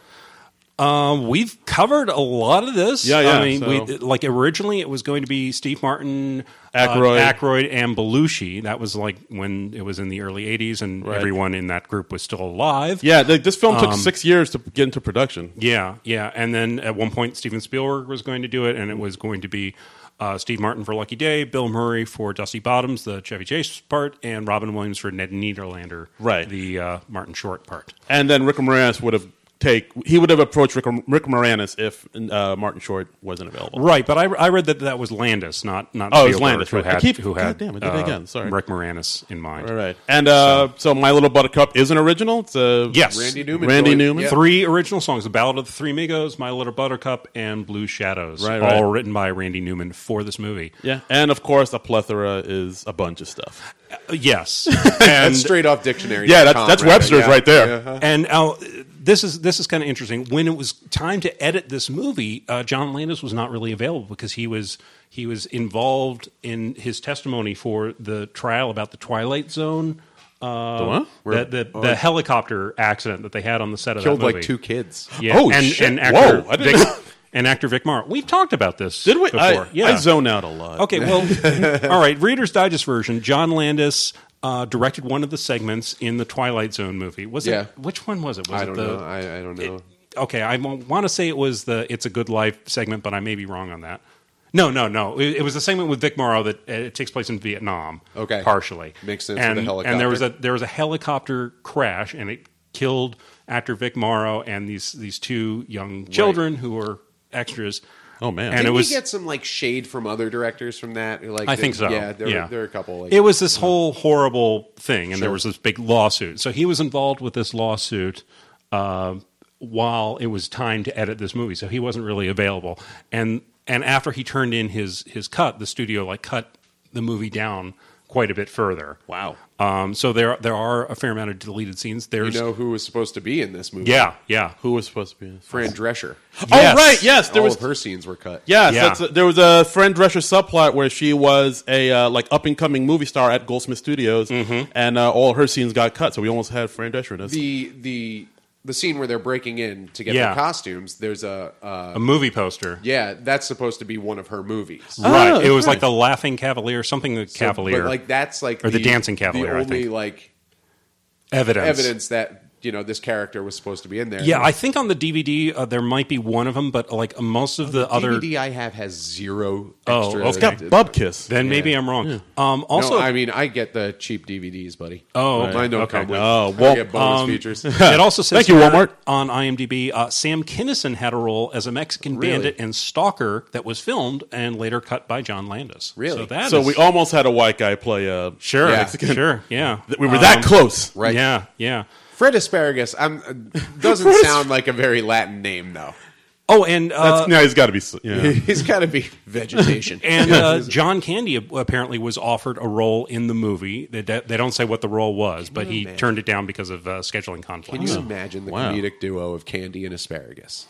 Um, we've covered a lot of this. Yeah, yeah, I mean, so- we, like originally it was going to be Steve Martin, Aykroyd. uh, Aykroyd, and Belushi. That was like when it was in the early eighties, and Right. everyone in that group was still alive. Yeah, th- this film took Um, six years to get into production. Yeah, yeah. And then at one point, Steven Spielberg was going to do it, and it was going to be uh, Steve Martin for Lucky Day, Bill Murray for Dusty Bottoms, the Chevy Chase part, and Robin Williams for Ned Niederlander, Right. the uh, Martin Short part. And then Rick Moranis would have take he would have approached Rick, Rick Moranis if uh, Martin Short wasn't available. Right, but I, I read that that was Landis, not not Oh, it was Spielberg, Landis, who right. I had keep- who God had damn, I did it uh, again, sorry. Rick Moranis in mind. All right. And uh, so My Little Buttercup is an original. It's a Yes, Randy Newman. Randy joined- Newman. yeah. Three original songs: "The Ballad of the Three Amigos," "My Little Buttercup," and "Blue Shadows," Right, all right. written by Randy Newman for this movie. Yeah, and of course, a plethora is a bunch of stuff. Uh, yes, and That's straight off dictionary. Yeah, that's- that's Webster's right there. Yeah. And uh, this is this is kind of interesting. When it was time to edit this movie, uh, John Landis was not really available because he was he was involved in his testimony for the trial about the Twilight Zone, uh, The what? the the, the helicopter accident that they had on the set of Killed that movie. like two kids. Yeah. Oh, and, shit. And actor Whoa, I didn't Vic, know. and actor Vic Morrow. We've talked about this. Did we? Before. I, yeah. I zone out a lot. Okay, well, all right. Reader's Digest version. John Landis uh, directed one of the segments in the Twilight Zone movie. Was Yeah. it? Which one was it? Was I it don't the? know. I, I don't know. Okay, I want to say it was the "It's a Good Life" segment, but I may be wrong on that. No, no, no. It, it was the segment with Vic Morrow that uh, it takes place in Vietnam. Okay. partially Makes sense And, with the and there was a helicopter. there was a helicopter crash, and it killed actor Vic Morrow and these these two young children who were extras. Oh, man. And Didn't it was we get some like shade from other directors from that? Like, I think so. Yeah, there, Yeah. Were, there were a couple. Like, It was this whole horrible thing, and there Sure. was this big lawsuit. So he was involved with this lawsuit uh, while it was time to edit this movie. So he wasn't really available. And and after he turned in his his cut, the studio like cut the movie down quite a bit further. Wow. Um, so there there are a fair amount of deleted scenes. you There's know who was supposed to be in this movie? yeah yeah. Who was supposed to be in this? Fran Drescher. Oh, Yes. right. Yes, there All was. of her scenes were cut. Yes, Yeah. that's there was a Fran Drescher subplot where she was a uh, like up and coming movie star at Goldsmith Studios, Mm-hmm. and uh, all her scenes got cut. So we almost had Fran Drescher in this. The the the scene where they're breaking in to get Yeah. their costumes. There's a uh, A movie poster. yeah. That's supposed to be one of her movies. Right. Oh, It was okay. like the Laughing Cavalier, something the So- Cavalier. but like that's like Or the Dancing Cavalier, The I only think. like evidence. evidence that you know this character was supposed to be in there. Yeah, I think on the D V D uh, there might be one of them, but like most of the, other. D V D I have has zero Oh, extra. okay. It's got Bub Kiss. Then maybe Yeah. I'm wrong. Um, also, no, I mean I get the cheap D V Ds, buddy. Oh, okay. mine don't Okay. come with. Oh, I well, get bonus um, features. it also says Thank you, here Walmart. on IMDb, uh, Sam Kinison had a role as a Mexican Really? bandit and stalker that was filmed and later cut by John Landis. Really? So, that So is- we almost had a white guy play a. sure, Yeah. sure, yeah. We were that Um, close. Right. Yeah, yeah. Fred Asparagus. I'm uh, doesn't sound like a very Latin name though. Oh, and uh, That's, no, he's got to be. Yeah. He's got to be vegetation. And uh, John Candy apparently was offered a role in the movie. They, they don't say what the role was, but he imagine? turned it down because of uh, scheduling conflicts. Can you imagine the Wow. comedic duo of Candy and Asparagus?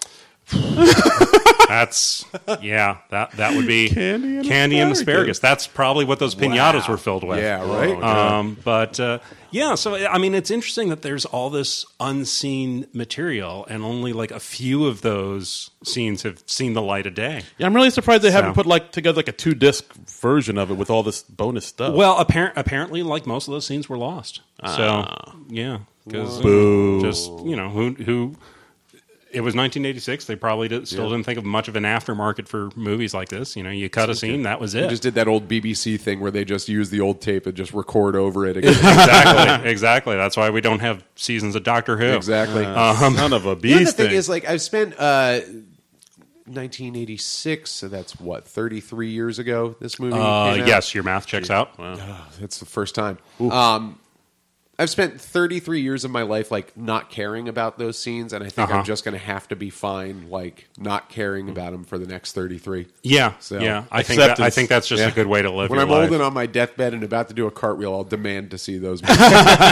That's yeah. That that would be Candy and and asparagus. asparagus. That's probably what those pinatas were filled with. Yeah, right. Um, but uh, yeah, so I mean, it's interesting that there's all this unseen material, and only like a few of those scenes have seen the light of day. Yeah, I'm really surprised they haven't So- put like together like a two disc version of it with all this bonus stuff. Well, apparent apparently, like most of those scenes were lost. So yeah, because Boo. just you know who who. it was nineteen eighty-six. They probably did, still Yeah. didn't think of much of an aftermarket for movies like this. You know, you cut a scene, that was They it. just did that old B B C thing where they just use the old tape and just record over it again. exactly, exactly. That's why we don't have seasons of Doctor Who. exactly. Son of a beast. You know, the thing thing. is, like, I've spent uh, nineteen eighty-six, so that's what, thirty-three years ago. This movie. Uh, came out? yes, your math checks out. Oh, that's the first time. Um, I've spent thirty-three years of my life like not caring about those scenes, and I think Uh-huh. I'm just going to have to be fine, like not caring about them for the next thirty-three. Yeah, So, yeah. I think that, I acceptance. think that's just Yeah. a good way to live When your I'm life. old and on my deathbed and about to do a cartwheel, I'll demand to see those movies.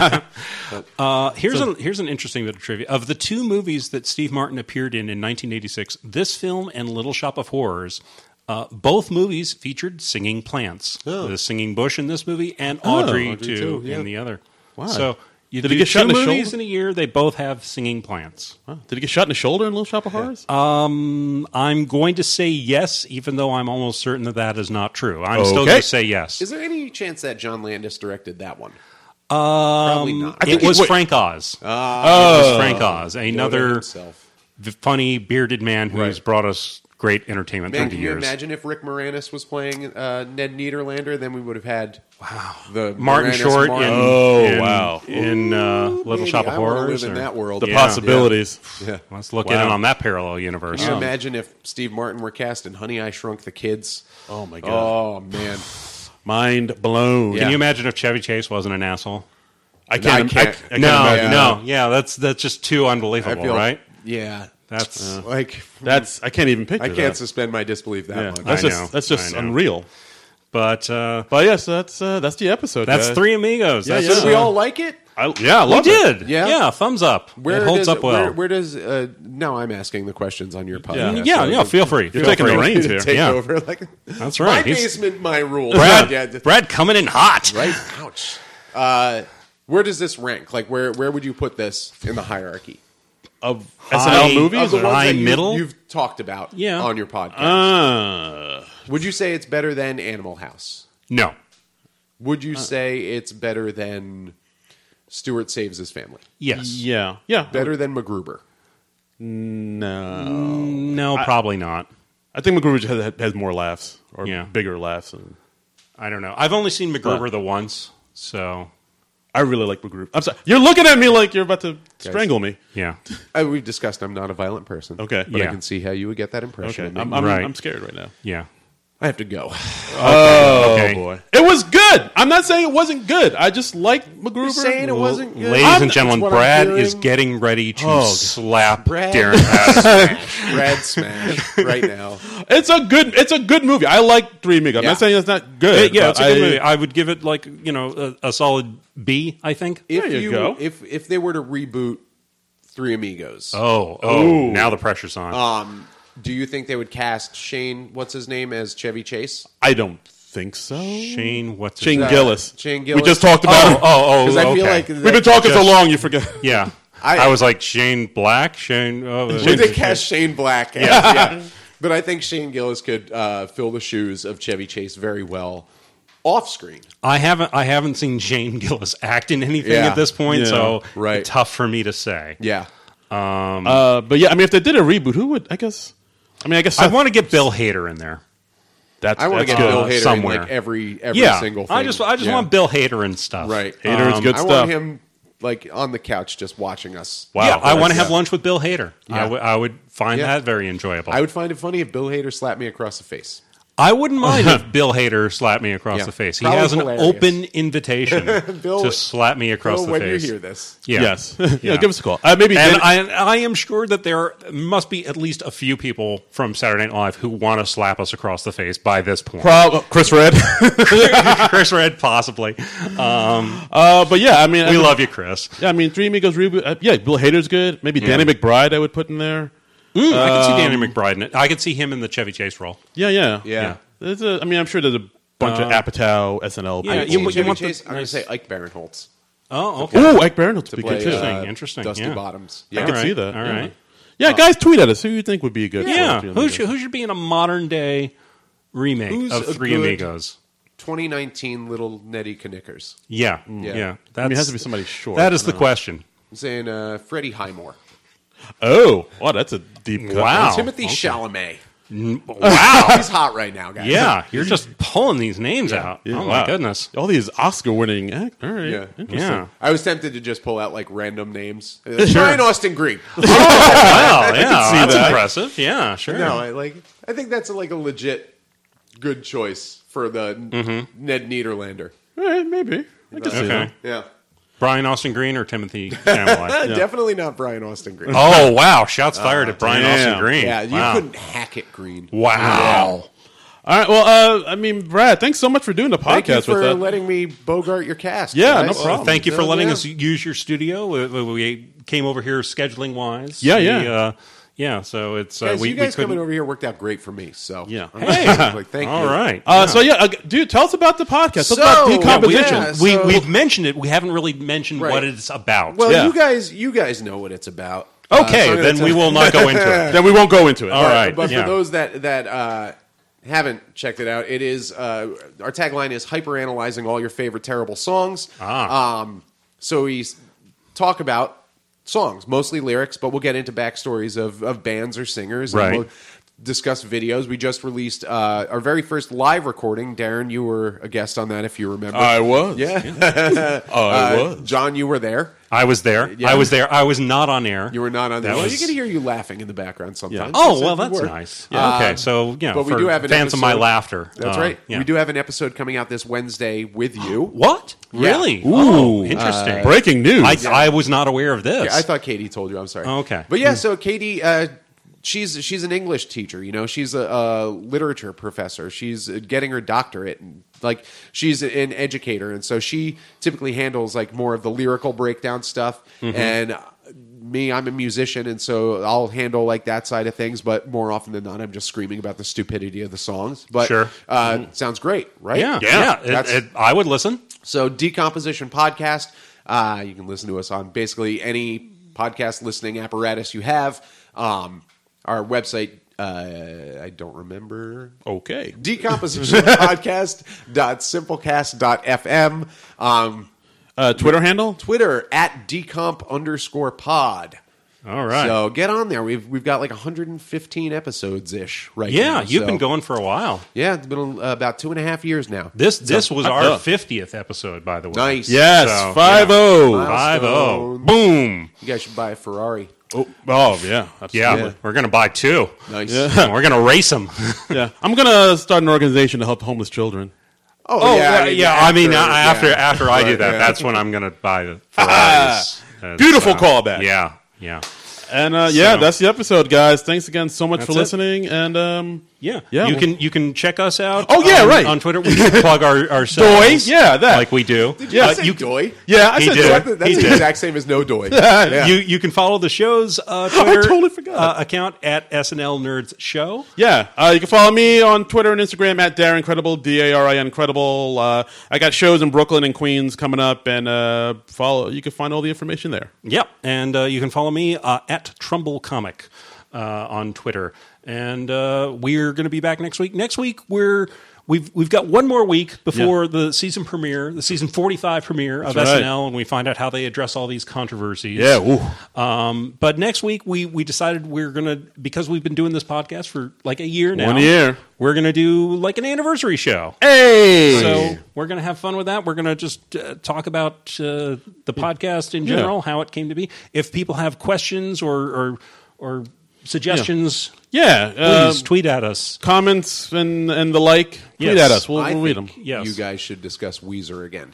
Uh, here's an here's an interesting bit of trivia. Of the two movies that Steve Martin appeared in in nineteen eighty-six, this film and Little Shop of Horrors, uh, both movies featured singing plants. Oh. The singing bush in this movie, and Audrey, Audrey too, too, yeah. in the other. Wow. So you Did do he get shot two in the movies shoulder? in a year. They both have singing plants. Huh. Did he get shot in the shoulder in Little Shop of Horrors? Um, I'm going to say yes, even though I'm almost certain that that is not true. I'm still Okay. going to say yes. Is there any chance that John Landis directed that one? Um, Probably not. I It think he- was wait. Frank Oz. Ah, It was Frank Oz, Yoda another himself. v- funny bearded man who's Right. brought us great entertainment Man, through can the you years. imagine if Rick Moranis was playing uh, Ned Niederlander? Then we would have had wow the Martin Moranis Short Martin. in, Oh, in, wow. in uh, Little Maybe. Shop of I wanna Horrors. live in or- that world. The Yeah. possibilities. Yeah. Let's look Wow. in on that parallel universe. Can you imagine if Steve Martin were cast in Honey, I Shrunk the Kids? Oh, my God. Oh man, Mind blown. Can you imagine if Chevy Chase wasn't an asshole? I can't. I I can't- can't, I can't No, imagine. no, yeah, that's that's just too I unbelievable, feel right? Yeah, That's like That's I can't even picture I can't that. suspend my disbelief that Yeah, much. that's I just know, that's just I know. unreal. but uh, But yes, that's uh, that's the episode. that's guys. Three Amigos. Yeah, That's yeah. Did we all like it? I, yeah, I We love it. did. Yeah? yeah, thumbs up. Where it holds does, up well. Where, where does uh, now I'm asking the questions on your podcast? yeah, so yeah, feel free. You're Feel taking free. the reins here. Take Yeah. over. Like That's my right. He's- basement, my rules. Brad, Yeah, th- Brad coming in hot. right? Ouch. Uh, where does this rank? Like, where where would you put this in the hierarchy Of S N L High- movies. of the or- ones high that you, middle? you've talked about Yeah. on your podcast? Uh, Would you say it's better than Animal House? No. Would you say it's better than Stuart Saves His Family? Yes. yeah, yeah. Better than MacGruber? No, No, probably not. I think MacGruber has, has more laughs or Yeah. bigger laughs. And I don't know. I've only seen MacGruber the once, so I really like MacGruber. I'm sorry, you're looking at me like you're about to strangle me. yeah. Uh, we've discussed I'm not a violent person. Okay. But I Yeah. can see how you would get that impression. Okay, of me. I'm, I'm, Right. I'm scared right now. Yeah. I have to go. Oh Okay. boy, it was good. I'm not saying it wasn't good. I just like MacGruber. You're saying it wasn't good? Ladies I'm- and gentlemen, that's what I'm Brad hearing. is getting ready to Oh, slap Brad. Darren Pass. Brad smash right now. It's a good. It's a good movie. I like Three Amigos. I'm Yeah. not saying it's not good. yeah, but it's a good I- movie. I would give it like you know a, a solid B. I think. If There you go. if if they were to reboot Three Amigos, Oh, oh, Ooh. now the pressure's on. um, do you think they would cast Shane? What's his name as Chevy Chase? I don't think so. Shane, what's his Shane name? Uh, Gillis. Shane We Gillis. just talked about Oh, him. oh, oh, Because I feel okay. like We've been talking so Just- long, you forget. Yeah, I- I, was like Shane Black. Shane. Oh, Would they cast Shane Black? as- yeah. But I think Shane Gillis could uh, fill the shoes of Chevy Chase very well off screen. I haven't. I haven't seen Shane Gillis act in anything Yeah. at this point, Yeah. so Right. tough for me to say. Yeah. Uh, but yeah, I mean, if they did a reboot, who would? I guess. I mean, I guess I Seth- want to get Bill Hader in there. That's I want to that's get good. Bill Hader somewhere. in like every every Yeah, single thing. I just I just Yeah. want Bill Hader and stuff. Right. Hader is Um, good I stuff. want him like on the couch just watching us. Wow. yeah, I want to Yeah. have lunch with Bill Hader. Yeah. I would I would find Yeah. that very enjoyable. I would find it funny if Bill Hader slapped me across the face. I wouldn't mind if Bill Hader slapped me across Yeah. the face. He Probably has an hilarious. open invitation Bill- to slap me across Bill, the when face. you hear this, Yeah. Yes. yeah, Yeah. give us a call. Uh, maybe. And Dan- I, I am sure that there must be at least a few people from Saturday Night Live who want to slap us across the face by this point. Prob- Chris Red. Chris Red, possibly. Um, uh, but yeah, I mean, I we mean, love you, Chris. Yeah, I mean, Three Amigos reboot. Uh, yeah, Bill Hader's good. Maybe Danny McBride, I would put in there. Mm, I could see Danny Um, McBride in it. I could see him in the Chevy Chase role. Yeah, yeah, Yeah. There's a, I mean, I'm sure there's a bunch of Apatow S N L. yeah, people. I you- you, you Chevy want the Chase, I'm going to nice- say Ike Barinholtz Oh, okay. Ooh, Ike Barinholtz to would be play good too. Interesting, uh, interesting, Dusty yeah. Bottoms. I Yeah. could All see right, that. all yeah. right. Yeah, guys, tweet at us. Who you think would be a good? Yeah, for Three who Amigos? should, who should be in a modern day remake Who's of a Three good- Amigos? twenty nineteen Little Nettie Knickers. Yeah, Yeah. yeah. That's, I mean, it has to be somebody short. That is I the don't know. question. I'm saying uh, Freddie Highmore. Oh, wow, that's a deep cut. Wow. Timothy Chalamet. Wow. He's hot right now, guys. Yeah, you're just pulling these names out. Yeah, oh, wow. my goodness. All these Oscar-winning act. All right, Yeah. interesting. Yeah. I was tempted to just pull out like random names. Uh, Brian Austin Green. Wow, yeah, see that's that. impressive. Yeah, sure. No, I like. I think that's a, like a legit good choice for the Mm-hmm. Ned Niederlander. All right, maybe. I can see Okay. that. Yeah. Brian Austin Green or Timothy Chalamet? Definitely not Brian Austin Green. Oh, wow. Shots fired at Brian damn. Austin Green. Yeah, you wow. couldn't hack it, Green. Wow. All right, well, uh, I mean, Brad, thanks so much for doing the Thank you podcast for with us. letting me bogart your cast. Yeah, guys. no problem. Well, thank you for Uh, letting yeah. us use your studio. We, we- we came over here scheduling wise. Yeah, We, yeah. uh, yeah, so it's. Uh, Guys, we, you we guys couldn't- coming over here worked out great for me. So Yeah. I'm Hey. like, thank All you. right. Uh, So, yeah, uh, dude, tell us about the podcast. Tell So, us about yeah, decomposition. yeah. we, so- we've mentioned it. We haven't really mentioned Right. what it's about. Well, Yeah. you guys, you guys know what it's about. Uh, okay, so I'm gonna then tell- we will not go into it. Then we won't go into it. All But- right, But yeah. for those that that uh, haven't checked it out, it is uh, our tagline is hyper analyzing all your favorite terrible songs. Ah. Um, so we s- talk about songs, mostly lyrics, but we'll get into backstories of, of bands or singers. Right. And we'll discuss videos. We just released uh, our very first live recording. Darren, you were a guest on that, if you remember. I was. yeah. I Uh, was. John, you were there. I was there. Yeah. I was there. I was not on air. You were not on there. That Well, was- you can hear you laughing in the background sometimes. Oh, So well, if you that's were. nice. Uh, okay, so, yeah, but we for do have an fans of my episode- laughter. That's uh, right. yeah. We do have an episode coming out this Wednesday with you. What? Yeah. Really? Ooh. Oh, interesting. Breaking news. I, I was not aware of this. Yeah, I thought Katie told you. I'm sorry. Oh, okay. But yeah, so Katie, uh, she's she's an English teacher. You know, she's a, a literature professor. She's getting her doctorate, and like she's an educator, and so she typically handles like more of the lyrical breakdown stuff. Mm-hmm. And me, I'm a musician, and so I'll handle like that side of things. But more often than not, I'm just screaming about the stupidity of the songs. But Sure. uh, sounds great, right? yeah, yeah. It- That's- it- I would listen. So, Decomposition Podcast. Uh, you can listen to us on basically any podcast listening apparatus you have. Um, our website, uh, I don't remember. okay. decomposition podcast dot simplecast dot f m. Um, Uh, Twitter handle? Twitter at decomp underscore pod. All right. So get on there. We've we've got like one hundred fifteen episodes ish right now. yeah, you've So- been going for a while. Yeah, it's been uh, about two and a half years now. This this was uh, our uh. fiftieth episode, by the way. Nice. Yes, So, five oh. Five oh. Milestones. Boom. You guys should buy a Ferrari. Oh, oh, yeah. Absolutely. Yeah, Yeah. we're, we're going to buy two. Nice. We're going to race them. Yeah. I'm going to start an organization to help homeless children. Oh, Oh yeah, yeah. I mean, after- after yeah. after I do Right, that, yeah. that's when I'm going to buy the Ferraris. It's, Beautiful callback. Yeah, yeah, And uh, yeah, So- that's the episode, guys. Thanks again so much for That's it. listening. And um, yeah. Yeah, You well- can you can check us out. Oh, yeah, on, right. on Twitter. We can plug our ourselves. Doy? Yeah, that. like we do. Did you Yeah, say you- doy? yeah, I He said did. that. That- That's He the did. exact same as no doy. Yeah. You you can follow the show's uh, Twitter totally forgot. Uh, account at S N L Nerds Show. Yeah, uh, you can follow me on Twitter and Instagram at Darren Credible, D A R I N Credible. Uh, I got shows in Brooklyn and Queens coming up, and uh, follow. You can find all the information there. Yep, and uh, you can follow me uh, at Trumbull Comic uh, on Twitter. And uh, we're going to be back next week. Next week we're we've we've got one more week before Yeah. the season premiere, the season forty-five premiere of That's S N right. L, and we find out how they address all these controversies. Yeah, ooh. Um, but next week we we decided we're gonna, because we've been doing this podcast for like a year now. One year. We're gonna do like an anniversary show. Hey, So we're going to have fun with that. We're going to just uh, talk about uh, the podcast in general, Yeah. how it came to be. If people have questions or or, or suggestions, yeah, please um, tweet at us. comments and and the like. Tweet Yes. at us. We'll, I we'll read them. think Yes. you guys should discuss Weezer again.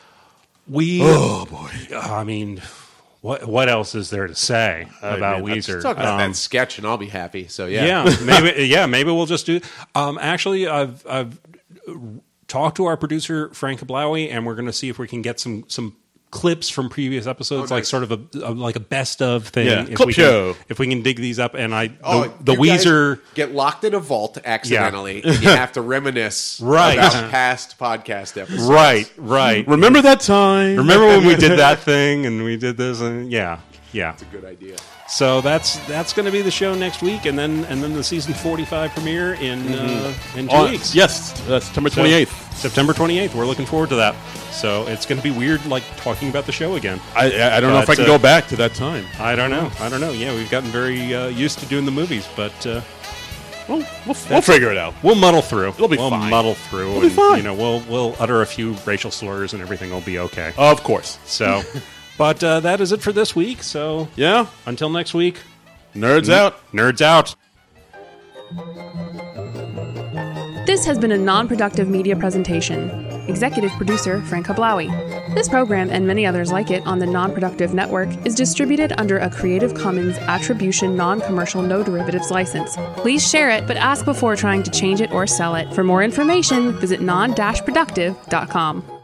We, Oh boy. I mean, what what else is there to say about man, Weezer? Talk about Um, that sketch, and I'll be happy. So yeah, yeah, maybe yeah, maybe we'll just do. Um, actually, I've I've talked to our producer Frank Kablawi, and we're going to see if we can get some some clips from previous episodes, Oh, like nice. sort of a, a like a best of thing. Yeah, if clip we show. Can, if we can dig these up, and I the, Oh, the you guys Weezer. get locked in a vault accidentally, and you have to reminisce Right. about past podcast episodes. Right, right. Remember that time? Remember when we did that thing and we did this? And yeah, Yeah. It's a good idea. So that's that's going to be the show next week, and then and then the season forty-five premiere in mm-hmm. uh, in two uh, weeks. Yes, uh, September twenty-eighth. So, September twenty-eighth. We're looking forward to that. So it's going to be weird, like talking about the show again. I I, I don't but, know if I can uh, go back to that time. I don't know. I don't know. Yeah, we've gotten very uh, used to doing the movies, but uh, We'll, we'll, we'll figure it out. we'll muddle through. It'll be we'll fine. muddle through. It'll and, be fine. You know, we'll we'll utter a few racial slurs, and everything will be okay. Of course. So, but uh, that is it for this week. So Yeah. until next week, Nerds out. nerds out. This has been a non-productive media presentation. Executive producer Frank Hablawi. This program and many others like it on the Non-Productive Network is distributed under a Creative Commons Attribution Non-Commercial No Derivatives license. Please share it, but ask before trying to change it or sell it. For more information, visit non dash productive dot com.